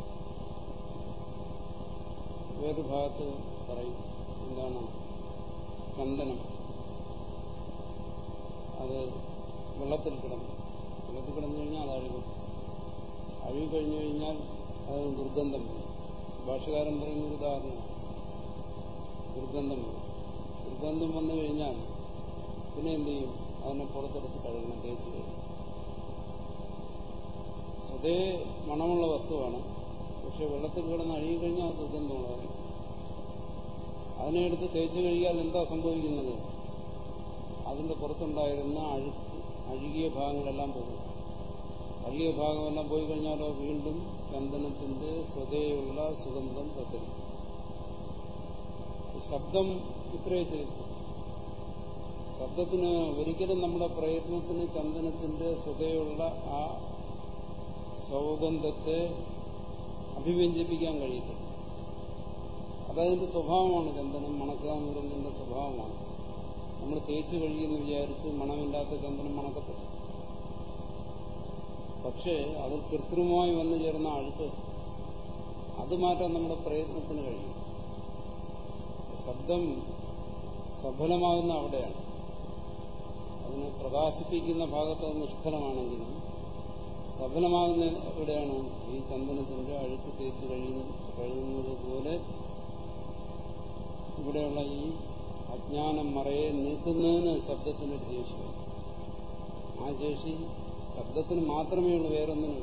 വേറൊരു ഭാഗത്ത് പറയും. എന്താണ്? ചന്ദനം അത് വെള്ളത്തിൽ കിടന്നു കഴിഞ്ഞാൽ അത് അഴുകി കഴിഞ്ഞു കഴിഞ്ഞാൽ അത് ദുർഗന്ധം വരും. ഭാഷകാരൻ പറയുന്നൊരു ഉദാഹരണം, ദുർഗന്ധം വരും. ദുർഗന്ധം വന്നു കഴിഞ്ഞാൽ പിന്നെ എന്ത് ചെയ്യും? അതിനെ പുറത്തെടുത്ത് കഴുകണം, തേച്ച് കഴുകണം. സ്വതേ മണമുള്ള വസ്തുവാണ്, പക്ഷെ വെള്ളത്തിൽ കിടന്ന് അഴുകിക്കഴിഞ്ഞാൽ അത് ദുർഗന്ധമുള്ളതായി. അതിനെ എടുത്ത് തേച്ച് കഴുകിയാൽ എന്താ സംഭവിക്കുന്നത്? അതിന്റെ പുറത്തുണ്ടായിരുന്ന അഴുകിയ ഭാഗങ്ങളെല്ലാം പോകും. അഴുകിയ ഭാഗമെല്ലാം പോയി കഴിഞ്ഞാലോ വീണ്ടും ചന്ദനത്തിന്റെ സ്വതേയുള്ള സുഗന്ധം പ്രസരിക്കും. ശബ്ദം ഇത്രയേ ചെയ്തു. ശബ്ദത്തിന് ഒരിക്കലും നമ്മുടെ പ്രയത്നത്തിന് ചന്ദനത്തിന്റെ സ്വതേയുള്ള ആ സൗഗന്ധത്തെ അഭിവ്യഞ്ജിപ്പിക്കാൻ കഴിയത്തില്ല. അതതിന്റെ സ്വഭാവമാണ്. ചന്ദനം മണക്കുക എന്ന് പറയുന്നതിന്റെ സ്വഭാവമാണ്. നമ്മൾ തേച്ച് കഴുകിയെന്ന് വിചാരിച്ച് മണമില്ലാത്ത ചന്ദനം മണക്കത്തില്ല. പക്ഷേ അതിൽ കൃത്രിമമായി വന്നു ചേർന്ന അഴുക്ക് അത് മാറ്റാൻ നമ്മുടെ പ്രയത്നത്തിന് കഴിയും. ശബ്ദം സഫലമാകുന്ന അവിടെയാണ്. അതിനെ പ്രകാശിപ്പിക്കുന്ന ഭാഗത്ത് അത് നിഷ്ഫലമാണെങ്കിലും സഫലമാകുന്ന എവിടെയാണ്? ഈ ചന്ദനത്തിന്റെ അഴുക്ക് തേച്ച് കഴുകുന്നത് പോലെ ഇവിടെയുള്ള ഈ അജ്ഞാനം മറയെ നീക്കുന്നതിന് ശബ്ദത്തിനൊരു ശേഷിയാണ്. ആ ശേഷി ശബ്ദത്തിന് മാത്രമേ ഉള്ളൂ, വേറൊന്നിനും.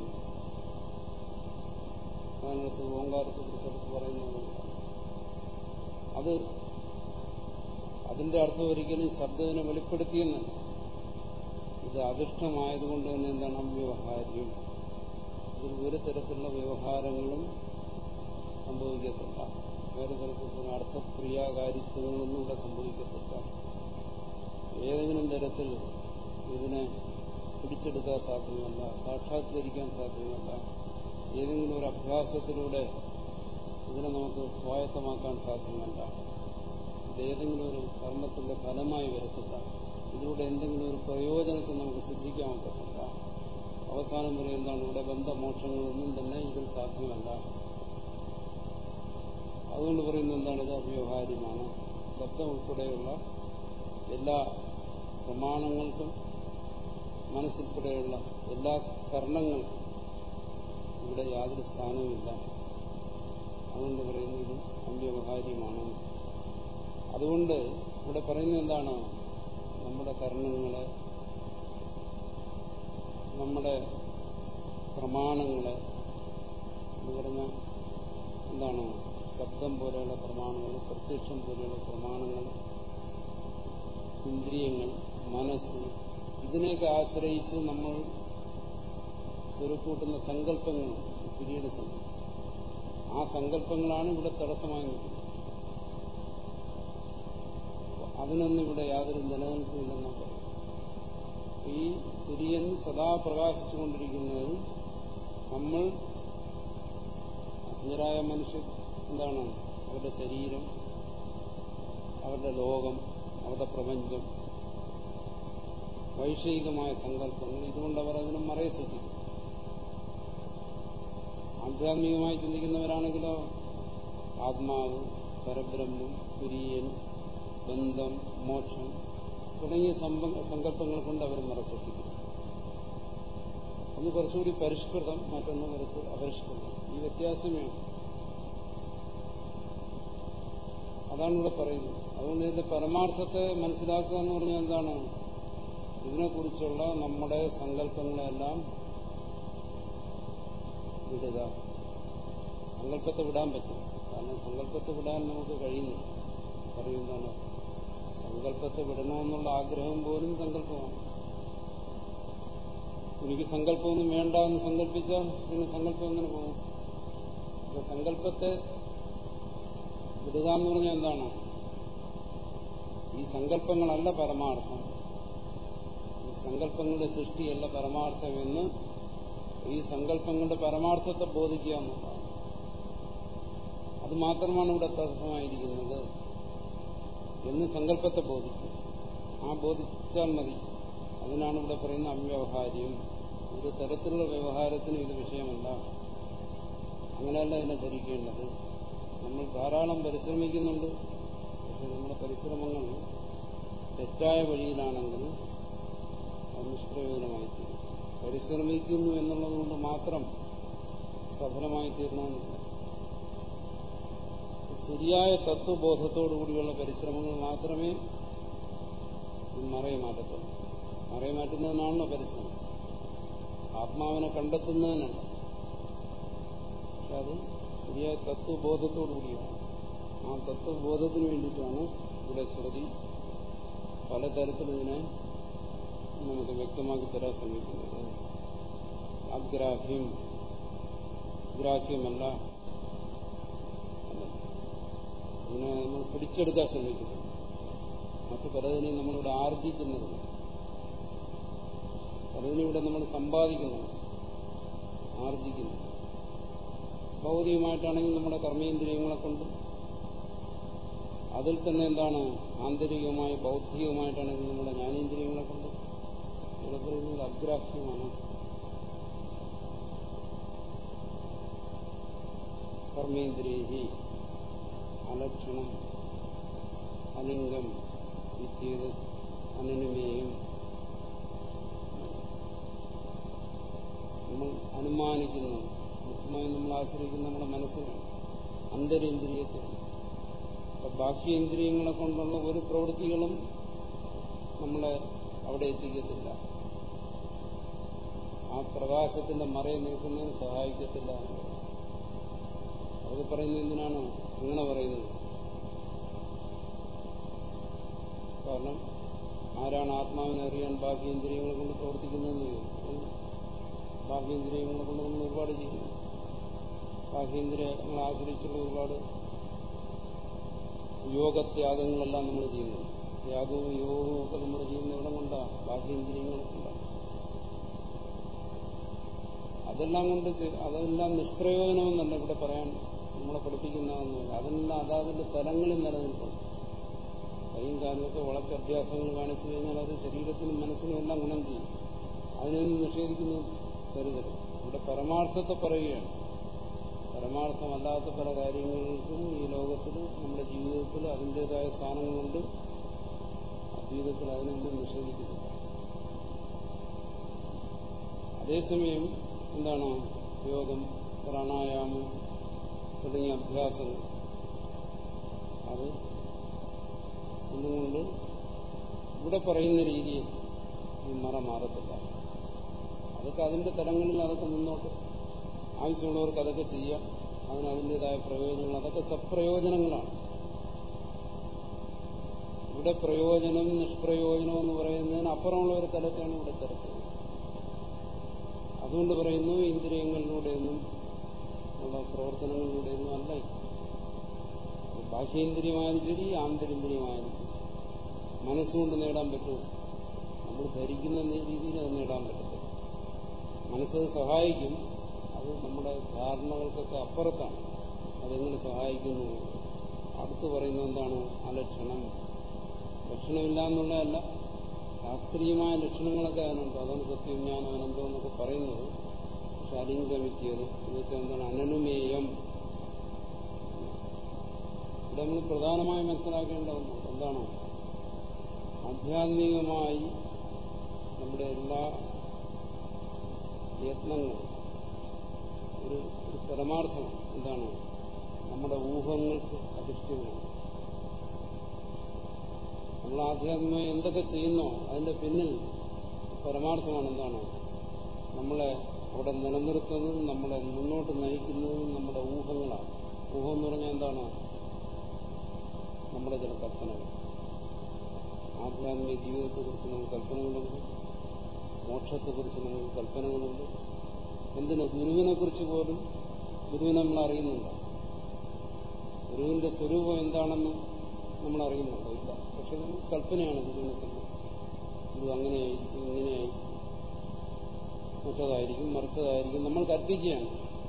അതിനകത്ത് ഓങ്കാരത്തെ കുറിച്ചെടുത്ത് പറയുന്നത് അത് അതിന്റെ അർത്ഥം ഒരിക്കലും ശബ്ദത്തിനെ വെളിപ്പെടുത്തിയെന്നല്ല. ഇത് അധിഷ്ഠമായതുകൊണ്ട് തന്നെ എന്താണ്? അവ്യവഹാര്യം. ഇതിൽ ഒരു തരത്തിലുള്ള വ്യവഹാരങ്ങളും സംഭവിക്കത്തില്ല. വേറെ തരത്തിലുള്ള അർത്ഥക്രിയാകാരിത്വങ്ങളൊന്നും ഇവിടെ സംഭവിക്കത്തില്ല. ഏതെങ്കിലും തരത്തിൽ ഇതിനെ പിടിച്ചെടുക്കാൻ സാധ്യമല്ല, സാക്ഷാത്കരിക്കാൻ സാധ്യമല്ല. ഏതെങ്കിലും ഒരു അഭ്യാസത്തിലൂടെ ഇതിനെ നമുക്ക് സ്വായത്തമാക്കാൻ സാധ്യമല്ല. ഇതേതെങ്കിലും ഒരു കർമ്മത്തിന്റെ ഫലമായി വരത്തില്ല. ഇതിലൂടെ എന്തെങ്കിലും ഒരു പ്രയോജനത്തെ നമുക്ക് സിദ്ധിക്കാൻ പറ്റില്ല. അവസാനം വരെ എന്താണ്? ഇവിടെ ബന്ധമോക്ഷങ്ങളൊന്നും തന്നെ ഇതിൽ സാധ്യമല്ല. അതുകൊണ്ട് പറയുന്നത് എന്താണ്? ഇത് അവ്യവഹാര്യമാണ്. ശബ്ദം ഉൾപ്പെടെയുള്ള എല്ലാ പ്രമാണങ്ങൾക്കും മനസ്സുൾപ്പെടെയുള്ള എല്ലാ കർണങ്ങൾക്കും ഇവിടെ യാതൊരു സ്ഥാനവുമില്ല. അതുകൊണ്ട് പറയുന്നത് ഇത് അവ്യവഹാര്യമാണ്. അതുകൊണ്ട് ഇവിടെ പറയുന്നത് എന്താണ്? നമ്മുടെ കർണങ്ങളെ, നമ്മുടെ പ്രമാണങ്ങളെ എന്ന് പറഞ്ഞാൽ എന്താണ്? ശബ്ദം പോലെയുള്ള പ്രമാണങ്ങൾ, പ്രത്യക്ഷം പോലെയുള്ള പ്രമാണങ്ങൾ, ഇന്ദ്രിയങ്ങൾ, മനസ്സ്, ഇതിനെയൊക്കെ ആശ്രയിച്ച് നമ്മൾ സ്വരുക്കൂട്ടുന്ന സങ്കല്പങ്ങൾ, പിന്നീട് ആ സങ്കല്പങ്ങളാണ് ഇവിടെ തടസ്സമായി നിൽക്കുന്നത്. അതിനൊന്നും ഇവിടെ യാതൊരു നിലനിൽപ്പില്ലെന്നാണ് പറയുന്നത്. ഈ തുര്യൻ സദാ പ്രകാശിച്ചുകൊണ്ടിരിക്കുന്നത് നമ്മൾ അജ്ഞരായ മനുഷ്യർ എന്താണ് അവരുടെ ശരീരം, അവരുടെ ലോകം, അവരുടെ പ്രപഞ്ചം, വൈഷയികമായ സങ്കല്പങ്ങൾ, ഇതുകൊണ്ട് അവർ അതിനെ മറയെ സൃഷ്ടിക്കും. ആധ്യാത്മികമായി ചിന്തിക്കുന്നവരാണെങ്കിലോ ആത്മാവ്, പരബ്രഹ്മം, തുര്യൻ, ബന്ധം, മോക്ഷം തുടങ്ങിയ സങ്കല്പങ്ങൾ കൊണ്ട് അവർ മറസൃഷ്ടിക്കും. ഒന്ന് കുറച്ചുകൂടി പരിഷ്കൃതം, മറ്റൊന്ന് കുറച്ച് അപരിഷ്കൃതം. ഈ വ്യത്യാസമേ അതാണ് ഇവിടെ പറയുന്നത്. അതുകൊണ്ട് ഇതിന്റെ പരമാർത്ഥത്തെ മനസ്സിലാക്കുക എന്ന് പറഞ്ഞാൽ എന്താണ്? ഇതിനെക്കുറിച്ചുള്ള നമ്മുടെ സങ്കല്പങ്ങളെല്ലാം വിടുക. സങ്കല്പത്തെ വിടാൻ പറ്റും. കാരണം സങ്കല്പത്തെ വിടാൻ നമുക്ക് കഴിയുന്നില്ല. പറയുന്നതാണ്, സങ്കല്പത്തെ വിടണമെന്നുള്ള ആഗ്രഹം പോലും സങ്കല്പമാണ്. എനിക്ക് സങ്കല്പമൊന്നും വേണ്ട എന്ന് സങ്കല്പിച്ചാൽ പിന്നെ സങ്കല്പം എങ്ങനെ പോകും? അപ്പൊ സങ്കല്പത്തെ വിടുക എന്ന് പറഞ്ഞാൽ എന്താണ്? ഈ സങ്കല്പങ്ങളല്ല പരമാർത്ഥം, ഈ സങ്കല്പങ്ങളുടെ സൃഷ്ടിയല്ല പരമാർത്ഥമെന്ന് ഈ സങ്കല്പങ്ങളുടെ പരമാർത്ഥത്തെ ബോധിക്കുക എന്നുള്ളതാണ്. അത് മാത്രമാണ് ഇവിടെ തടസ്സമായിരിക്കുന്നത് എന്ന് സങ്കല്പത്തെ ബോധിക്കും. ആ ബോധിച്ചാൽ മതി. അതിനാണ് ഇവിടെ പറയുന്ന അവ്യവഹാര്യം. ഒരു തരത്തിലുള്ള വ്യവഹാരത്തിന് ഇത് വിഷയമല്ല. അങ്ങനെയല്ല ഇതിനെ ധരിക്കേണ്ടത്. നമ്മൾ ധാരാളം പരിശ്രമിക്കുന്നുണ്ട്. പക്ഷെ നമ്മുടെ പരിശ്രമങ്ങൾ തെറ്റായ വഴിയിലാണെങ്കിൽ അത് നിഷ്പ്രയോജനമായി തീരും. പരിശ്രമിക്കുന്നു എന്നുള്ളത് കൊണ്ട് മാത്രം സഫലമായി തീരണമെന്നില്ല. ശരിയായ തത്വബോധത്തോടുകൂടിയുള്ള പരിശ്രമങ്ങൾ മാത്രമേ മറയെ മാറ്റത്തുള്ളൂ. മറയെ മാറ്റുന്നതിനാണല്ലോ പരിശ്രമം. ആത്മാവിനെ കണ്ടെത്തുന്നതിനല്ല. പക്ഷെ അത് ശരിയായ തത്വബോധത്തോടുകൂടിയാണ്. ആ തത്വബോധത്തിന് വേണ്ടിയിട്ടാണ് ഇവിടെ ശ്രുതി പലതരത്തിൽ ഇതിനെ നമുക്ക് വ്യക്തമാക്കി തരാൻ ശ്രമിക്കുന്നത്. അഗ്രാഹ്യം, ഗ്രാഹ്യമല്ല, അതിനെ നമ്മൾ പിടിച്ചെടുക്കാൻ ശ്രമിക്കുന്നു. മറ്റു പലതിനെയും നമ്മളിവിടെ ആർജിക്കുന്നത്, പലതിനും ഇവിടെ നമ്മൾ സമ്പാദിക്കുന്നു, ആർജിക്കുന്നു. ഭൗതികമായിട്ടാണെങ്കിൽ നമ്മുടെ കർമ്മേന്ദ്രിയങ്ങളെ കൊണ്ട്, അതിൽ തന്നെ എന്താണ് ആന്തരികമായി ബൗദ്ധികമായിട്ടാണെങ്കിൽ നമ്മുടെ ജ്ഞാനേന്ദ്രിയങ്ങളെ കൊണ്ട്. ഇവിടെ പറയുന്നത് അഗ്രാഹ്യമാണ്. കർമ്മേന്ദ്രിയൈ അലക്ഷണം അലിംഗം വിദ്യേത് അനനുമേയം. നമ്മൾ അനുമാനിക്കുന്നു, മുഖ്യമായി നമ്മൾ ആശ്രയിക്കുന്ന നമ്മുടെ മനസ്സിലാണ്, അന്തരേന്ദ്രിയത്തിൽ. ബാഹ്യേന്ദ്രിയങ്ങളെ കൊണ്ടുള്ള ഒരു പ്രവൃത്തികളും നമ്മളെ അവിടെ എത്തിക്കത്തില്ല. ആ പ്രകാശത്തിന്റെ മറയെ നീക്കുന്നതിന് സഹായിക്കത്തില്ല. അത് പറയുന്നത് എന്തിനാണ് അങ്ങനെ പറയുന്നത്? കാരണം ആരാണ് ആത്മാവിനെ അറിയാൻ ബാഹ്യേന്ദ്രിയങ്ങളെ കൊണ്ട് പ്രവർത്തിക്കുന്നതെന്ന് ചോദിക്കും. ബാഹ്യേന്ദ്രിയങ്ങളെ കൊണ്ട് നമ്മൾ ഒരുപാട് ചെയ്യുന്നു. ബാഹ്യേന്ദ്രിയങ്ങളെ ആശ്രയിച്ചുള്ള ഒരുപാട് യോഗത്യാഗങ്ങളെല്ലാം നമ്മൾ ചെയ്യുന്നു. ത്യാഗവും യോഗവും ഒക്കെ നമ്മൾ ചെയ്യുന്ന ഇവിടം കൊണ്ടാണ്, ബാഹ്യേന്ദ്രിയങ്ങളെ കൊണ്ടാണ്. അതെല്ലാം നിഷ്പ്രയോജനമെന്നല്ല ഇവിടെ പറയാൻ നമ്മളെ പഠിപ്പിക്കുന്നതെന്നില്ല. അതെല്ലാം അതാതിന്റെ തലങ്ങളിൽ നിലനിൽക്കണം. കൈയും കാലുമൊക്കെ വളച്ച് അഭ്യാസങ്ങൾ കാണിച്ചു കഴിഞ്ഞാൽ അത് ശരീരത്തിനും മനസ്സിനും എല്ലാം ഗുണം ചെയ്യും. അതിനൊന്നും നിഷേധിക്കുന്നു കരുതൽ. ഇവിടെ പരമാർത്ഥത്തെ പറയുകയാണ്. പരമാർത്ഥമല്ലാത്ത പല കാര്യങ്ങൾക്കും ഈ ലോകത്തിൽ നമ്മുടെ ജീവിതത്തിൽ അതിൻ്റെതായ സ്ഥാനങ്ങളുണ്ട്. ജീവിതത്തിൽ അതിനൊന്നും നിഷേധിക്കുന്നില്ല. അതേസമയം എന്താണ് യോഗം, പ്രാണായാമം തുടങ്ങിയ അഭ്യാസങ്ങൾ, അത് ഒന്നുകൊണ്ട് ഇവിടെ പറയുന്ന രീതിയിൽ ഈ മറ മാറത്തില്ല. അതൊക്കെ അതിന്റെ തലങ്ങളിൽ അതൊക്കെ മുന്നോട്ട് ആവശ്യമുള്ളവർക്ക് അതൊക്കെ ചെയ്യാം. അതിനതിൻ്റെതായ പ്രയോജനങ്ങൾ, അതൊക്കെ സത്പ്രയോജനങ്ങളാണ്. ഇവിടെ പ്രയോജനം നിഷ്പ്രയോജനം എന്ന് പറയുന്നതിന് അപ്പുറമുള്ള ഒരു തലത്താണ് ഇവിടെ ചർച്ച ചെയ്യുന്നത്. അതുകൊണ്ട് പറയുന്നു ഇന്ദ്രിയങ്ങളിലൂടെയൊന്നും ഉള്ള പ്രവർത്തനങ്ങളിലൂടെയൊന്നും അല്ല. ബാഹ്യേന്ദ്രിയമായാലും ശരി, ആന്തരിന്ദ്രിയമായാലും ശരി, മനസ്സുകൊണ്ട് നേടാൻ പറ്റുമോ? നമ്മൾ ധരിക്കുന്ന രീതിയിൽ അത് നേടാൻ പറ്റത്തില്ല. മനസ്സത് സഹായിക്കും, അത് നമ്മുടെ ധാരണകൾക്കൊക്കെ അപ്പുറത്താണ്. അതെങ്ങനെ സഹായിക്കുന്നു? അടുത്ത് പറയുന്നത് എന്താണ്? അലക്ഷണം. ലക്ഷണമില്ല എന്നുള്ളതല്ല, ശാസ്ത്രീയമായ ലക്ഷണങ്ങളൊക്കെ അതിനുണ്ട്. അതാണ് സത്യം, ജ്ഞാനം, അനന്തം എന്നൊക്കെ പറയുന്നത്. പക്ഷെ അലിംഗമിത്തിയത് എന്ന് വെച്ചാൽ എന്താണ്? അനനുമേയം. ഇവിടെ നമ്മൾ പ്രധാനമായും മനസ്സിലാക്കേണ്ട ഒന്ന് എന്താണ്? ആധ്യാത്മികമായി നമ്മുടെ എല്ലാ യത്നങ്ങളും ഒരു പരമാർത്ഥം എന്താണ്? നമ്മുടെ ഊഹങ്ങൾക്ക് അധിഷ്ഠിതമാണ്. നമ്മൾ ആധ്യാത്മികമായി എന്തൊക്കെ ചെയ്യുന്നോ അതിന്റെ പിന്നിൽ പരമാർത്ഥമാണ് എന്താണ്? നമ്മളെ അവിടെ നിലനിർത്തുന്നതും നമ്മളെ മുന്നോട്ട് നയിക്കുന്നതും നമ്മുടെ ഊഹങ്ങളാണ്. ഊഹം എന്ന് പറഞ്ഞാൽ എന്താണ്? നമ്മുടെ ചില കൽപ്പനകൾ. ആധ്യാത്മിക ജീവിതത്തെക്കുറിച്ച് നമുക്ക് കൽപ്പനകളുണ്ട്, മോക്ഷത്തെക്കുറിച്ച് നമുക്ക് കൽപ്പനകളുണ്ട്. എന്തിന്? ഗുരുവിനെക്കുറിച്ച് പോലും ഗുരുവിനെ നമ്മൾ അറിയുന്നുണ്ട്. ഗുരുവിന്റെ സ്വരൂപം എന്താണെന്ന് നമ്മൾ അറിയുന്നുണ്ടോ? ഇല്ല. പക്ഷെ നമുക്ക് കൽപ്പനയാണ് ഗുരുവിനെ സംബന്ധിച്ച്. ഗുരു അങ്ങനെയായിരിക്കും, ഇങ്ങനെയായിരിക്കും, മറ്റതായിരിക്കും, മറിച്ചതായിരിക്കും, നമ്മൾ കൽപ്പിക്കുകയാണ്.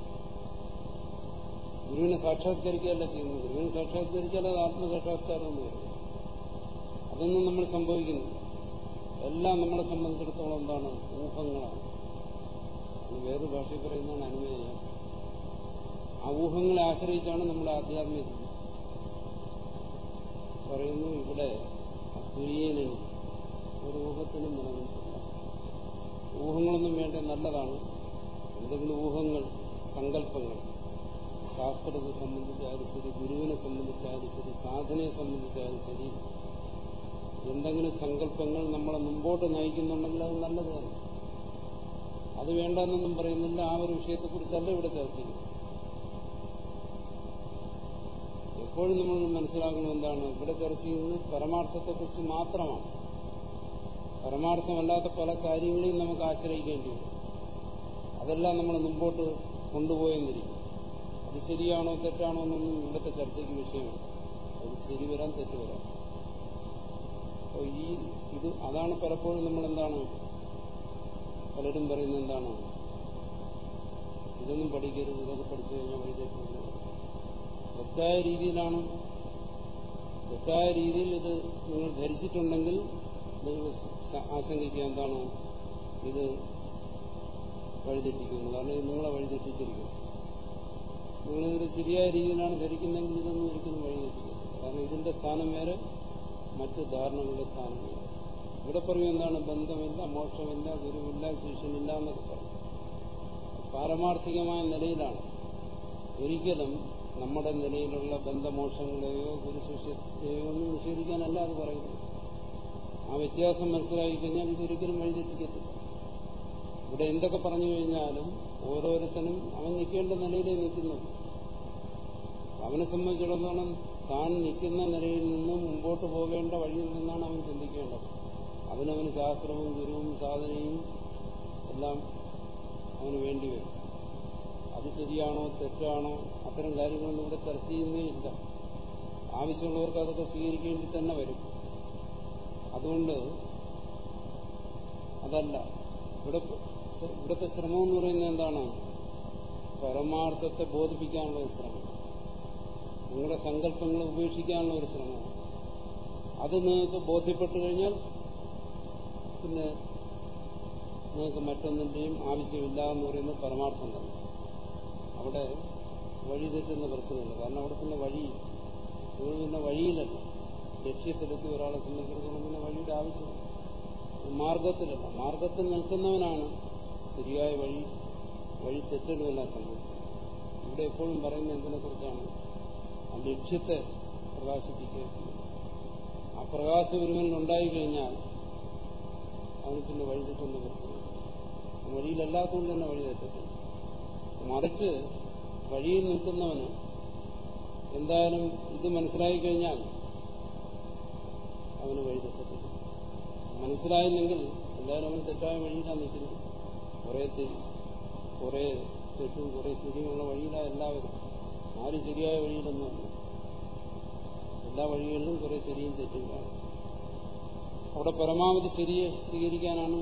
ഗുരുവിനെ സാക്ഷാത്കരിക്കുകയല്ല ചെയ്യുന്നത്. ഗുരുവിനെ സാക്ഷാത്കരിച്ചാൽ അത് ആത്മസാക്ഷാത്കാരം എന്ന് പറയും. അതൊന്നും നമ്മൾ സംഭവിക്കുന്നു. എല്ലാം നമ്മളെ സംബന്ധിച്ചിടത്തോളം എന്താണ്? ഊഹങ്ങളാണ്. വേറൊരു ഭാഷയിൽ പറയുന്നതാണ് അനുമേയം. ആ ഊഹങ്ങളെ ആശ്രയിച്ചാണ് നമ്മുടെ ആധ്യാത്മിക പറയുന്നു. ഇവിടെ തുര്യന് ഒരു ഊഹത്തിനും നിലനിൽക്കില്ല. ഊഹങ്ങളൊന്നും വേണ്ട, നല്ലതാണ്. എന്തെങ്കിലും ഊഹങ്ങൾ, സങ്കല്പങ്ങൾ, ശാസ്ത്രത്തെ സംബന്ധിച്ചാലും ശരി, ഗുരുവിനെ സംബന്ധിച്ചാലും ശരി, സാധനയെ സംബന്ധിച്ചാലും ശരി, എന്തെങ്കിലും സങ്കല്പങ്ങൾ നമ്മളെ മുമ്പോട്ട് നയിക്കുന്നുണ്ടെങ്കിൽ അത് നല്ലതാണ്. അത് വേണ്ടെന്നൊന്നും പറയുന്നില്ല. ആ ഒരു വിഷയത്തെക്കുറിച്ചല്ല ഇവിടെ ചർച്ച ചെയ്യുന്നത്. എപ്പോഴും നമ്മൾ മനസ്സിലാക്കുന്നത് എന്താണ്? ഇവിടെ ചർച്ച ചെയ്യുന്നത് പരമാർത്ഥത്തെക്കുറിച്ച് മാത്രമാണ്. പരമാർത്ഥമല്ലാത്ത പല കാര്യങ്ങളെയും നമുക്ക് ആശ്രയിക്കേണ്ടി വരും. അതെല്ലാം നമ്മൾ മുമ്പോട്ട് കൊണ്ടുപോയെന്നിരിക്കും. അത് ശരിയാണോ തെറ്റാണോ എന്നൊന്നും ഇവിടുത്തെ ചർച്ചയ്ക്ക് വിഷയമാണ്. അത് ശരി വരാം, തെറ്റ് വരാം. അപ്പോൾ ഇത് അതാണ് പലപ്പോഴും നമ്മളെന്താണ് പലരും പറയുന്നത് എന്താണ്? ഇതൊന്നും പഠിക്കരുത്, ഇതൊക്കെ പഠിച്ചു കഴിഞ്ഞാൽ വഴിതെറ്റുന്നത്. തെറ്റായ രീതിയിൽ ഇത് നിങ്ങൾ ധരിച്ചിട്ടുണ്ടെങ്കിൽ നിങ്ങൾ ആശങ്കിക്കുക എന്താണ്? ഇത് വഴിതെറ്റിക്കുന്നു. കാരണം ഇത് നിങ്ങളെ വഴിതെറ്റിച്ചിരിക്കുന്നു. നിങ്ങളിതൊരു ശരിയായ രീതിയിലാണ് ധരിക്കുന്നതെങ്കിൽ ഇതൊന്നും ഒരിക്കലും വഴിതെറ്റിക്കുന്നു. കാരണം ഇതിന്റെ സ്ഥാനം വേറെ, മറ്റ് ധാരണകളുടെ സ്ഥാനം വേറെ. ഇവിടെ പറയും എന്താണ്? ബന്ധമില്ല, മോക്ഷമില്ല, ഗുരുവില്ല, ശിഷ്യനില്ല എന്നൊക്കെ പറയും. പാരമാർത്ഥികമായ നിലയിലാണ്. ഒരിക്കലും നമ്മുടെ നിലയിലുള്ള ബന്ധമോക്ഷങ്ങളെയോ ഗുരുശിഷ്യത്തെയോ ഒന്നും നിഷേധിക്കാനല്ല അത് പറയുന്നത്. ആ വ്യത്യാസം മനസ്സിലാക്കി കഴിഞ്ഞാൽ ഇതൊരിക്കലും വഴിതെറ്റിക്കത്തില്ല. ഇവിടെ എന്തൊക്കെ പറഞ്ഞു കഴിഞ്ഞാലും ഓരോരുത്തരും അവൻ നിൽക്കേണ്ട നിലയിലേ നിൽക്കുന്നു. അവനെ സംബന്ധിച്ചിടത്തോളം താൻ നിൽക്കുന്ന നിലയിൽ നിന്നും മുമ്പോട്ട് പോകേണ്ട വഴിയിൽ നിന്നാണ് അവൻ ചിന്തിക്കേണ്ടത്. അതിനവന് ശാസ്ത്രവും ഗുരുവും സാധനയും എല്ലാം അവന് വേണ്ടി വരും. അത് ശരിയാണോ തെറ്റാണോ അത്തരം കാര്യങ്ങളൊന്നും ഇവിടെ ചർച്ച ചെയ്യുന്നേ ഇല്ല. ആവശ്യമുള്ളവർക്ക് അതൊക്കെ സ്വീകരിക്കേണ്ടി തന്നെ വരും. അതുകൊണ്ട് അതല്ല ഇവിടുത്തെ ശ്രമം എന്ന് പറയുന്നത് എന്താണ്? പരമാർത്ഥത്തെ ബോധിപ്പിക്കാനുള്ള ഒരു ശ്രമം, നിങ്ങളുടെ സങ്കല്പങ്ങളെ ഉപേക്ഷിക്കാനുള്ള ഒരു ശ്രമമാണ്. അത് നിങ്ങൾക്ക് ബോധ്യപ്പെട്ടു കഴിഞ്ഞാൽ പിന്നെ നിങ്ങൾക്ക് മറ്റൊന്നിന്റെയും ആവശ്യമില്ല എന്ന് പറയുന്നത് പരമാർത്ഥം തന്നെ. അവിടെ വഴി തെറ്റുന്ന പ്രശ്നമില്ല. കാരണം അവിടെ പിന്നെ നിങ്ങൾ പിന്നെ വഴിയിലല്ല, ലക്ഷ്യത്തിലെത്തി ഒരാളെ സംബന്ധിച്ചിടത്തോളം പിന്നെ വഴിയുടെ ആവശ്യമില്ല. മാർഗത്തിലല്ല, മാർഗത്തിൽ നിൽക്കുന്നവനാണ് ശരിയായ വഴി തെറ്റുകളെല്ലാം സംഭവിക്കുന്നത്. ഇവിടെ എപ്പോഴും പറയുന്നത് എന്തിനെക്കുറിച്ചാണ്? ആ ലക്ഷ്യത്തെ പ്രകാശിപ്പിക്കുക. ആ പ്രകാശം ഒരുവനിൽ ഉണ്ടായിക്കഴിഞ്ഞാൽ അവന് പിന്നെ വഴിതെറ്റുന്ന പ്രശ്നമില്ല. വഴിയിലല്ലാത്തതുകൊണ്ട് തന്നെ വഴി തെറ്റത്തില്ല. മറിച്ച് വഴിയിൽ നിൽക്കുന്നവന് എന്തായാലും ഇത് മനസ്സിലായി കഴിഞ്ഞാൽ അവന് വഴി തെറ്റത്തില്ല. മനസ്സിലായില്ലെങ്കിൽ എന്തായാലും അവൻ തെറ്റായ വഴിയിലാണ് നിൽക്കുന്നത്. കുറെ തെറ്റും കുറെ ശരിയുമുള്ള വഴിയിലാണ് എല്ലാവരും. ആരും ശരിയായ വഴിയിലൊന്നുമല്ല. എല്ലാ വഴികളിലും കുറെ ശരിയും തെറ്റും കാണും. അവിടെ പരമാവധി ശരിയെ സ്വീകരിക്കാനാണ്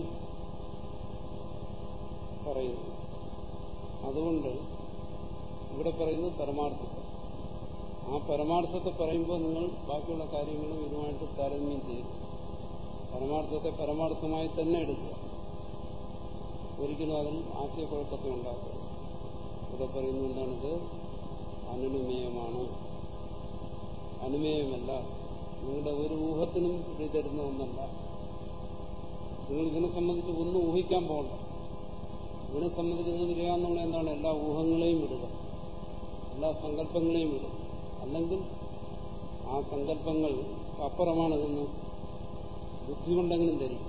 പറയുന്നത്. അതുകൊണ്ട് ഇവിടെ പറയുന്നത് പരമാർത്ഥത്തെ. ആ പരമാർത്ഥത്തെ പറയുമ്പോൾ നിങ്ങൾ ബാക്കിയുള്ള കാര്യങ്ങളും ഇതുമായിട്ട് താരതമ്യം ചെയ്യും. പരമാർത്ഥത്തെ പരമാർത്ഥമായി തന്നെ എടുക്കുക. ഒരിക്കലും അതിൽ ആശയക്കുഴപ്പത്തെ ഉണ്ടാക്കുക. ഇവിടെ പറയുന്നത് എന്താണിത്? അനുമേയമാണ്. അനുമേയമല്ല. നിങ്ങളുടെ ഒരു ഊഹത്തിനും പിടിതരുന്ന ഒന്നല്ല. നിങ്ങൾ ഇതിനെ സംബന്ധിച്ച് ഒന്നും ഊഹിക്കാൻ പോകണ്ട. ഇതിനെ സംബന്ധിച്ച് നിങ്ങൾക്ക് ചെയ്യാവുന്ന എന്താണ്? എല്ലാ ഊഹങ്ങളെയും വിടുക, എല്ലാ സങ്കല്പങ്ങളെയും വിടുക. അല്ലെങ്കിൽ ആ സങ്കല്പങ്ങൾ അപ്പുറമാണിതെന്ന് ബുദ്ധി കൊണ്ടെങ്കിലും ധരിക്കും.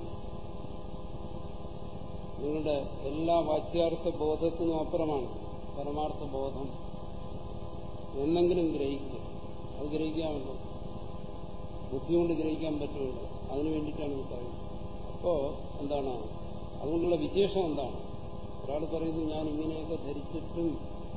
നിങ്ങളുടെ എല്ലാ വാച്യാർത്ഥ ബോധത്തിനും അപ്പുറമാണ് പരമാർത്ഥ ബോധം എന്നെങ്കിലും ഗ്രഹിക്കുക. അത് ഗ്രഹിക്കാമല്ലോ, ബുദ്ധി കൊണ്ട് ഗ്രഹിക്കാൻ പറ്റുമല്ലോ. അതിനു വേണ്ടിയിട്ടാണ് ഇത് പറയുന്നത്. അപ്പോ എന്താണ് അതുകൊണ്ടുള്ള വിശേഷം എന്താണ്? ഒരാൾ പറയുന്നു ഞാൻ ഇങ്ങനെയൊക്കെ ധരിച്ചിട്ടും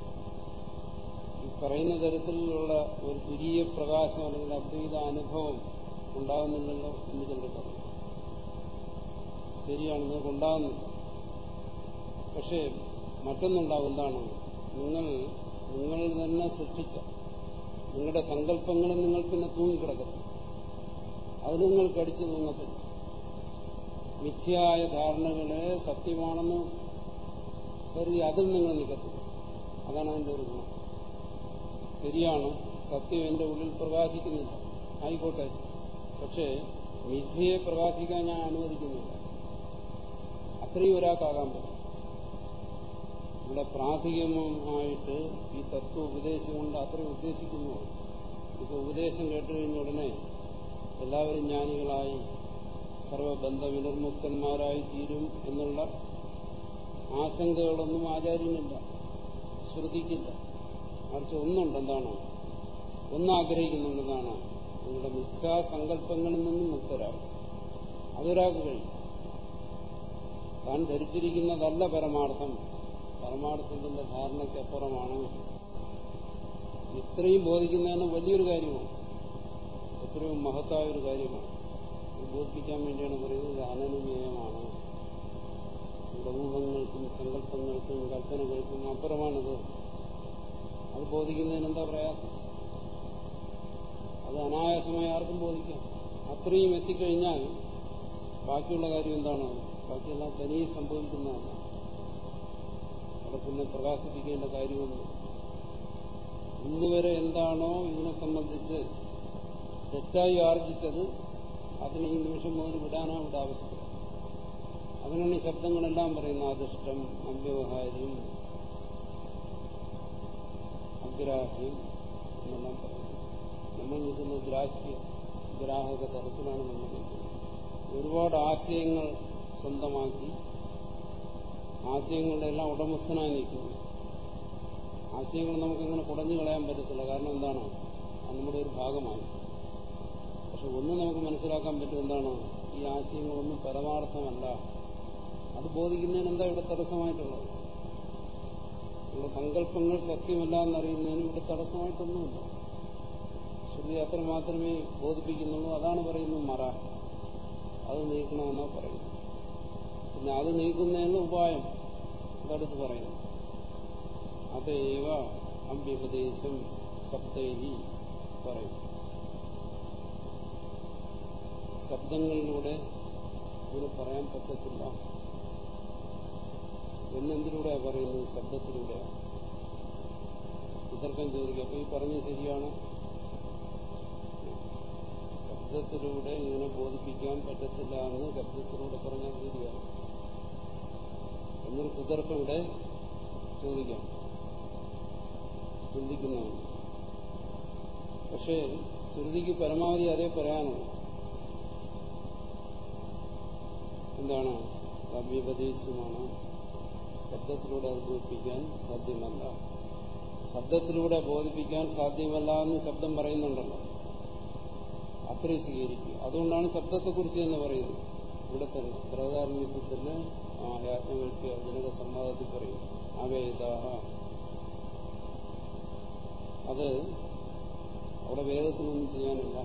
ഈ പറയുന്ന തരത്തിലുള്ള ഒരു തുരീയ പ്രകാശം അല്ലെങ്കിൽ അദ്വൈത അനുഭവം ഉണ്ടാകുന്നില്ലല്ലോ എന്ന് ചിലർ പറയും. ശരിയാണ്, നിങ്ങൾക്ക് ഉണ്ടാകുന്നില്ല. പക്ഷേ മറ്റൊന്നുണ്ടാകും. എന്താണ്? നിങ്ങൾ തന്നെ സൃഷ്ടിച്ച നിങ്ങളുടെ സങ്കല്പങ്ങളിൽ നിങ്ങൾ പിന്നെ തൂങ്ങിക്കിടക്കത്തില്ല. അതിന് നിങ്ങൾ കടിച്ചു തൂങ്ങത്തില്ല. മിഥ്യയായ ധാരണകളെ സത്യമാണെന്ന് കരുതി അതിൽ നിങ്ങൾ നിൽക്കത്തില്ല. അതാണ് അതിൻ്റെ ഒരു ഗുണം. ശരിയാണ്, സത്യം എന്റെ ഉള്ളിൽ പ്രകാശിക്കുന്നില്ല, ആയിക്കോട്ടെ. പക്ഷേ മിഥ്യയെ പ്രകാശിക്കാൻ ഞാൻ അനുവദിക്കുന്നില്ല. അത്രയും ഒരാൾക്കാകാൻ പറ്റും. ഇവിടെ പ്രാഥമികമായിട്ട് ഈ തത്വ ഉപദേശം കൊണ്ട് അത്രയും ഉദ്ദേശിക്കുന്നു. ഇപ്പൊ ഉപദേശം കേട്ടു കഴിഞ്ഞ ഉടനെ എല്ലാവരും ജ്ഞാനികളായി സർവബന്ധ വിനിർമുക്തന്മാരായി തീരും എന്നുള്ള ആശങ്കകളൊന്നും ആചാര്യനില്ല, ശ്രുതിക്കില്ല. മറിച്ച് ഒന്നുണ്ട്. എന്താണ്? ഒന്നാഗ്രഹിക്കുന്നുണ്ടെന്നാണ് നിങ്ങളുടെ മിഥ്യാസങ്കല്പങ്ങളിൽ നിന്നും മുക്തരാകും. അതൊരാൾക്ക് കഴിയും. താൻ ധരിച്ചിരിക്കുന്നതല്ല പരമാർത്ഥം, പരമാർത്ഥത്തിന്റെ ധാരണയ്ക്കപ്പുറമാണ്. ഇത്രയും ബോധിക്കുന്നതിന് വലിയൊരു കാര്യമാണ്, എത്രയോ മഹത്തായ ഒരു കാര്യമാണ്. ബോധിപ്പിക്കാൻ വേണ്ടിയാണ് പറയുന്നത് ഇത് അനനുമേയമാണ്. നമ്മുടെ ഊഹങ്ങൾക്കും സങ്കല്പങ്ങൾക്കും കൽപ്പനകൾക്കും അപ്പുറമാണിത്. അത് ബോധിക്കുന്നതിന് എന്താ പ്രയാസം? അത് അനായാസമായി ആർക്കും ബോധിക്കാം. അത്രയും എത്തിക്കഴിഞ്ഞാൽ ബാക്കിയുള്ള കാര്യം എന്താണ്? ബാക്കിയെല്ലാം തനിയെ സംഭവിക്കുന്നതാണ്. അവിടെ പിന്നെ പ്രകാശിപ്പിക്കേണ്ട കാര്യമൊന്നും. ഇന്നുവരെ എന്താണോ ഇതിനെ സംബന്ധിച്ച് തെറ്റായി ആർജിച്ചത് അതിന് ഈ നിമിഷം മുതൽ വിടാനാണ് ഇവിടെ ആവശ്യം. അതിനാണ് ഈ ശബ്ദങ്ങളെല്ലാം പറയുന്നത്. അധിഷ്ഠം, അവ്യവഹാര്യം, അഗ്രാഹ്യം എന്നെല്ലാം പറയുന്നത്. നമ്മൾ നിൽക്കുന്ന ഗ്രാഹക തലത്തിലാണ് നമ്മൾ നിൽക്കുന്നത്. ഒരുപാട് ആശയങ്ങൾ സ്വന്തമാക്കി ആശയങ്ങളുടെ എല്ലാം ഉടമസ്ഥനായി നിൽക്കുന്നു. ആശയങ്ങൾ നമുക്കിങ്ങനെ കുടഞ്ഞു കളയാൻ പറ്റത്തില്ല. കാരണം എന്താണ്? അത് നമ്മുടെ ഒരു ഭാഗമായി. പക്ഷെ ഒന്നും നമുക്ക് മനസ്സിലാക്കാൻ പറ്റും. എന്താണ്? ഈ ആശയങ്ങളൊന്നും പരമാർത്ഥമല്ല. അത് ബോധിക്കുന്നതിന് എന്താ ഇവിടെ തടസ്സമായിട്ടുള്ളത്? ഇവിടെ സങ്കല്പങ്ങൾ സത്യമല്ല എന്നറിയുന്നതിന് ഇവിടെ തടസ്സമായിട്ടൊന്നുമില്ല. ശ്രുതി അത്ര മാത്രമേ ബോധിപ്പിക്കുന്നുള്ളൂ. അതാണ് പറയുന്നത് മറ. അത് നീക്കണമെന്നാ പറയുന്നത്. പിന്നെ അത് നീക്കുന്നതിനുള്ള ഉപായം അതടുത്ത് പറയുന്നു. അതേവ അഭ്യുപദേശം ശബ്ദൈഹി പറയും. ശബ്ദങ്ങളിലൂടെ ഇതിന് പറയാൻ പറ്റത്തില്ല എന്നെന്തിലൂടെയാണ് പറയുന്നത്? ശബ്ദത്തിലൂടെയാണ്. വിതർക്കം ചോദിക്കുക. അപ്പൊ ഈ പറഞ്ഞത് ശരിയാണോ? ശബ്ദത്തിലൂടെ ഇതിനെ ബോധിപ്പിക്കാൻ പറ്റത്തില്ല എന്ന് ശബ്ദത്തിലൂടെ പറഞ്ഞാൽ ശരിയാണ് എന്നൊരു കുതർക്കം ഇവിടെ ചോദിക്കാം, ചിന്തിക്കുന്നതാണ്. പക്ഷേ ശ്രുതിക്ക് പരമാവധി അതേ പറയാനുള്ളൂ. എന്താണ്? അവ്യപദേശമാണ്. ശബ്ദത്തിലൂടെ അത് ബോധിപ്പിക്കാൻ സാധ്യമല്ല. ശബ്ദത്തിലൂടെ ബോധിപ്പിക്കാൻ സാധ്യമല്ല എന്ന് ശബ്ദം പറയുന്നുണ്ടല്ലോ, അത്രയും സ്വീകരിക്കുക. അതുകൊണ്ടാണ് ശബ്ദത്തെക്കുറിച്ച് തന്നെ പറയുന്നത്. ഇവിടെ തന്നെ ബൃഹദാരണ്യത്തിൽ തന്നെ യാജ്ഞവൽക്യ ജനക സംവാദത്തിൽ പറയും അവേദാഹ. അത് അവിടെ വേദത്തിനൊന്നും ചെയ്യാനില്ല.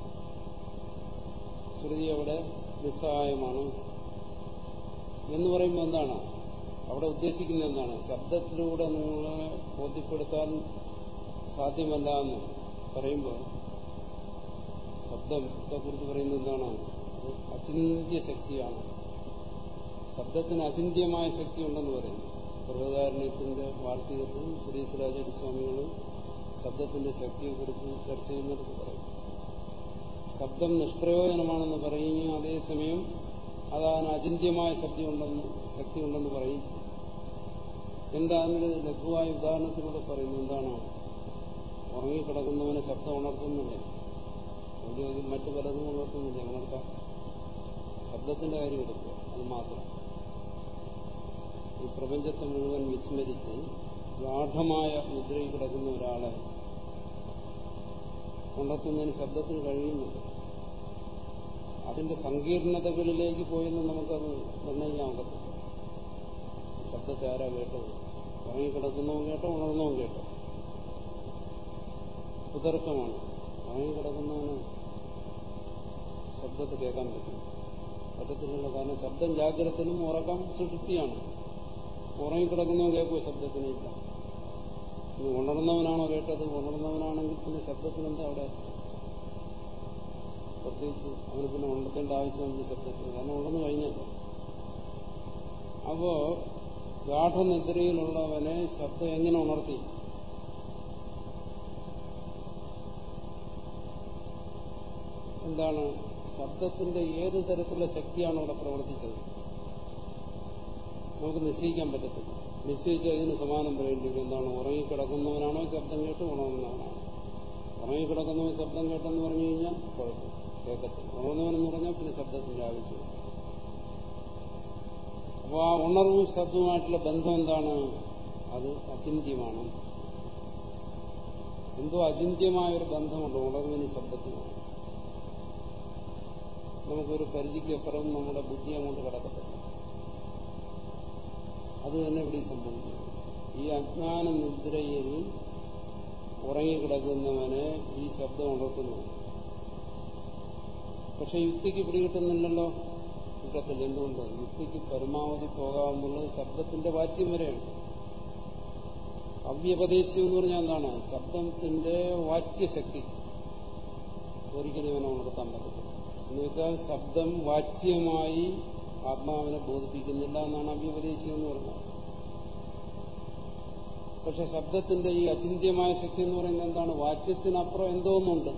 ശ്രുതി അവിടെ നിസ്സഹായമാണ് എന്ന് പറയുമ്പോൾ എന്താണ് അവിടെ ഉദ്ദേശിക്കുന്നത്? എന്താണ്? ശബ്ദത്തിലൂടെ നിങ്ങളെ ബോധ്യപ്പെടുത്താൻ സാധ്യമല്ല എന്ന് പറയുമ്പോൾ ശബ്ദത്തെക്കുറിച്ച് പറയുന്നത് എന്താണ്? അത് അചിന്ത്യ ശക്തിയാണ്. ശബ്ദത്തിന് അചിന്ത്യമായ ശക്തി ഉണ്ടെന്ന് പറയുന്നു. ബൃഹദാരണ്യത്തിന്റെ വാർത്തകത്തിൽ ശ്രീശ്വരാചാര്യ സ്വാമികളും ശബ്ദത്തിന്റെ ശക്തിയെക്കുറിച്ച് ചർച്ച ചെയ്യുന്നിടത്ത് പറയും. ശബ്ദം നിഷ്പ്രയോജനമാണെന്ന് പറയുകയും അതേസമയം അതാണ് അചിന്ത്യമായ ശക്തി ഉണ്ടെന്ന് പറയും. എന്താണെന്നൊരു ലഘുവായ ഉദാഹരണത്തിലൂടെ പറയുന്നു. എന്താണ്? ഉറങ്ങിക്കിടക്കുന്നവനെ ശബ്ദം ഉണർത്തുന്നില്ല, മറ്റു പലതും ഉണർത്തുന്നില്ല. ഉണർത്താം. ശബ്ദത്തിന്റെ കാര്യം എടുക്കുക, അത് മാത്രം. ഈ പ്രപഞ്ചത്തെ മുഴുവൻ വിസ്മരിച്ച് ഗാഠമായ നിദ്രയിൽ കിടക്കുന്ന ഒരാളെ ഉണർത്തുന്നതിന് ശബ്ദത്തിന് കഴിയുന്നുണ്ട്. അതിന്റെ സങ്കീർണതകളിലേക്ക് പോയെന്ന് നമുക്കത് നിർണ്ണയിക്കാൻ ഒക്കത്തില്ല. ശബ്ദത്തെ ആരാ കേട്ടത്? ഉറങ്ങിക്കിടക്കുന്നവൻ കേട്ടോ, ഉണർന്നവൻ കേട്ടോ? കുതർക്കമാണ്. ഉറങ്ങിക്കിടക്കുന്നവന് ശബ്ദത്തെ കേൾക്കാൻ പറ്റത്തില്ലല്ലോ. കാരണം ശബ്ദം ജാഗ്രതത്തിനും ഉറക്കം സുഷുപ്തിയാണ്. ഉറങ്ങിക്കിടക്കുന്നവൻ കേൾക്കുമോ? ശബ്ദത്തിനില്ല. ഉണർന്നവനാണോ കേട്ടത്? ഉണർന്നവനാണെങ്കിൽ പിന്നെ ശബ്ദത്തിനെന്താ അവിടെ? പ്രത്യേകിച്ച് അവന് പിന്നെ ഉണർത്തേണ്ട ആവശ്യമുണ്ട് ശബ്ദത്തിന്, കാരണം ഉണർന്നു കഴിഞ്ഞല്ലോ. അപ്പോ ഗാഠനിദ്രയിലുള്ളവനെ ശബ്ദം എങ്ങനെ ഉണർത്തി? എന്താണ്? ശബ്ദത്തിന്റെ ഏത് തരത്തിലുള്ള ശക്തിയാണ് അവിടെ പ്രവർത്തിച്ചത്? നമുക്ക് നിശ്ചയിക്കാൻ പറ്റത്തില്ല. നിശ്ചയിച്ചാൽ ഇതിന് സമാനം പറയേണ്ടി വരും. എന്താണ്? ഉറങ്ങിക്കിടക്കുന്നവനാണോ ശബ്ദം കേട്ട് ഉണർന്നവനാണോ? ഉറങ്ങിക്കിടക്കുന്നവൻ ശബ്ദം കേട്ടെന്ന് പറഞ്ഞു കഴിഞ്ഞാൽ കുഴപ്പം, കേൾക്കത്തില്ല. ഉണർന്നവനെന്ന് പറഞ്ഞാൽ പിന്നെ ശബ്ദത്തിന്റെ ആവശ്യമില്ല. അപ്പോൾ ആ ഉണർവും ശബ്ദവുമായിട്ടുള്ള ബന്ധം എന്താണ്? അത് അചിന്ത്യമാണ്. എന്തോ അചിന്ത്യമായൊരു ബന്ധമുണ്ട് ഉണർവിന് ശബ്ദത്തിനാണ്. നമുക്കൊരു പരിധിക്കപ്പുറം നമ്മുടെ ബുദ്ധി അങ്ങോട്ട് കിടക്കത്തില്ല. അത് തന്നെ ഇവിടെ സംഭവിക്കും. ഈ അജ്ഞാന നിദ്രയിൽ ഉറങ്ങിക്കിടക്കുന്നവനെ ഈ ശബ്ദം ഉണർത്തുന്നു. പക്ഷെ യുക്തിക്ക് പിടികിട്ടുന്നില്ലല്ലോ. കിട്ടത്തില്ല. എന്തുകൊണ്ട്? യുക്തിക്ക് പരമാവധി പോകാവുന്നുള്ളത് ശബ്ദത്തിന്റെ വാച്യം വരെയാണ്. അവ്യപദേശം എന്ന് പറഞ്ഞാൽ എന്താണ്? ശബ്ദത്തിന്റെ വാച്യശക്തി ഒരിക്കലും ഇവനെ ഉണർത്താൻ പറ്റത്തില്ല. എന്നുവെച്ചാൽ ശബ്ദം വാച്യമായി ആത്മാവിനെ ബോധിപ്പിക്കുന്നില്ല എന്നാണ് അവ്യപദേശം എന്ന് പറഞ്ഞത്. പക്ഷെ ശബ്ദത്തിന്റെ ഈ അചിന്ത്യമായ ശക്തി എന്ന് പറയുന്നത് എന്താണ്? വാച്യത്തിനപ്പുറം എന്തോ ഒന്നുണ്ട്.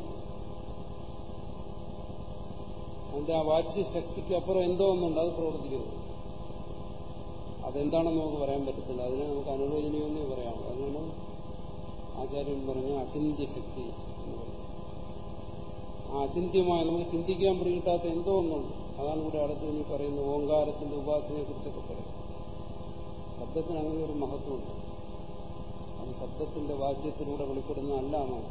അതിന്റെ ആ വാച്യശക്തിക്ക് അപ്പുറം എന്തോ ഒന്നുണ്ട്, അത് പ്രവർത്തിക്കുന്നു. അതെന്താണെന്ന് നമുക്ക് പറയാൻ പറ്റത്തില്ല. അതിനെ നമുക്ക് അനുവചനീയമെന്നേ പറയാം. അതുകൊണ്ട് ആചാര്യൻ പറഞ്ഞ അചിന്ത്യശക്തി എന്ന് പറയും. ആ അചിന്ത്യമായ നമുക്ക് ചിന്തിക്കാൻ പിടികിട്ടാത്ത എന്തോ ഒന്നുണ്ട്. അതാണ് ഇവിടെ അടുത്ത് ഇനി പറയുന്നത്. ഓങ്കാരത്തിന്റെ ഉപാസനയെ കുറിച്ചൊക്കെ പറയും. ശബ്ദത്തിന് അങ്ങനെ ഒരു മഹത്വമുണ്ട്. അത് ശബ്ദത്തിന്റെ വാച്യത്തിലൂടെ വെളിപ്പെടുന്നതല്ല എന്നാണ്.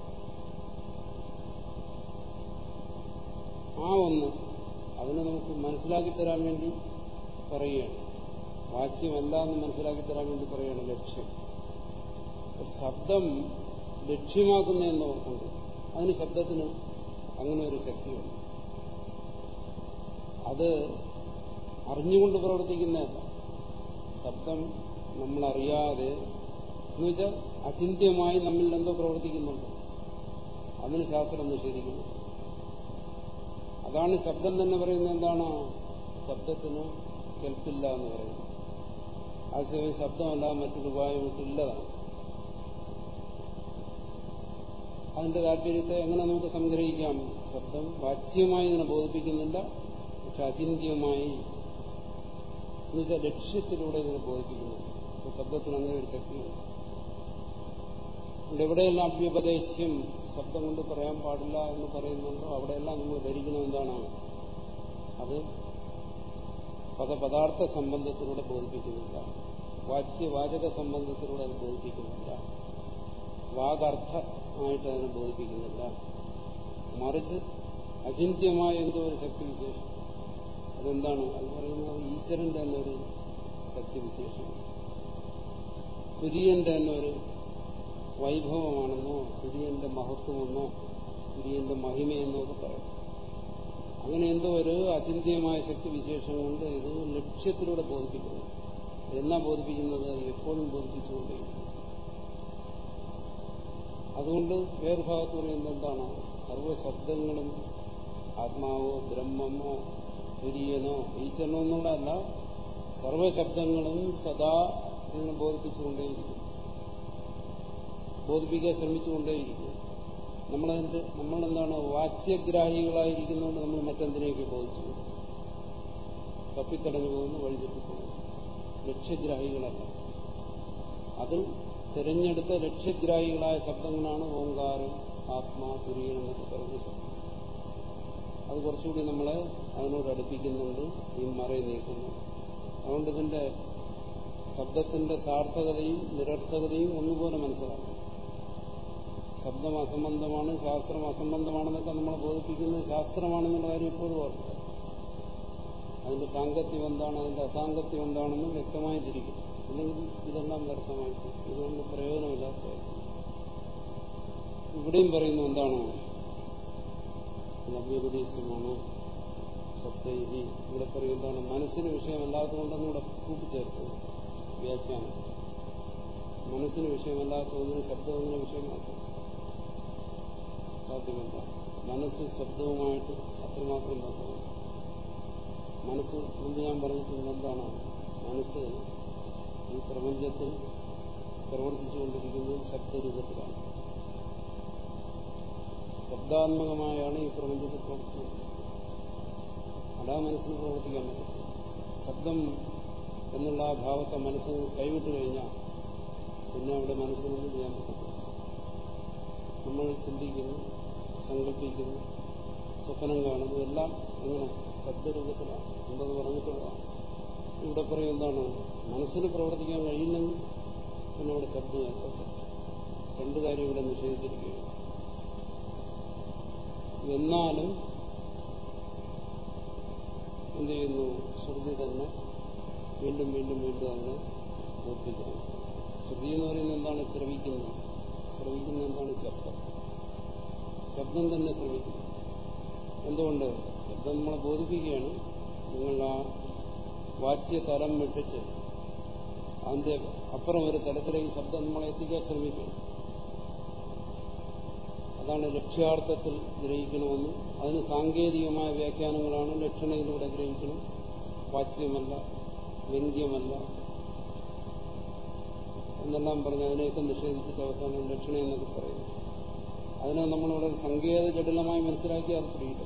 ആ ഒന്ന് അതിനെ നമുക്ക് മനസ്സിലാക്കി തരാൻ വേണ്ടി പറയുകയാണ്. വാച്യമല്ല എന്ന് മനസ്സിലാക്കി തരാൻ വേണ്ടി പറയുകയാണ് ലക്ഷ്യം. ശബ്ദം ലക്ഷ്യമാക്കുന്ന എന്നോർക്കുണ്ട്. അതിന് ശബ്ദത്തിന് അങ്ങനെ ഒരു ശക്തിയുണ്ട്. അത് അറിഞ്ഞുകൊണ്ട് പ്രവർത്തിക്കുന്നതല്ല. ശബ്ദം നമ്മളറിയാതെ എന്നുവെച്ചാൽ അചിന്ത്യമായി നമ്മിൽ എന്തോ പ്രവർത്തിക്കുന്നുണ്ട്. അതിന് ശാസ്ത്രം നിഷേധിക്കുന്നു. അതാണ് ശബ്ദം തന്നെ പറയുന്നത്. എന്താണ്? ശബ്ദത്തിന് കേൾപ്പില്ല എന്ന് പറയുന്നത്. ആശയം ശബ്ദമല്ല മറ്റൊരു ഉപായമിട്ടില്ലതാണ്. അതിന്റെ താല്പര്യത്തെ എങ്ങനെ നമുക്ക് സംഗ്രഹിക്കാം? ശബ്ദം വാച്യമായി ഇതിനെ ബോധിപ്പിക്കുന്നില്ല, പക്ഷെ അചിന്ത്യമായി എന്നുവെച്ചാൽ ലക്ഷ്യത്തിലൂടെ ഇതിനെ ബോധിപ്പിക്കുന്നു. ശബ്ദത്തിന് അങ്ങനെ ഒരു ശക്തിയുണ്ട്. എവിടെയെല്ലാം അവ്യപദേശം ശബ്ദം കൊണ്ട് പറയാൻ പാടില്ല എന്ന് പറയുന്നുണ്ടോ അവിടെയെല്ലാം നമ്മൾ ധരിക്കുന്നത് എന്താണ്? അത് പദാർത്ഥ സംബന്ധത്തിലൂടെ ബോധിപ്പിക്കുന്നില്ല, വാച്യവാചക സംബന്ധത്തിലൂടെ അത് ബോധിപ്പിക്കുന്നില്ല. വാഗർത്ഥമായിട്ട് അതിനെ ബോധിപ്പിക്കുന്നില്ല. മറിച്ച് അചിന്ത്യമായ എന്തോ ഒരു ശക്തിവിശേഷം. അതെന്താണ്? അത് പറയുന്നത് ഈശ്വരന്റെ തന്നെ ഒരു ശക്തിവിശേഷമാണ്. തുര്യന്റെ തന്നെ ഒരു വൈഭവമാണെന്നോ തുര്യന്റെ മഹത്വമെന്നോ തുര്യന്റെ മഹിമയെന്നോ ഒക്കെ പറയും. അങ്ങനെ എന്തോ ഒരു അചിന്ത്യമായ ശക്തിവിശേഷം കൊണ്ട് ഇത് ലക്ഷ്യത്തിലൂടെ ബോധിപ്പിക്കുന്നു. എന്നാ ബോധിപ്പിക്കുന്നത്? എപ്പോഴും ബോധിപ്പിച്ചുകൊണ്ടേയിരിക്കും. അതുകൊണ്ട് വേറെ ഭാഗത്ത് പറയുന്നത് എന്താണ്? സർവശബ്ദങ്ങളും ആത്മാവോ ബ്രഹ്മമോ തുര്യനോ ഈശ്വരനോ എന്നുള്ളതല്ല, സർവശബ്ദങ്ങളും സദാ ഇതിനെ ബോധിപ്പിച്ചുകൊണ്ടേയിരിക്കും, ബോധിപ്പിക്കാൻ ശ്രമിച്ചുകൊണ്ടേയിരിക്കും. നമ്മളെന്താണ് വാച്യഗ്രാഹികളായിരിക്കുന്നതുകൊണ്ട് നമ്മൾ മറ്റെന്തിനെയൊക്കെ ബോധിച്ചു തപ്പിത്തടഞ്ഞു പോകുന്നു, വഴിതെറ്റിപ്പോകുന്നു. ലക്ഷ്യഗ്രാഹികളല്ല. അതിൽ തിരഞ്ഞെടുത്ത ലക്ഷ്യഗ്രാഹികളായ ശബ്ദങ്ങളാണ് ഓങ്കാരം, ആത്മാ, തുര്യൻ എന്നൊക്കെ പറയുന്ന ശബ്ദം. അത് കുറച്ചുകൂടി നമ്മളെ അതിനോട് അടുപ്പിക്കുന്നുണ്ട്, ഈ മറയെ നീക്കുന്നു. അതുകൊണ്ട് ഇതിന്റെ ശബ്ദത്തിന്റെ സാർത്ഥകതയും നിരർത്ഥകതയും ഒന്നുപോലെ മനസ്സിലാക്കും. ശബ്ദം അസംബന്ധമാണ്, ശാസ്ത്രം അസംബന്ധമാണെന്നൊക്കെ നമ്മളെ ബോധിപ്പിക്കുന്നത് ശാസ്ത്രമാണെന്നുള്ള കാര്യം എപ്പോഴും ഓർക്കുക. അതിന്റെ സാങ്കത്യം എന്താണ്, അതിന്റെ അസാങ്കത്യം എന്താണെന്നും വ്യക്തമായി തിരിക്കും. അല്ലെങ്കിൽ ഇതെല്ലാം വ്യർത്ഥമായി, ഇതുകൊണ്ട് പ്രയോജനമില്ലാത്ത. ഇവിടെയും പറയുന്നു എന്താണ്? നവ്യോപദേശമാണ് ശബ്ദൈഹി. ഇവിടെ പറയും എന്താണ്? മനസ്സിന് വിഷയമല്ലാത്തതുകൊണ്ടെന്ന് ഇവിടെ കൂട്ടിച്ചേർത്തു വ്യാഖ്യാനം. മനസ്സിന് വിഷയമല്ലാത്ത ഒന്നിന് ശബ്ദം ഒന്നിന് വിഷയമാക്കും സാധ്യമല്ല. മനസ്സ് ശബ്ദവുമായിട്ട് അത്രമാത്രം ബന്ധമാണ്. മനസ്സ് മുമ്പ് ഞാൻ പറഞ്ഞിട്ടുണ്ട് എന്താണ്? മനസ്സ് ഈ പ്രപഞ്ചത്തിൽ പ്രവർത്തിച്ചുകൊണ്ടിരിക്കുന്നത് ശബ്ദരൂപത്തിലാണ്. ശബ്ദാത്മകമായാണ് ഈ പ്രപഞ്ചത്തിൽ പ്രവർത്തിക്കുന്നത്. അതാ മനസ്സിന് പ്രവർത്തിക്കാൻ പറ്റും. ശബ്ദം എന്നുള്ള ആ ഭാവത്തെ മനസ്സ് കൈവിട്ട് കഴിഞ്ഞാൽ പിന്നെ അവിടെ മനസ്സിനൊന്നും ചെയ്യാൻ പറ്റില്ല. നമ്മൾ ചിന്തിക്കുന്നു, സങ്കല്പിക്കുന്നു, സ്വപ്നം കാണുന്നു, എല്ലാം ഇങ്ങനെ ശബ്ദരൂപത്തിലാണ്. എന്തത് പറഞ്ഞിട്ടുള്ളതാണ്. ഇവിടെ പറയും എന്താണ്? മനസ്സിന് പ്രവർത്തിക്കാൻ കഴിയില്ലെങ്കിൽ പിന്നെ ഇവിടെ ശബ്ദം ഏർപ്പെട്ടു. രണ്ടു കാര്യം ഇവിടെ നിഷേധിച്ചിരിക്കുകയാണ്. എന്നാലും എന്ത് ചെയ്യുന്നു? ശ്രുതി തന്നെ വീണ്ടും വീണ്ടും വീണ്ടും അതിനെ ബോധിപ്പിക്കണം. ശ്രുതി എന്ന് പറയുന്നത് എന്താണ്? ശ്രവിക്കുന്നത്. ശ്രവിക്കുന്നത് എന്താണ്? ശബ്ദം. ശബ്ദം തന്നെ ശ്രമിക്കുന്നു. എന്തുകൊണ്ട്? ശബ്ദം നമ്മളെ ബോധിപ്പിക്കുകയാണ്. നിങ്ങൾ ആ വാച്യതലം വിട്ടിട്ട് അതിന്റെ അപ്പുറം ഒരു തലത്തിലേക്ക് ശബ്ദം നമ്മളെ എത്തിക്കാൻ ശ്രമിക്കണം. അതാണ് ലക്ഷ്യാർത്ഥത്തിൽ ഗ്രഹിക്കണമെന്നും അതിന് സാങ്കേതികമായ വ്യാഖ്യാനങ്ങളാണ് ലക്ഷണയിലൂടെ ഗ്രഹിക്കണം. വാച്യമല്ല, വ്യംഗ്യമല്ല എന്നെല്ലാം പറഞ്ഞ് അതിനെയൊക്കെ നിഷേധിച്ചിട്ട് അവസാനം ലക്ഷണ എന്നൊക്കെ പറയുന്നു. അതിനെ നമ്മളിവിടെ സങ്കേത ജടിലമായി മനസ്സിലാക്കി അത് പിടിയില്ല.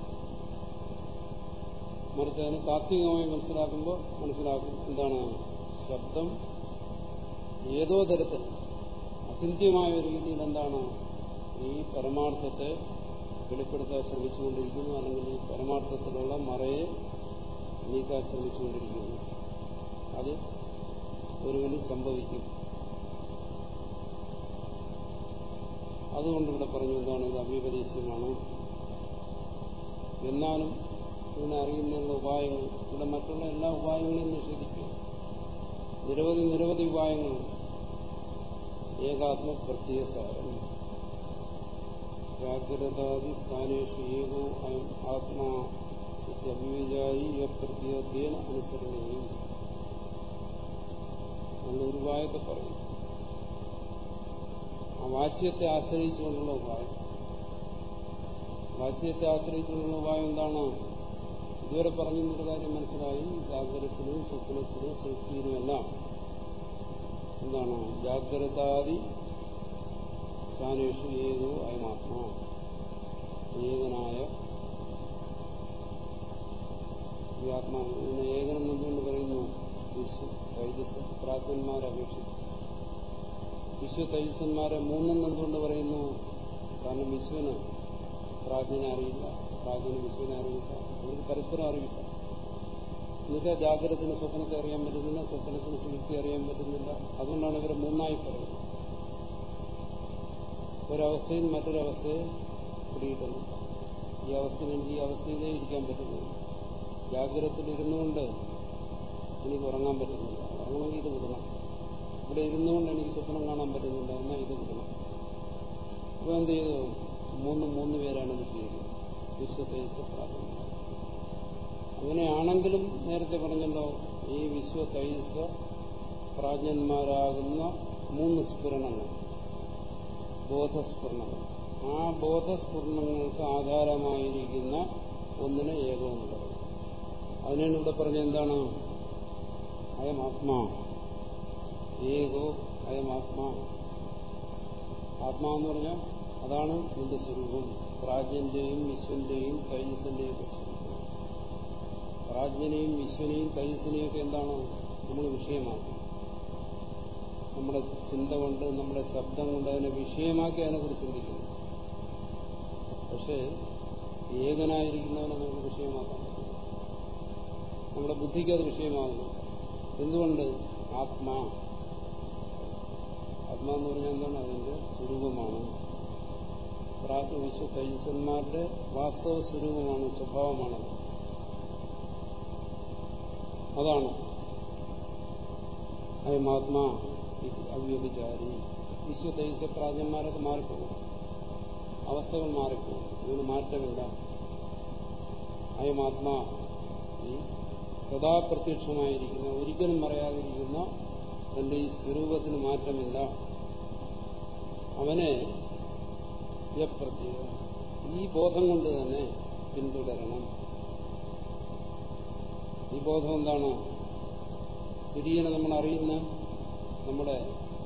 മറിച്ച് അതിനെ താത്വികമായി മനസ്സിലാക്കുമ്പോൾ മനസ്സിലാക്കും എന്താണ്? ശബ്ദം ഏതോ തരത്തിൽ അചിന്ത്യമായ ഒരു രീതിയിൽ എന്താണ് ഈ പരമാർത്ഥത്തെ വെളിപ്പെടുത്താൻ ശ്രമിച്ചുകൊണ്ടിരിക്കുന്നു, അല്ലെങ്കിൽ ഈ പരമാർത്ഥത്തിലുള്ള മറയെ നീക്കാൻ ശ്രമിച്ചുകൊണ്ടിരിക്കുന്നു. അത് ഒരുവന് സംഭവിക്കും. അതുകൊണ്ടിവിടെ പറഞ്ഞു എന്താണ്? ഇത് അവ്യപദേശമാണ്. എന്നാലും ഇതിനെ അറിയുന്നതിനുള്ള ഉപായങ്ങൾ ഇവിടെ മറ്റുള്ള എല്ലാ ഉപായങ്ങളെയും നിഷേധിക്കുക. നിരവധി ഉപായങ്ങളുണ്ട്. ഏകാത്മപ്രത്യയസാരം ജാഗ്രതാദി സ്ഥാനേഷു ഏകോ അയം ആത്മാ അഭിവിചാരി പ്രത്യേകേന അനുസരണീയം. നമ്മളൊരു ഉപായത്തെ പറയും. ആ വാച്യത്തെ ആശ്രയിച്ചുകൊണ്ടുള്ള ഉപായം. വാച്യത്തെ ആശ്രയിച്ചുകൊണ്ടുള്ള ഉപായം എന്താണ്? ഇതുവരെ പറഞ്ഞൊരു കാര്യം മനസ്സിലായി. ജാഗ്രതത്തിലും സ്വപ്നത്തിലും സൃഷ്ടിയിലുമെല്ലാം എന്താണ്? ജാഗ്രതാദി സ്ഥാനേഷു ഏകോ അയമാത്മാ, ഏകനായ ഈ ആത്മാവ്. ഇതിനെ ഏകനം എന്തുകൊണ്ട് പറയുന്നു? വിശ്വ തൈജസ് പ്രാജ്ഞന്മാരെ അപേക്ഷിച്ച് വിശ്വ തൈജസ്സന്മാരെ മൂന്നെന്ന് എന്തുകൊണ്ട് പറയുന്നു? കാരണം വിശ്വന് പ്രാജ്ഞനെ അറിയില്ല, പ്രാജ്ഞന് വിശ്വനെ അറിയില്ല, അവർക്ക് പരസ്പരം അറിയില്ല. എന്നുവെച്ചാൽ ജാഗ്രതത്തിന് സ്വപ്നത്തെ അറിയാൻ പറ്റുന്നില്ല, സ്വപ്നത്തിന് സുഷുപ്തി അറിയാൻ പറ്റുന്നില്ല. അതുകൊണ്ടാണ് ഇവരെ മൂന്നായി പറയുന്നത്. ഒരവസ്ഥയിൽ മറ്റൊരവസ്ഥയെ പിടികിട്ടുന്നു. ഈ അവസ്ഥയിൽ എനിക്ക് ഈ അവസ്ഥയിലേ ഇരിക്കാൻ പറ്റുന്നു. ജാഗ്രതത്തിലിരുന്നുകൊണ്ട് എനിക്ക് ഉറങ്ങാൻ പറ്റുന്നില്ല, ഉറങ്ങണമെങ്കിൽ ഇത് വിടണം. ഇവിടെ ഇരുന്നുകൊണ്ട് എനിക്ക് സ്വപ്നം കാണാൻ പറ്റുന്നില്ല, എന്നാൽ ഇത് വിടണം. അപ്പോൾ എന്ത് ചെയ്തു? മൂന്ന് പേരാണ് ഇത് ചെയ്തത്, വിശ്വതൈസ പ്രാജ്ഞന്മാർ. അങ്ങനെയാണെങ്കിലും നേരത്തെ പറഞ്ഞല്ലോ, ഈ വിശ്വതൈസ പ്രാജ്ഞന്മാരാകുന്ന 3 സ്ഫുരണങ്ങൾ, ബോധസ്ഫുരണങ്ങൾ, ആ ബോധസ്ഫുരണങ്ങൾക്ക് ആധാരമായിരിക്കുന്ന ഒന്നിനെ ഏകമെന്ന് പറയും. അതിനാണ് ഇവിടെ പറഞ്ഞ എന്താണ്? അയമാത്മാ ഏകോ അയമാത്മാ. ആത്മാവെന്ന് പറഞ്ഞാൽ അതാണ് നിന്റെ സ്വരൂപം. പ്രാജ്ഞന്റെയും വിശ്വന്റെയും തൈജസ്സിന്റെയും സ്വരൂപം. പ്രാജ്ഞനെയും വിശ്വനെയും തൈജസ്സിനെയും ഒക്കെ എന്താണ് നമ്മൾ വിഷയമാക്കി, നമ്മുടെ ചിന്ത കൊണ്ട്, നമ്മുടെ ശബ്ദം കൊണ്ട് അതിനെ വിഷയമാക്കി അതിനെക്കുറിച്ച് ചിന്തിക്കുന്നു. പക്ഷേ ഏകനായിരിക്കുന്നവനെ നമുക്ക് വിഷയമാക്കാൻ പറ്റില്ല. നമ്മുടെ ബുദ്ധിക്ക് അത് വിഷയമാകുന്നു. എന്തുകൊണ്ട്? ആത്മാ എന്ന് പറഞ്ഞാൽ എന്താണ്? അതിന്റെ സ്വരൂപമാണ്. പ്രാജ്ഞ വിശ്വ തൈജസ്സന്മാരുടെ വാസ്തവ സ്വരൂപമാണ്, സ്വഭാവമാണ്. അതാണ് അയമാത്മാ അവ്യഭിചാരി. വിശ്വ തൈജസ പ്രാജ്ഞന്മാരൊക്കെ മാറിപ്പോകും, അവസ്ഥകൾ മാറിപ്പോകും, ഇതിന് മാറ്റമില്ല. അയമാത്മാ ഈ സദാ പ്രത്യക്ഷമായിരിക്കുന്ന, ഒരിക്കലും പറയാതിരിക്കുന്ന തന്റെ ഈ സ്വരൂപത്തിന് മാറ്റമില്ല. അവനെ യപ്രത്യേകം ഈ ബോധം കൊണ്ട് തന്നെ പിന്തുടരണം. ഈ ബോധം എന്താണ്? തുര്യനെ നമ്മൾ അറിയുന്ന നമ്മുടെ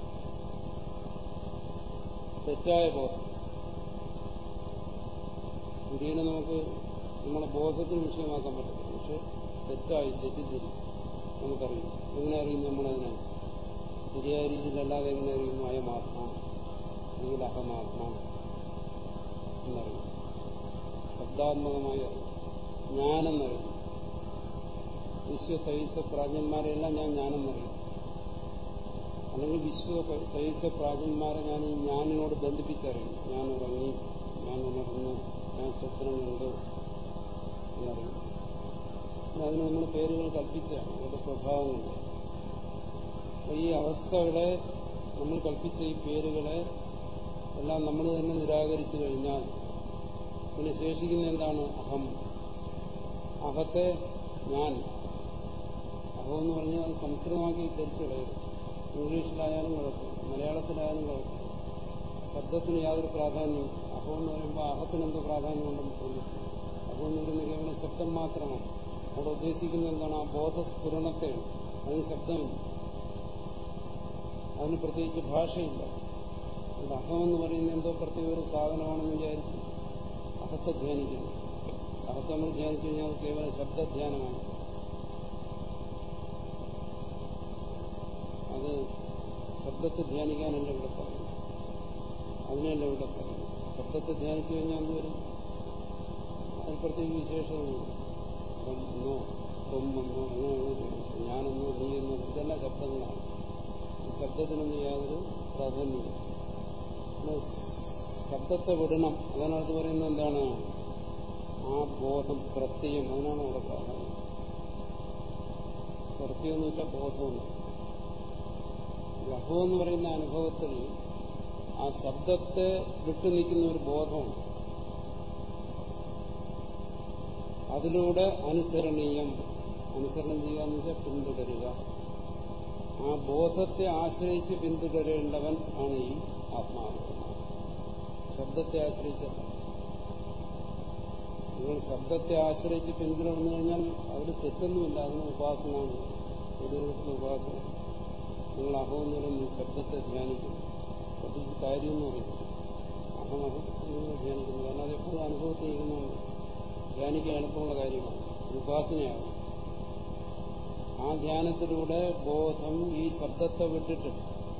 തെറ്റായ ബോധം. തുര്യനെ നമുക്ക് നമ്മളെ ബോധത്തിന് വിഷയമാക്കാൻ പറ്റത്തില്ല, പക്ഷെ തെറ്റിദ്ധരി നമുക്കറിയും. എങ്ങനെ അറിയുന്നു നമ്മളതിനെ? ശരിയായ രീതിയിലല്ലാതെ എങ്ങനെ അറിയുന്നു? അയമാത്മാ അല്ലെങ്കിൽ അഹമാത്മാ എന്നറിയും. ശബ്ദാത്മകമായി അറിയും, ജ്ഞാനെന്നറിയും. വിശ്വ തൈജസ പ്രാജ്ഞന്മാരെല്ലാം ഞാൻ ജ്ഞാനെന്നറിയും. അല്ലെങ്കിൽ വിശ്വ തൈജസ പ്രാജ്ഞന്മാരെ ഞാൻ ഈ ജ്ഞാനിനോട് ബന്ധിപ്പിച്ചറിയും. ഞാൻ ഉറങ്ങി, ഞാൻ ഉണർന്നു, ഞാൻ സ്വപ്നം കണ്ടു എന്നറിയും. അതിന് നമ്മൾ പേരുകൾ കൽപ്പിച്ചാണ്, അവരുടെ സ്വഭാവം കൊണ്ട്. ഈ അവസ്ഥകളെ നമ്മൾ കൽപ്പിച്ച ഈ പേരുകളെ എല്ലാം നമ്മൾ തന്നെ നിരാകരിച്ചു കഴിഞ്ഞാൽ പിന്നെ ശേഷിക്കുന്ന എന്താണ്? അഹം. അഹത്തെ ഞാൻ. അഹമെന്ന് പറഞ്ഞാൽ അത് സംസ്കൃതമാക്കി ധരിച്ചു കളയരുത്. ഇംഗ്ലീഷിലായാലും കുഴപ്പമില്ല, മലയാളത്തിലായാലും കുഴപ്പമില്ല. ശബ്ദത്തിന് യാതൊരു പ്രാധാന്യവും. അഹമെന്ന് പറയുമ്പോൾ അഹത്തിനെന്തോ പ്രാധാന്യം ഉണ്ടെന്ന് തോന്നുന്നു. അഹമെന്ന് പറയുന്നത് കേവലം ശബ്ദം മാത്രമാണ്. അവിടെ ഉദ്ദേശിക്കുന്നത് എന്താണ്? ആ ബോധസ്ഫുരണത്തെയാണ്. അതിന് ശബ്ദമില്ല, അതിന് പ്രത്യേകിച്ച് ഭാഷയില്ല. അതുകൊണ്ട് അഹമെന്ന് പറയുന്നത് എന്തോ പ്രത്യേക ഒരു സാധനമാണെന്ന് വിചാരിച്ച് അഹത്തെ ധ്യാനിക്കുന്നു. അഹത്തെ നമ്മൾ ധ്യാനിച്ചു കഴിഞ്ഞാൽ കേവലം ശബ്ദധ്യാനമാണ്. അത് ശബ്ദത്തെ ധ്യാനിക്കാനല്ല ഇവിടെ പറയുന്നത്, അതിനെയല്ല ഇവിടെ പറയുന്നത്. ശബ്ദത്തെ ധ്യാനിച്ചു കഴിഞ്ഞാൽ എന്തുവരും? അതിന് പ്രത്യേക വിശേഷമൊന്നുമില്ല. എന്നോ തൊമ്പെന്നോ അങ്ങനെയാണോ ഞാനെന്നോ നീയെന്നോ ഇതെല്ലാം ശബ്ദങ്ങളാണ്. ശബ്ദത്തിനൊന്നും യാതൊരു പ്രാധാന്യമില്ല. ശബ്ദത്തെ വിടണം. അതിനകത്ത് പറയുന്നത് എന്താണ്? ആ ബോധം, പ്രത്യയം, അതിനാണ് അവിടെ പ്രാധാന്യം. പ്രത്യയം എന്ന് വെച്ചാൽ ബോധമെന്ന്. അഹം എന്ന് പറയുന്ന അനുഭവത്തിൽ ആ ശബ്ദത്തെ വിട്ടു നിൽക്കുന്ന ഒരു ബോധമാണ്. അതിലൂടെ അനുസരണം ചെയ്യുക എന്ന് വെച്ചാൽ പിന്തുടരുക. ആ ബോധത്തെ ആശ്രയിച്ച് പിന്തുടരേണ്ടവൻ ആണ് ഈ ആത്മാവ്. ശബ്ദത്തെ ആശ്രയിച്ചല്ല. നിങ്ങൾ ശബ്ദത്തെ ആശ്രയിച്ച് പിന്തുടർന്നു കഴിഞ്ഞാൽ അവിടെ തെറ്റൊന്നുമില്ല. അതിന് ഉപാസനമാണ്, ഒരു വിധത്തിലുള്ള ഉപാസന. നിങ്ങൾ അഹമെന്ന് പറയുന്നത് ശബ്ദത്തെ ധ്യാനിക്കുന്നു, പ്രത്യേകിച്ച് കാര്യമെന്ന് പറയുന്നു. അഹം നിങ്ങൾ ധ്യാനിക്കുന്നു, കാരണം അതെപ്പോഴും അനുഭവത്തിൽ ചെയ്യുന്നുണ്ട്. ധ്യാനിക്കാൻ എളുപ്പമുള്ള കാര്യമാണ്, ഉപാസനയാണ്. ആ ധ്യാനത്തിലൂടെ ബോധം ഈ ശബ്ദത്തെ വിട്ടിട്ട്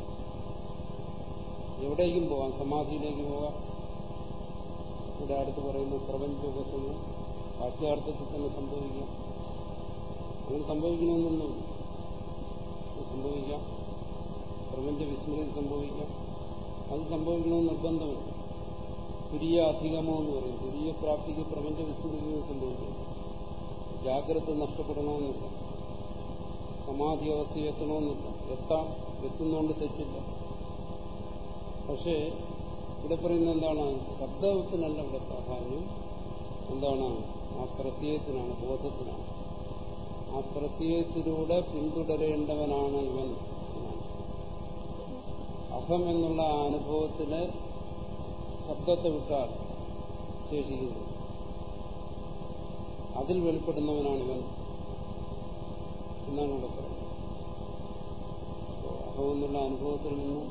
എവിടേക്കും പോകാം, സമാധിയിലേക്ക് പോകാം. ഇവിടെ അടുത്ത് പറയുന്ന പ്രപഞ്ചോപസമം വാച്യാർത്ഥത്തിൽ തന്നെ സംഭവിക്കാം. അങ്ങനെ സംഭവിക്കണമെന്നൊന്നും സംഭവിക്കാം. പ്രപഞ്ച വിസ്മൃതി സംഭവിക്കാം. അത് സംഭവിക്കണമെന്ന് നിർബന്ധമില്ല. തുരിയ അധികമോ എന്ന് പറയും. തുരിയ പ്രാപ്തിക്ക് പ്രപഞ്ച വിസ്മൃതികൾ സംഭവിക്കും. ജാഗ്രത നഷ്ടപ്പെടണമെന്നില്ല, സമാധി അവസ്ഥ എത്തണമെന്നില്ല. എത്തുന്നതുകൊണ്ട് തെറ്റില്ല. പക്ഷേ ഇവിടെ പറയുന്നത് എന്താണ്? ശബ്ദത്തിനല്ല ഇവിടെ പ്രാധാന്യം. എന്താണ്? ആ പ്രത്യയത്തിനാണ്, ബോധത്തിനാണ്. ആ പ്രത്യയത്തിലൂടെ പിന്തുടരേണ്ടവനാണ് ഇവൻ. അഹം എന്നുള്ള ആ അനുഭവത്തിന് ശബ്ദത്തെ വിട്ടാൽ ശേഷിക്കുന്നു. അതിൽ വെളിപ്പെടുന്നവനാണ് ഇവൻ എന്നാണ് ഇവിടെ പറയുന്നത്. അഹം എന്നുള്ള അനുഭവത്തിൽ നിന്നും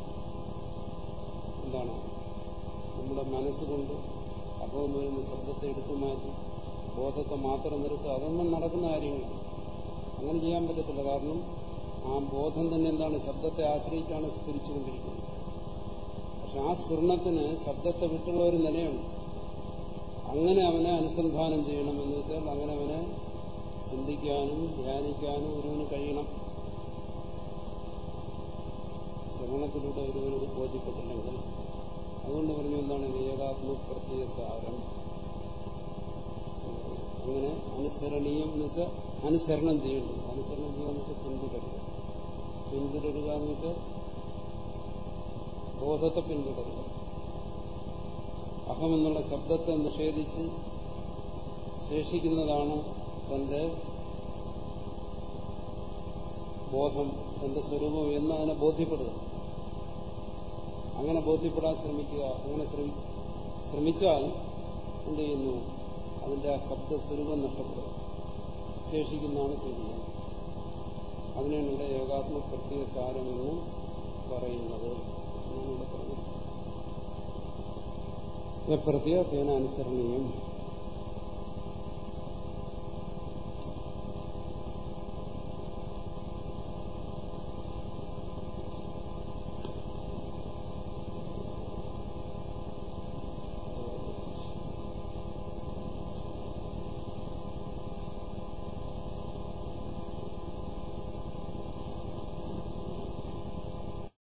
എന്താണ് നമ്മുടെ മനസ്സുകൊണ്ട് അഹം വരുന്ന ശബ്ദത്തെ എടുത്തു മാറ്റി ബോധത്തെ മാത്രം നിർത്തുക, അതൊന്നും നടക്കുന്ന കാര്യങ്ങളാണ്. അങ്ങനെ ചെയ്യാൻ പറ്റത്തില്ല. കാരണം ആ ബോധം തന്നെ എന്താണ്? ശബ്ദത്തെ ആശ്രയിച്ചാണ് സ്ഫുരിച്ചുകൊണ്ടിരിക്കുന്നത്. പക്ഷെ ആ സ്ഫുരണത്തിന് ശബ്ദത്തെ വിട്ടുള്ള ഒരു നിലയുണ്ട്. അങ്ങനെ അവനെ അനുസന്ധാനം ചെയ്യണമെന്ന് വെച്ചാൽ അങ്ങനെ അവനെ ചിന്തിക്കാനും ധ്യാനിക്കാനും ഒരുവന് കഴിയണം. ശ്രവണത്തിലൂടെ ഒരുവനത് ബോധ്യപ്പെട്ടില്ലെങ്കിൽ, അതുകൊണ്ട് പറഞ്ഞു എന്താണ് ഏകാത്മ പ്രത്യയസാരം. അങ്ങനെ അനുസരണീയം എന്ന് വെച്ചാൽ അനുസരണം ചെയ്യേണ്ടത്. അനുസരണം ചെയ്യാന്ന് വെച്ചാൽ പിന്തുടരുക. പിന്തുടരുക എന്ന് വെച്ചാൽ ബോധത്തെ പിന്തുടരുക. അഹമെന്നുള്ള ശബ്ദത്തെ നിഷേധിച്ച് ശേഷിക്കുന്നതാണ് തന്റെ ബോധം, തന്റെ സ്വരൂപം എന്ന് അതിനെ ബോധ്യപ്പെടുക. അങ്ങനെ ബോധ്യപ്പെടാൻ ശ്രമിക്കുക. അങ്ങനെ ശ്രമിച്ചാൽ എന്ത് ചെയ്യുന്നു? അതിന്റെ ആ ശബ്ദസ്വരൂപം നഷ്ടപ്പെടുക. ശേഷിക്കുന്നതാണ് ചെയ്യുന്നത്. അതിനാണ് ഇവിടെ ഏകാത്മ പ്രത്യയസാരമെന്ന് പറയുന്നത്. എന്നാണ് ഇവിടെ പറയുന്നത്. പ്രത്യയസേന അനുസരണീയം.